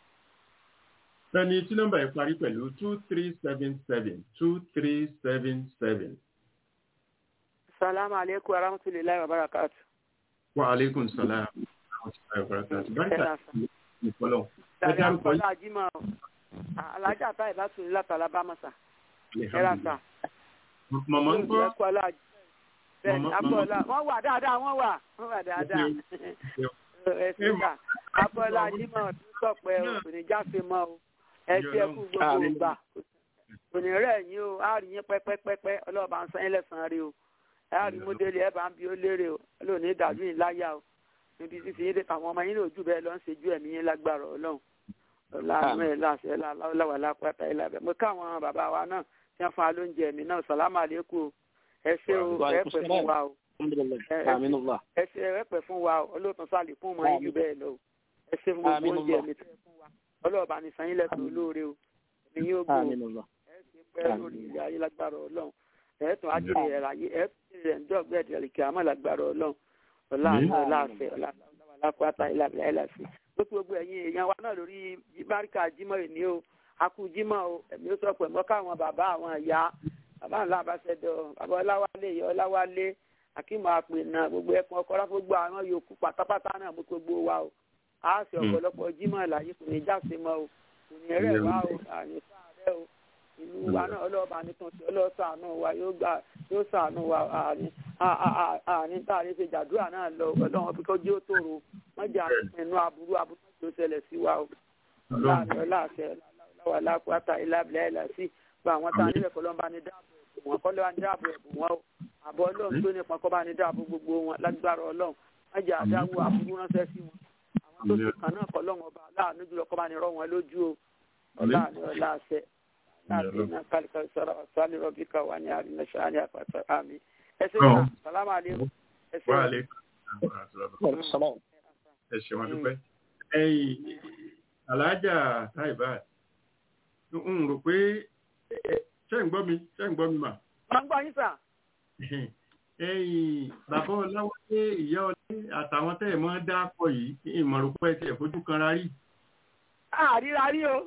Speaker 2: ẹni tí nọ́mbà yìí parí pẹ̀lú two three seven seven two three seven seven.
Speaker 8: salamu aleykum wa rahmatulahi wa barakatu.
Speaker 2: wa aleykum salaam wa rahmatulahi wa barakatu. báyìí ní ìfọlọ́. ẹ dárúkọ yìí.
Speaker 8: alájà táyì bá tún ní látàlá bá mọ̀ sá. ẹ rà sá.
Speaker 2: mọ̀mọ́ ń gbọ́.
Speaker 8: bẹ́ẹ̀ni abọ́lá wọ́n wà dáadáa wọ́n wà wọ́n wà dáadáa. ẹ ṣe sá abọ́lá jimá ọdún sọ̀pẹ́ òní jáfe mọ́ o ẹ ṣe kú gbogbo ìgbà òní rẹ̀ yín o á rí yín pẹ́pẹ́pẹ́pẹ́ ọlọ́ọ̀bá ń san yín lẹ́sàn-án rí o á rí múdélé ẹ̀ bá ń bi ó lérè o lónìí dàbí yín láyà o níbi tí fi yín dé àwọn ọmọ yín lójú bẹ́ẹ̀ lọ ń ṣe ju ẹ̀mí yín lágbára ọlọ́run ọlọ́run ẹ̀ láṣẹ láwà lápáta ẹ̀ lábẹ́ mo káwọn bàbá wa náà tí wọ́n fún wa lóúnjẹ mi náà sàlámà lẹ́kọ̀ọ́ ẹ ṣé o ẹ pẹ́ fún wa o ẹ ṣé ẹ pẹ́ fún wa o olóòtú sálì fún ọmọ yín jù bẹ́ẹ̀ lọ o ẹ ṣé fún gbogbo oúnjẹ mi tẹ́ fún wa ọlọ́ọ̀bá ní sanyín lẹ́sùn olóore o èmi yóò gbó ẹ ṣe pẹ́ lórí ilé ayé lágbára ọlọ́run ẹ tún ájúre ẹ̀ ráyé ẹ tún rẹ̀ ń dọ́gbẹ́ ẹ̀dẹ̀lẹ̀kẹ́ àmọ́ lágbára ọlọ́run ọláàfẹ́ ọláàpáta ìlàbíláìláṣí gbogbo ẹ̀yin èèyàn wa náà lórí báríkà jímọ̀ ìní o akú jímọ̀ o ẹ̀mí ó sọ pé mọ́ káwọn bàbá àwọn ìyá bàbá ńlá àbáṣẹdọ̀ bàbá ọláwálé ìyá ọláwálé akímọ̀ àpènà gbogbo ẹ̀pọ̀n ọkọ̀ láti gbogbo àwọn yòókù pátápátá náà mú gbogbo wa o a ṣe ọ̀pọ̀lọpọ̀ jímọ̀ láyé kò ní jáse mọ́ o kò ní ẹrẹ́ wa o àní sáàrẹ́ o ìlú wa náà ọlọ́ọ̀bà nìkan tí ọlọ́ọ̀sàánú wa yóò gbà yóò sàánú wa àní àní tá a lè ṣe jàdúrà náà lọ ọlọ́run bí kò jẹ́ ó tòrò wọ́n jẹ́ àpinnu aburú aburú tó ṣẹlẹ̀ sí wa o láàrin ọláàṣẹ ọlọ́wà lápáta ìlàbílẹ̀ ẹ̀làsí gba àwọn tá a nílẹ̀ kọ́ lọ́nba ní dáàbò ẹ̀bùn wọn kọ́ lọ́wọ́ ní dáàbò ẹ̀bùn wọn o àbọ̀ ọlọ́run tó nípa kọ́ bá ní dáàbò gbogbo wọn lágbára ọlọ́run wọ́n jẹ́ àdáwò aburú ránṣẹ́ sí wọn àwọn tó ti kàn náà kọ́ lọ́wọ́ ọba láàánú jùlọ kọ́ bá ní rọ́ wọn lójú o ọláàrin ọláàṣẹ láti iná kálíkà sọ̀rọ̀ ọ̀sán rọ̀bíkà wà ní àrínà ṣáàní àpàtà àmì ẹsẹ̀ náà sàlámà àlékún ẹsẹ̀
Speaker 2: ẹ ṣe wọn dúpẹ́ ẹ̀yin alájà táìbà ń rò pé ṣé ń gbọ́ mi ṣé ń gbọ́ mi mà.
Speaker 8: wọ́n ń gbọ́ yín sà.
Speaker 2: ẹ̀yin bàbá ọláwálé ìyá ọlẹ́ àtàwọn tẹ́ ẹ̀ mọ́ dáàpọ̀ yìí ìmọ̀ràn pẹ́ tiẹ̀ fojú kan rárí.
Speaker 8: àríra rí o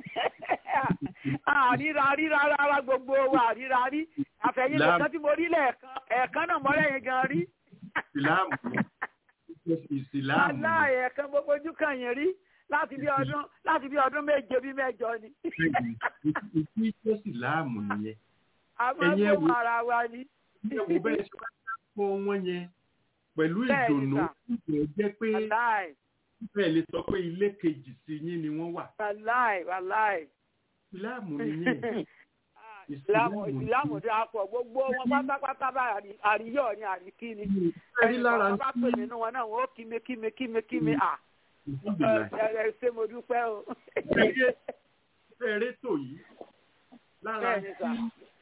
Speaker 8: àríra rí rárá gbogbo wa àríra rí àfẹ̀yìn nìkan tí mo rí lẹ́ẹ̀kan ẹ̀ẹ̀kan náà mọ́rẹ́ yẹn gan rí.
Speaker 2: ìsìláàmù ìsìláàmù.
Speaker 8: aláàyè ẹ̀kan gbogbo ojú kan yẹn rí láti bí ọdún láti bí ọdún méje bí mẹ́jọ ni.
Speaker 2: ìsì ìsìláàmù nìyẹn.
Speaker 8: àmọ́ fún ara wa ni.
Speaker 2: ẹ̀yẹ́ wo bẹ́ẹ̀ ṣe wá kó wọn yẹn pẹ̀lú ìdùnnú ìgbẹ́ jẹ́ pé bẹ́ẹ̀ lè sọ pé ilé kejì sí yín ni wọ́n wà.
Speaker 8: wàláì wàláì.
Speaker 2: ìsìláàmù nìyẹn.
Speaker 8: ìsìláàmù ìsìláàmù dáa pọ̀ gbogbo wọn pátápátá bá àríyọ̀ ni àríkí ni.
Speaker 2: ẹ̀rí lára
Speaker 8: ń bá pè nínú wọn náà wọ́n ó kíni kíni kíni kíni à. ẹ ṣe mo dúpẹ́ o.
Speaker 2: ẹ̀rẹ́ tò yìí lára tí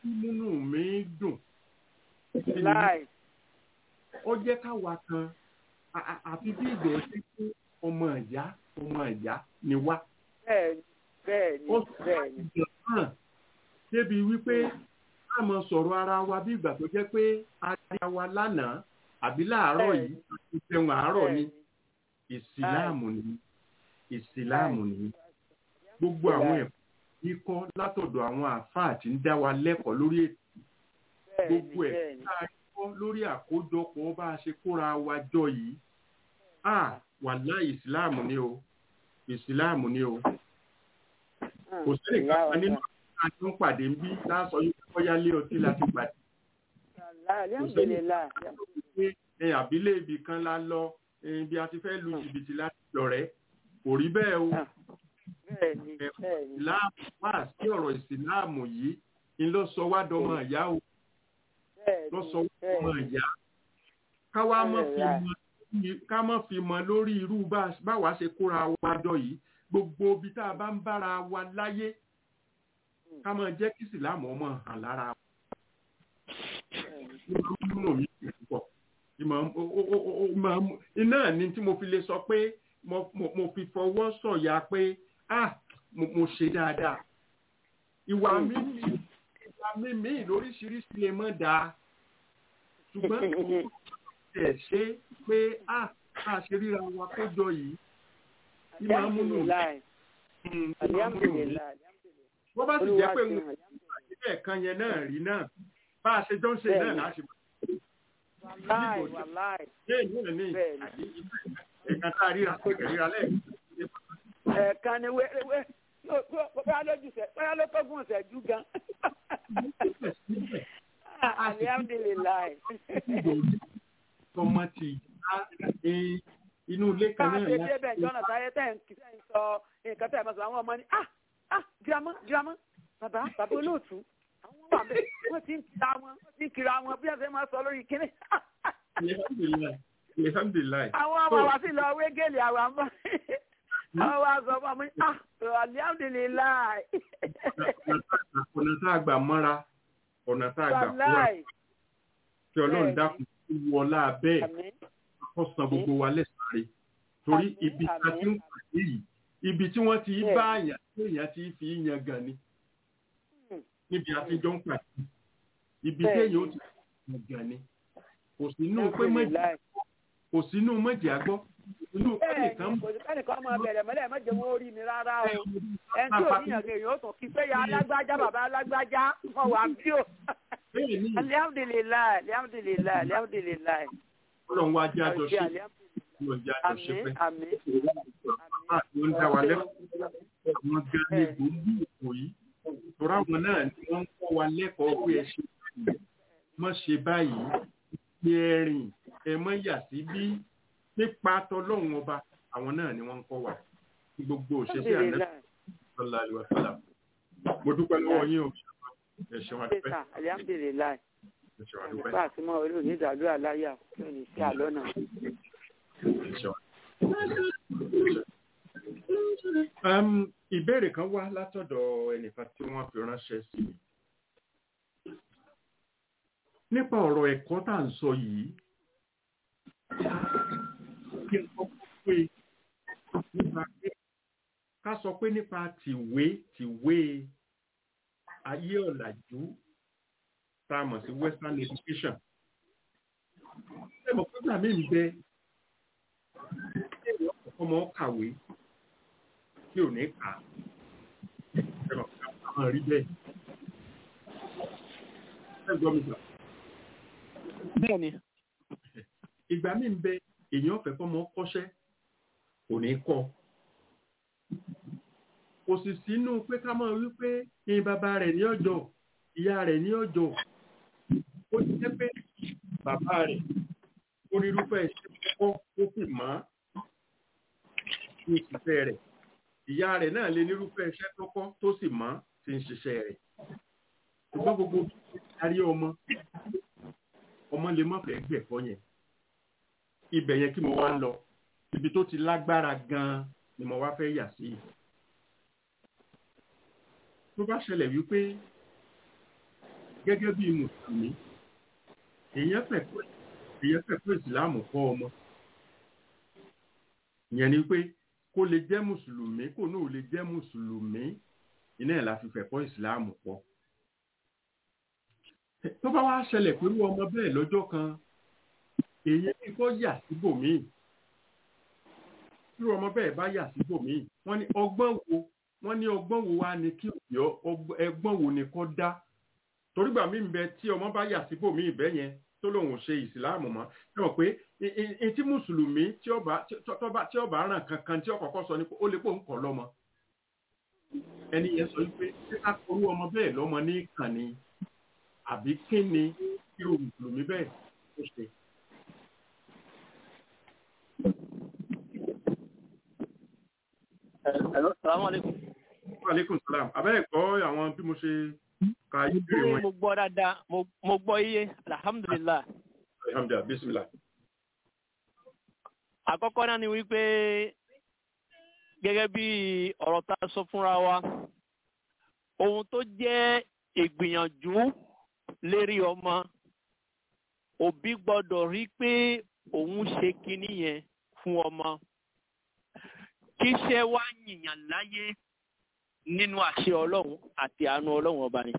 Speaker 2: múnú mi dùn
Speaker 8: láì
Speaker 2: ó jẹ́ káwa kan àfi bí ìgbẹ́ sí fún ọmọ ìyá ọmọ ìyá ni wá.
Speaker 8: bẹ́ẹ̀ni bẹ́ẹ̀ni bẹ́ẹ̀ni.
Speaker 2: ó sì hàn débi wípé a mọ sọ̀rọ̀ ara wa bí ìgbà tó jẹ́ pé a rí wa lánàá àbí láàárọ̀ yìí àti ìfẹ̀hùn àárọ̀ ni ìsìláàmù ni ìsìláàmù ni gbogbo àwọn ẹ̀kọ́ kíkọ́ látọ̀dọ̀ àwọn àfáà tí ń dá wa lẹ́kọ̀ọ́ lórí ètò gbogbo ẹ̀ tá a kọ́ lórí àkójọpọ̀ bá a ṣe kóra wa jọ yìí à wàláhì ìsìláàmù ni o ìsìláàmù ni o kò sẹ́ni kankan nínú àti ń pàdé ń bí láàsọ yìí kọ́yá lé ọtí láti pàdé kò sẹ́ni kankan àbílẹ̀ ibì kan la lọ bí a ti fẹ́ lu jìbìtì láti lọ̀rẹ́ kò rí bẹ́ẹ̀ o ìsìláàmù wá sí ọ̀rọ̀ ìsìláàmù yìí ń lọ sọ wá dọmọ ìyá o lọ sọ wá dọmọ ìyá káwá mọ́ fi mọ ká mọ́ fi mọ lórí irú báwa ṣe kóra wa jọ yìí gbogbo ibi tá a bá ń bára wa láyé ká mọ́ jẹ́ kí ìsìláàmù ọmọ hàn lára wa. iná ni tí mo fi lè sọ pé mo fi fọwọ́ sọ̀yà pé ah mo ṣe dáadáa ìwà mi ìwà mi mi lóríṣiríṣi lè mọ̀ dáa ṣùgbọ́n kò tẹ̀ ṣe pé ah bá a ṣe ríra wa kó jọ yìí ní máa múnú wọ́n bá sì jẹ́ pé wọ́n ti ẹ̀kan yẹn náà rí náà bá a ṣe jọ ń ṣe náà láti bá
Speaker 8: láì wà láì
Speaker 2: ẹ̀kan tá a ríra ríra lẹ́yìn.
Speaker 8: ẹ̀ẹ̀kan ni wéréwé bóyá lójú sẹ bóyá ló tógun ìṣẹ́jú gan. alihamdulilayi.
Speaker 2: ọmọ ti inú ilé kan náà.
Speaker 8: káà ṣe débẹ̀ jọ́nà táyé tẹ̀ ń sọ nǹkan tẹ̀ mọ́ sọ àwọn ọmọ ni ah ah girama girama bàbá bàbá olóòtú àwọn wà bẹ́ẹ̀ wọ́n ti ń kira wọn wọ́n ti ń kira wọn bí wọ́n ṣe máa sọ lórí kíní.
Speaker 2: alihamdulilayi alihamdulilayi.
Speaker 8: àwọn ọmọ wa sì lọ wé gèlè àwọn àmọ́ àwọn wa sọ fún mi ah alihamdulilayi.
Speaker 2: ọ̀nà tá a gbà mọ́ra ọ̀nà tá a gbà kúrò kí ọlọ́run dákun wọlá bẹ́ẹ̀ kó san gbogbo wa lẹ́san rẹ̀ torí ibi tá a ti ń pàdé yìí ibi tí wọ́n ti bá àyàn tí èèyàn ti fi yan gan ni níbi àtijọ́ ń pàdé ibi téèyàn ó ti yan gan ni kò sínú pé méjì kò sínú méjì àgbọ́ inú ẹnìkan
Speaker 8: kò sí ẹnìkan máa bẹ̀rẹ̀ mọ́lẹ̀ mọ́jọ wọn ó rí mi rárá o ẹni tí ò níyàn gẹ̀ yóò tún kí pé ya alágbájá bàbá alágbájá wọn wà bí o alihamudulilayi alihamudulilayi alihamudulilayi.
Speaker 2: ọlọ́run wá jẹ́ àjọṣe ọlọ́run jẹ́ àjọṣe pé àti ó ń dá wa lẹ́kọ̀ọ́ àwọn gan ni gbòógì ètò yìí torí àwọn náà ni wọ́n ń kọ́ wa lẹ́kọ̀ọ́ pé ẹ ṣe báyìí mọ́ ṣe báyìí ní ẹ̀rìn ẹ mọ́ yà sí bí nípa tọlọ́run ọba àwọn náà ni wọ́n ń kọ́ wa ní gbogbo òṣèṣẹ́ àná sọlá àlùwà sọlá mo dúpẹ́ lọ́wọ́ yín o ẹ ṣeun àdúpẹ́
Speaker 8: alihamudulilayi nípa àtìmọ́ orí òní ìdàdúrà láyà kí o ní sí àlọ́ náà.
Speaker 2: Um, ìbéèrè kan wá látọ̀dọ̀ ẹnìkan tí wọ́n fi ránṣẹ́ sí mi nípa ọ̀rọ̀ ẹ̀kọ́ tá à ń sọ yìí kí n kọ́kọ́ pé nípa pé ká sọ pé nípa tìwé tìwé ayé ọ̀làjú tá a mọ̀ sí western education ṣé mo pé gbà mí ń bẹ ọmọ kàwé tí ò ní kà á ẹ̀rọ àwọn rí bẹ́ẹ̀ ẹ̀gbọ́n mi gbà.
Speaker 4: bẹ́ẹ̀ni.
Speaker 2: ìgbà mi ń bẹ èèyàn fẹ́ fọmọ kọ́ṣẹ́ kò ní kọ́ kò sì sínú pé ká mọ̀ wípé ní bàbá rẹ̀ ní ọjọ́ ìyá rẹ̀ ní ọjọ́ ó ti jẹ́ pé bàbá rẹ̀ onírúfẹ́ iṣẹ́ kọ́ ó sì mọ́ ní ìṣiṣẹ́ rẹ̀ ìyá rẹ̀ náà lè nírúfẹ́ iṣẹ́ tó kọ́ tó sì mọ́ sí ń ṣiṣẹ́ rẹ̀ ṣùgbọ́n gbogbo darí ọmọ ọmọ lè má fẹ́ gbẹ̀kọ́ yẹn ibẹ̀ yẹn kí mo wá ń lọ ibi tó ti lágbára gan-an ni mo wá fẹ́ yà sí tó bá ṣẹlẹ̀ wípé gẹ́gẹ́ bí mùsùlùmí èèyàn fẹ́ kó èèyàn fẹ́ kó ìsìláàmù kọ́ ọmọ ìyẹn ni pé kó lè jẹ́ mùsùlùmí kó náà lè jẹ́ mùsùlùmí iná ẹ̀ la fi fẹ́ kọ́ ìsìláàmù kọ́ tó bá wá ṣẹlẹ̀ pẹ̀lú ọmọ bẹ́ẹ̀ lọ́jọ́ kan èyí ni kó yà síbòmíì tí ọmọ bẹ́ẹ̀ bá yà síbòmíì wọ́n ní ọgbọ́n wo wọ́n ní ọgbọ́n wo wá ní kí òyọ́ ẹgbọ́n wo ni kó dá torí gbà mí bẹ tí ọmọ bá yà síbòmíì bẹ́ẹ̀ yẹn tó lóun ṣe ìsìláàmù mọ́ ẹ mọ̀ pé etí mùsùlùmí tí ọba ràn kankan tí ọkọ̀ọ̀kọ̀ sọ ni ó lè pò ń kọ́ lọ́mọ ẹni yẹn sọ wípé ṣé ká korú ọmọ bẹ́ẹ̀ lọ́mọ ní ìkànnì àbí kí ni irú mùsùlùmí bẹ́ẹ̀ ó ṣe.
Speaker 4: Hello, salamu alaikum.
Speaker 2: Wa alaikum salam. Abẹ́ ẹ̀kọ́ àwọn bí mo ṣe ka ìbéèrè wọn.
Speaker 4: Mo gbọ́ dáadáa, mo gbọ́ iye, alhamdulillah.
Speaker 2: Alhamdulillah, bismillah.
Speaker 4: Àkọ́kọ́ náà ni wípé gẹ́gẹ́ bí ọ̀rọ̀ tá a sọ fúnra wa, ohun tó jẹ́ ìgbìyànjú lérí ọmọ, òbí gbọ́dọ̀ rí pé òun ṣe kinní yẹn fún ọmọ. Kíṣẹ́ wá yìnyàn láyé nínú àṣẹ ọlọ́run àti àánú ọlọ́run ọba ni.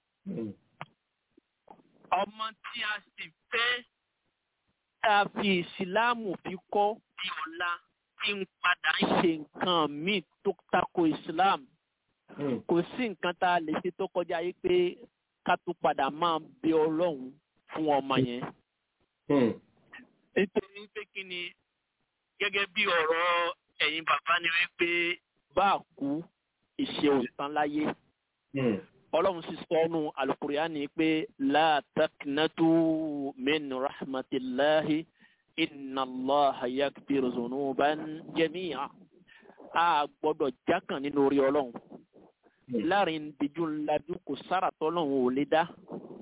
Speaker 4: Ọmọ tí a sì fẹ́ tá a fi ìsìláàmù fi kọ́ bí ọ̀la tí ń padà ń ṣe nǹkan míì tó tako ìsìláàmù. Kò sí nǹkan tá a lè ṣe tó kọjá yìí pé ká tó padà máa bẹ ọlọ́run fún ọmọ yẹn. Nítorí pé kí ni gẹ́gẹ́ bí ọ̀rọ̀ ẹ̀yin bàbá ni wípé bá a kú ìṣe òsán láyé. Ọlọ́run sì sọ ọ́nù Al-Qur'ani pé la taqnatu min rahmatillahi inna Allaha yaghfiru dhunuban jami'a. A gbọ́dọ̀ jákàn nínú orí ọlọ́run. Láàrin ìdíjú ńlájú kò sára tọ́lọ́run ò lè dá.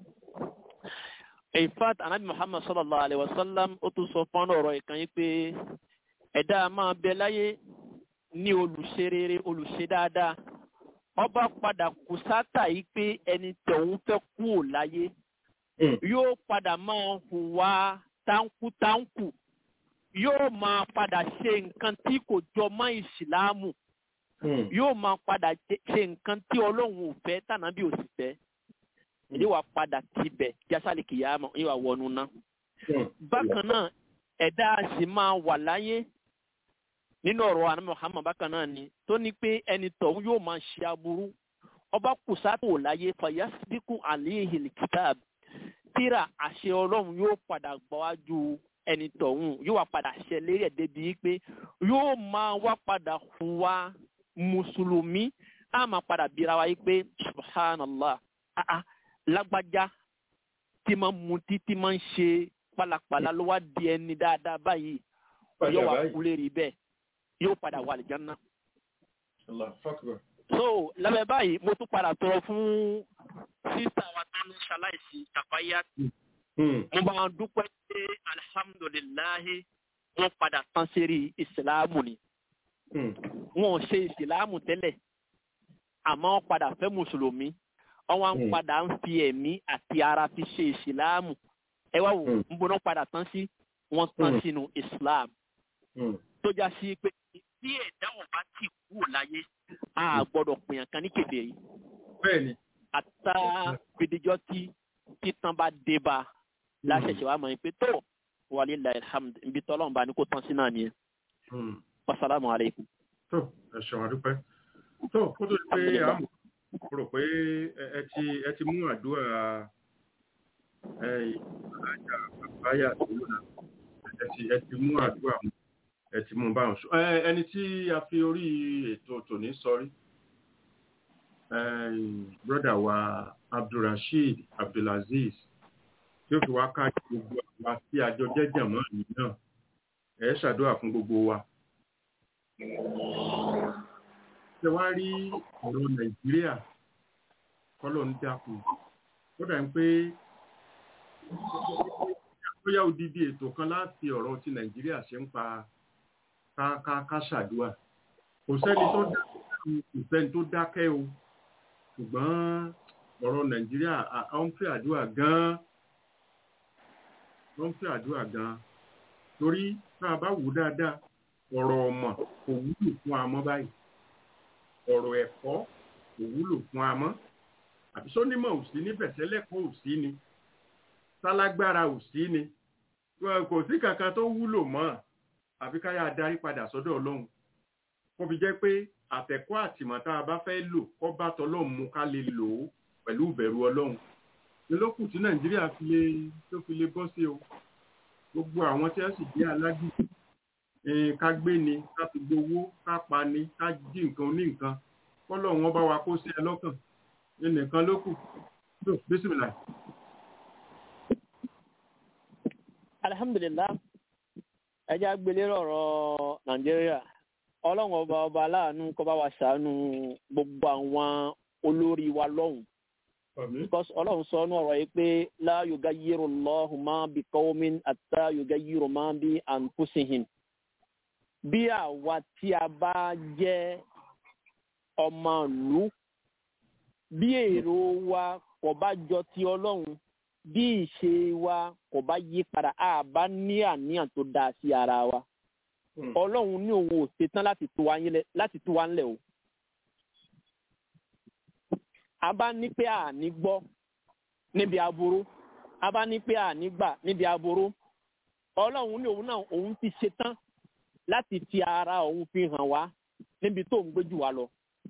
Speaker 4: In fact, Anabi Muhammad sallallahu alayhi wa sallam ó tún sọ fún ọ̀rọ̀ ìkan yìí pé ẹ̀dá máa bẹ láyé ní olùṣe rere olùṣe dáadáa ọba padà kù sátà yìí pé ẹni tẹ̀hún fẹ́ kú ò láyé yóò padà máa hùwà táǹkù-táǹkù yóò máa padà ṣe nǹkan tí kò jọ mọ́ ìsìláàmù yóò máa padà ṣe nǹkan tí ọlọ́run ò fẹ́ tànàbí ò sì fẹ́ yóò wá padà tibẹ̀ jásálì kìyàmọ̀ yóò wá wọnú ná. Bákan náà ẹ̀dá sì máa wà láyé nínú ọ̀rọ̀ àná Muhammad bákan náà ni tó ní pé ẹni tọ̀hún yóò máa ṣe aburú ọba kùsàtò láyé fàyàsídìkù àléhìl kìtàb tíra àṣẹ ọlọ́run yóò padà gbọ́wájú ẹni tọ̀hún yóò wá padà ṣẹ lérí ẹ̀ débi pé yóò máa wá padà hùwà mùsùlùmí á máa padà bíra wa yìí pé subhanallah ah lágbájá tí máa ń mutí tí máa ń ṣe pálapàla ló wá di ẹni dáadáa báyìí yóò wá kú lérí bẹ́ẹ̀ yóò padà wà àlìjánnà. So lábẹ́ báyìí mo tún padà tọrọ fún sísá wa tó ń ṣaláìsí Kàfáyà. Mo bá wọn dúpẹ́ pé alihamudulilayi wọ́n padà tán sérí ìsìláàmù ni. Wọ́n ò ṣe ìsìláàmù tẹ́lẹ̀ àmọ́ wọ́n padà fẹ́ mùsùlùmí. Wọ́n wá ń padà ń fi ẹ̀mí àti ara fi ṣe ìsìláàmù. Ẹ wá wò ń bọ́ná padà tán sí wọ́n tán sínú Islam. Tó já sí pé bí ẹ̀dá wọn bá ti kú láyé a gbọ́dọ̀ pèèyàn kan ní kèfèrí.
Speaker 2: Bẹ́ẹ̀ni.
Speaker 4: Àtà gbèdéjọ́ tí títàn bá dé bá láṣẹ̀ṣẹ̀ wá mọ̀ ní pé tó walillahi alhamd ibi tọ́lọ́run bá ní kó tán sí náà nìyẹn. Wassalamu alaikum.
Speaker 2: Tó ẹ ṣeun àdúpẹ́. Tó kó tó di pé àmọ̀ mo rò pé ẹ ti ẹ ti mú àdúrà ìlàjà àbáyà tó lò náà ẹ ti ẹ ti mú àdúrà mu ẹ ti mú báwọn ṣọ ẹni tí a fi orí ètò tòní sọrí broda wa Abdulrasheed Abdulaziz yóò fi wá káàkiri gbogbo àwa tí àjọ jẹjẹ mọ yìí náà ẹ ṣàdúrà fún gbogbo wa. Ṣé wá rí ọ̀rọ̀ Nàìjíríà kọ́lọ̀ ń dákun ó dà ń pé bóyá odidi ètò kan láti ọ̀rọ̀ ti Nàìjíríà ṣe ń pa ká ṣàdúrà kò sẹ́ni tó dákẹ́ kò sẹ́ni tó dákẹ́ o ṣùgbọ́n ọ̀rọ̀ nàìjíríà à ń fẹ́ àdúrà gan-an wọ́n ń fẹ́ àdúrà gan-an torí tá a bá wù dáadáa ọ̀rọ̀ ọmọ kò wúlò fún amọ́ báyìí ọ̀rọ̀ ẹ̀kọ́ kò wúlò fún amọ́ àbí sónímọ̀ ò sí níbẹ̀ sẹ́lẹ̀kọ́ ò sí ni sálágbára ò sí ni kò sí kankan tó wúlò mọ́ àfi ká yá darí padà sọ́dọ̀ ọlọ́run kó fi jẹ́ pé àtẹ̀kọ́ àtìmọ̀ tá a bá fẹ́ lò kọ́ bá tọlọ́run mú ká lè lò ó pẹ̀lú ìbẹ̀rù ọlọ́run ní lókù tí nàìjíríà fi lè tó fi lè bọ́ sí o gbogbo àwọn tí wọ́n sì jẹ́ alágídí ká gbé ni ká fi gbowó ká pa ni ká jí nǹkan ní nǹkan kọ́lọ̀ wọn bá wa kó sí ẹ lọ́kàn ẹnìkan ló kù tó bísímìlà.
Speaker 4: alhamdulillah ẹjẹ agbélé ọ̀rọ̀ nàìjíríà ọlọ́run ọba ọba aláàánú kó bá wa ṣàánú gbogbo àwọn olórí wa lọ́hùn because ọlọ́run sọ ọ́nú ọ̀rọ̀ yìí pé la yugayyiru Allahu ma bi qawmin hatta yugayyiru ma bi anfusihim bí àwa tí a bá jẹ́ ọmọ ìlú bí èrò wa kò bá jọ ti ọlọ́run bí ìṣe wa kò bá yí padà a bá ní àníyàn tó dáa sí ara wa ọlọ́run ní òun ò ṣetán láti tú wa ńlẹ̀ o a bá ní pé a ní gbọ́ níbi aburú a bá ní pé a ní gbà níbi aburú ọlọ́run ní òun náà òun ti ṣetán láti fi ara òun fi hàn wá níbi tó ń gbé jù wá lọ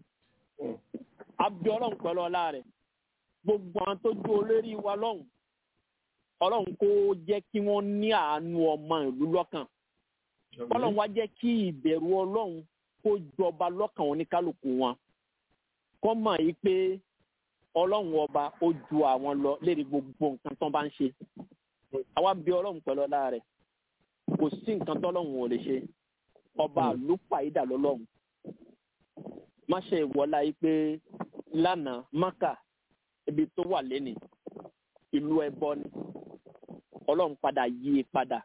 Speaker 4: abdi ọlọ́run pẹ̀lú ọlá rẹ̀ gbogbo àwọn tó jó olórí wa lọ́hùn ọlọ́run kó jẹ́ kí wọ́n ní àánú ọmọ ìlú lọ́kàn ọlọ́run wá jẹ́ kí ìbẹ̀rù ọlọ́run kó jọba lọ́kàn oníkálukú wọn kọ́ mọ̀ yìí pé ọlọ́run ọba ó ju àwọn lọ lérí gbogbo nǹkan tó bá ń ṣe àwa bí ọlọ́run pẹ̀lú ọlá rẹ̀ kò sí nǹkan tọ́lọ́run ò lè ṣe ọba àlùpàídà lọ́lọ́run má ṣe ìwọlá yìí pé lánàá Mákà ibi tó wà lẹ́nìí ìlú ẹbọ ni ọlọ́run padà yí i padà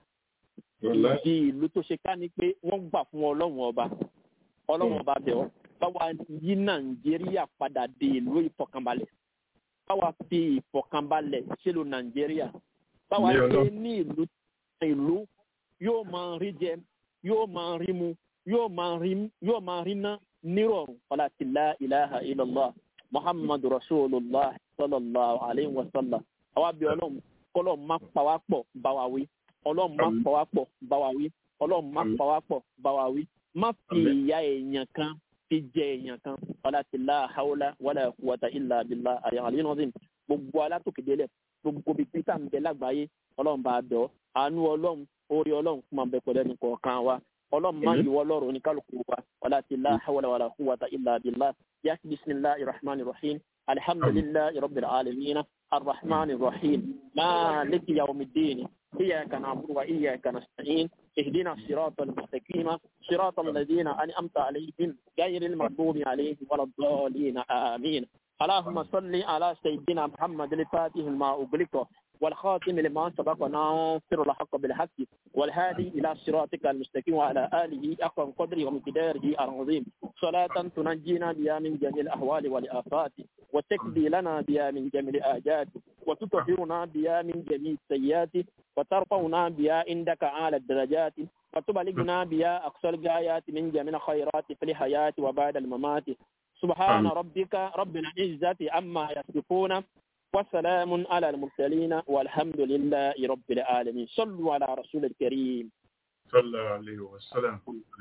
Speaker 4: di ìlú tó ṣe ká ní pé wọ́n gbà fún ọlọ́run ọba ọlọ́run ọba bẹ̀ ọ́ báwa yí Nàìjíríà padà di ìlú ìfọ̀kànbalẹ̀ báwa fi ìfọ̀kànbalẹ̀ sílùú Nàìjíríà báwa ṣe ní ìlú ìlú yóò máa rí jẹ yóò máa rí mu yóò máa rí yóò máa rí ná nírọ̀rùn ọ̀la tí la ilaha illallah muhammadu rasulullah sallallahu alayhi wa sallam àwa bí ọlọ́run kọ́lọ́ má pawápọ̀ bá wa wí ọlọ́run má pawápọ̀ bá wa wí ọlọ́run má pawápọ̀ bá wa wí má fi ìyà èèyàn kan fi jẹ èèyàn kan ọ̀la tí la hawla wala quwwata illa billah àyàn àlẹ́ gbogbo alátòkèdélẹ̀ gbogbo bíi peter ń bẹ lágbàáyé ọlọ́run bá bẹ̀ ọ́ àánú ọlọ́run orí ọlọ́run fún máa bẹ pẹ̀lú ẹnì kọ̀ọ̀kan wa ọlọ́run máa yíwọ́ lọ́rùn oníkálukú wa wala tí la hawla wala quwwata illa billah yá bismillahir rahmanir rahim alhamdulillahi rabbil alamin arrahmanir rahim maliki yawmiddin iyyaka na'budu wa iyyaka nasta'in اهدنا الصراط المستقيم صراط الذين أنعمت عليهم غير المغضوب عليهم ولا الضالين آمين اللهم صل على سيدنا محمد الفاتح لما أغلق والخاتم لما سبق ناصر الحق بالحق والهادي إلى صراطك المستقيم وعلى آله أقوى قدره ومقداره العظيم صلاة تنجينا بها من جميع الأهوال والآفات وتكفي لنا بها من جميع الآجات وتطهرنا بها من جميع السيئات وترفعنا بها عندك أعلى الدرجات وتبلغنا بها أقصى الغايات من جميع الخيرات في الحياة وبعد الممات سبحان ربك رب العزة عما يصفون وسلام على المرسلين والحمد لله رب العالمين صلوا على رسول الكريم
Speaker 2: صلى الله عليه وسلم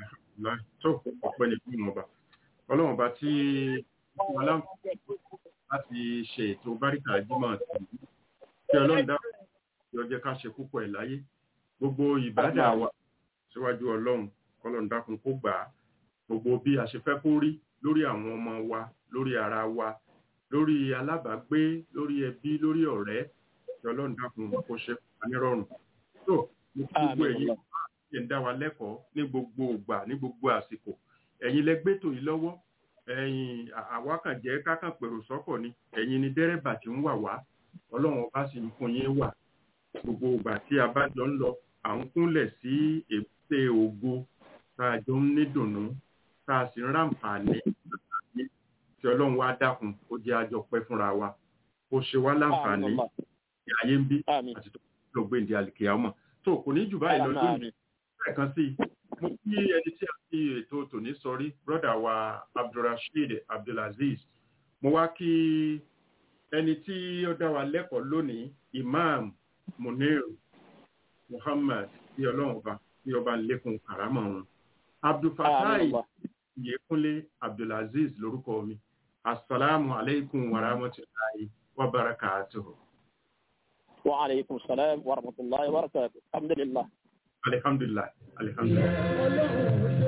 Speaker 2: tó ọpẹ́ ní fún ọba ọlọ́run ọba tí wọ́n láǹfààní láti ṣe ètò báríkà jímọ̀ tàbí tí ọlọ́run dá ọjọ́ ká ṣe púpọ̀ ẹ̀ láyé gbogbo ìbádà wa síwájú ọlọ́run kọlọ́run dákun kó gbà á gbogbo bí a ṣe fẹ́ kó rí lórí àwọn ọmọ wa lórí ara wa lórí alábàágbé lórí ẹbí lórí ọ̀rẹ́ tí ọlọ́run dákun kó ṣe nírọ̀rùn tó gbogbo ẹ̀yin ṣe ń dá wa lẹ́kọ̀ọ́ ní gbogbo ìgbà ní gbogbo àsìkò ẹ̀yin lẹ gbétò yìí lọ́wọ́ ẹ̀yin àwa kàn jẹ́ kákan pèrò sọ́kọ̀ ni ẹ̀yin ni dẹ́rẹ́bà tí ń wà wá ọlọ́run ọba sì ń fún yín wà gbogbo ìgbà tí a bá jọ ń lọ à ń kúnlẹ̀ sí èbúté ògo tá a jọ ń ní dùnnú tá a sì ń ráǹfààní tí ọlọ́run wá dákun ó jẹ́ àjọ pẹ́ fúnra wa kó ṣe wá láǹfààní ayé ń bí
Speaker 4: Àmín.
Speaker 2: àti tó lọ gbé ìdí àlìkìyàmọ̀ tó kò ní jù báyìí lọ lónìí lẹ́ẹ̀kan sí mo kí ẹni tí a fi ètò tòní sọrí brọ́dà wa Abdulrasheed Abdulaziz mo wá kí ẹni tí ó dá wa lẹ́kọ̀ọ́ lónìí Imam Munir Muhammad bí ọlọ́run ọba bí ọba lékun kàrámọ̀ wọn Abdulfatai Yekunle Abdulaziz lórúkọ mi assalamu alaikum wa rahmatullahi wa barakatuhu.
Speaker 4: Wa alaikum salam wa rahmatullahi wa barakatuhu. Alhamdulillah.
Speaker 2: Alhamdulillah. Alhamdulillah.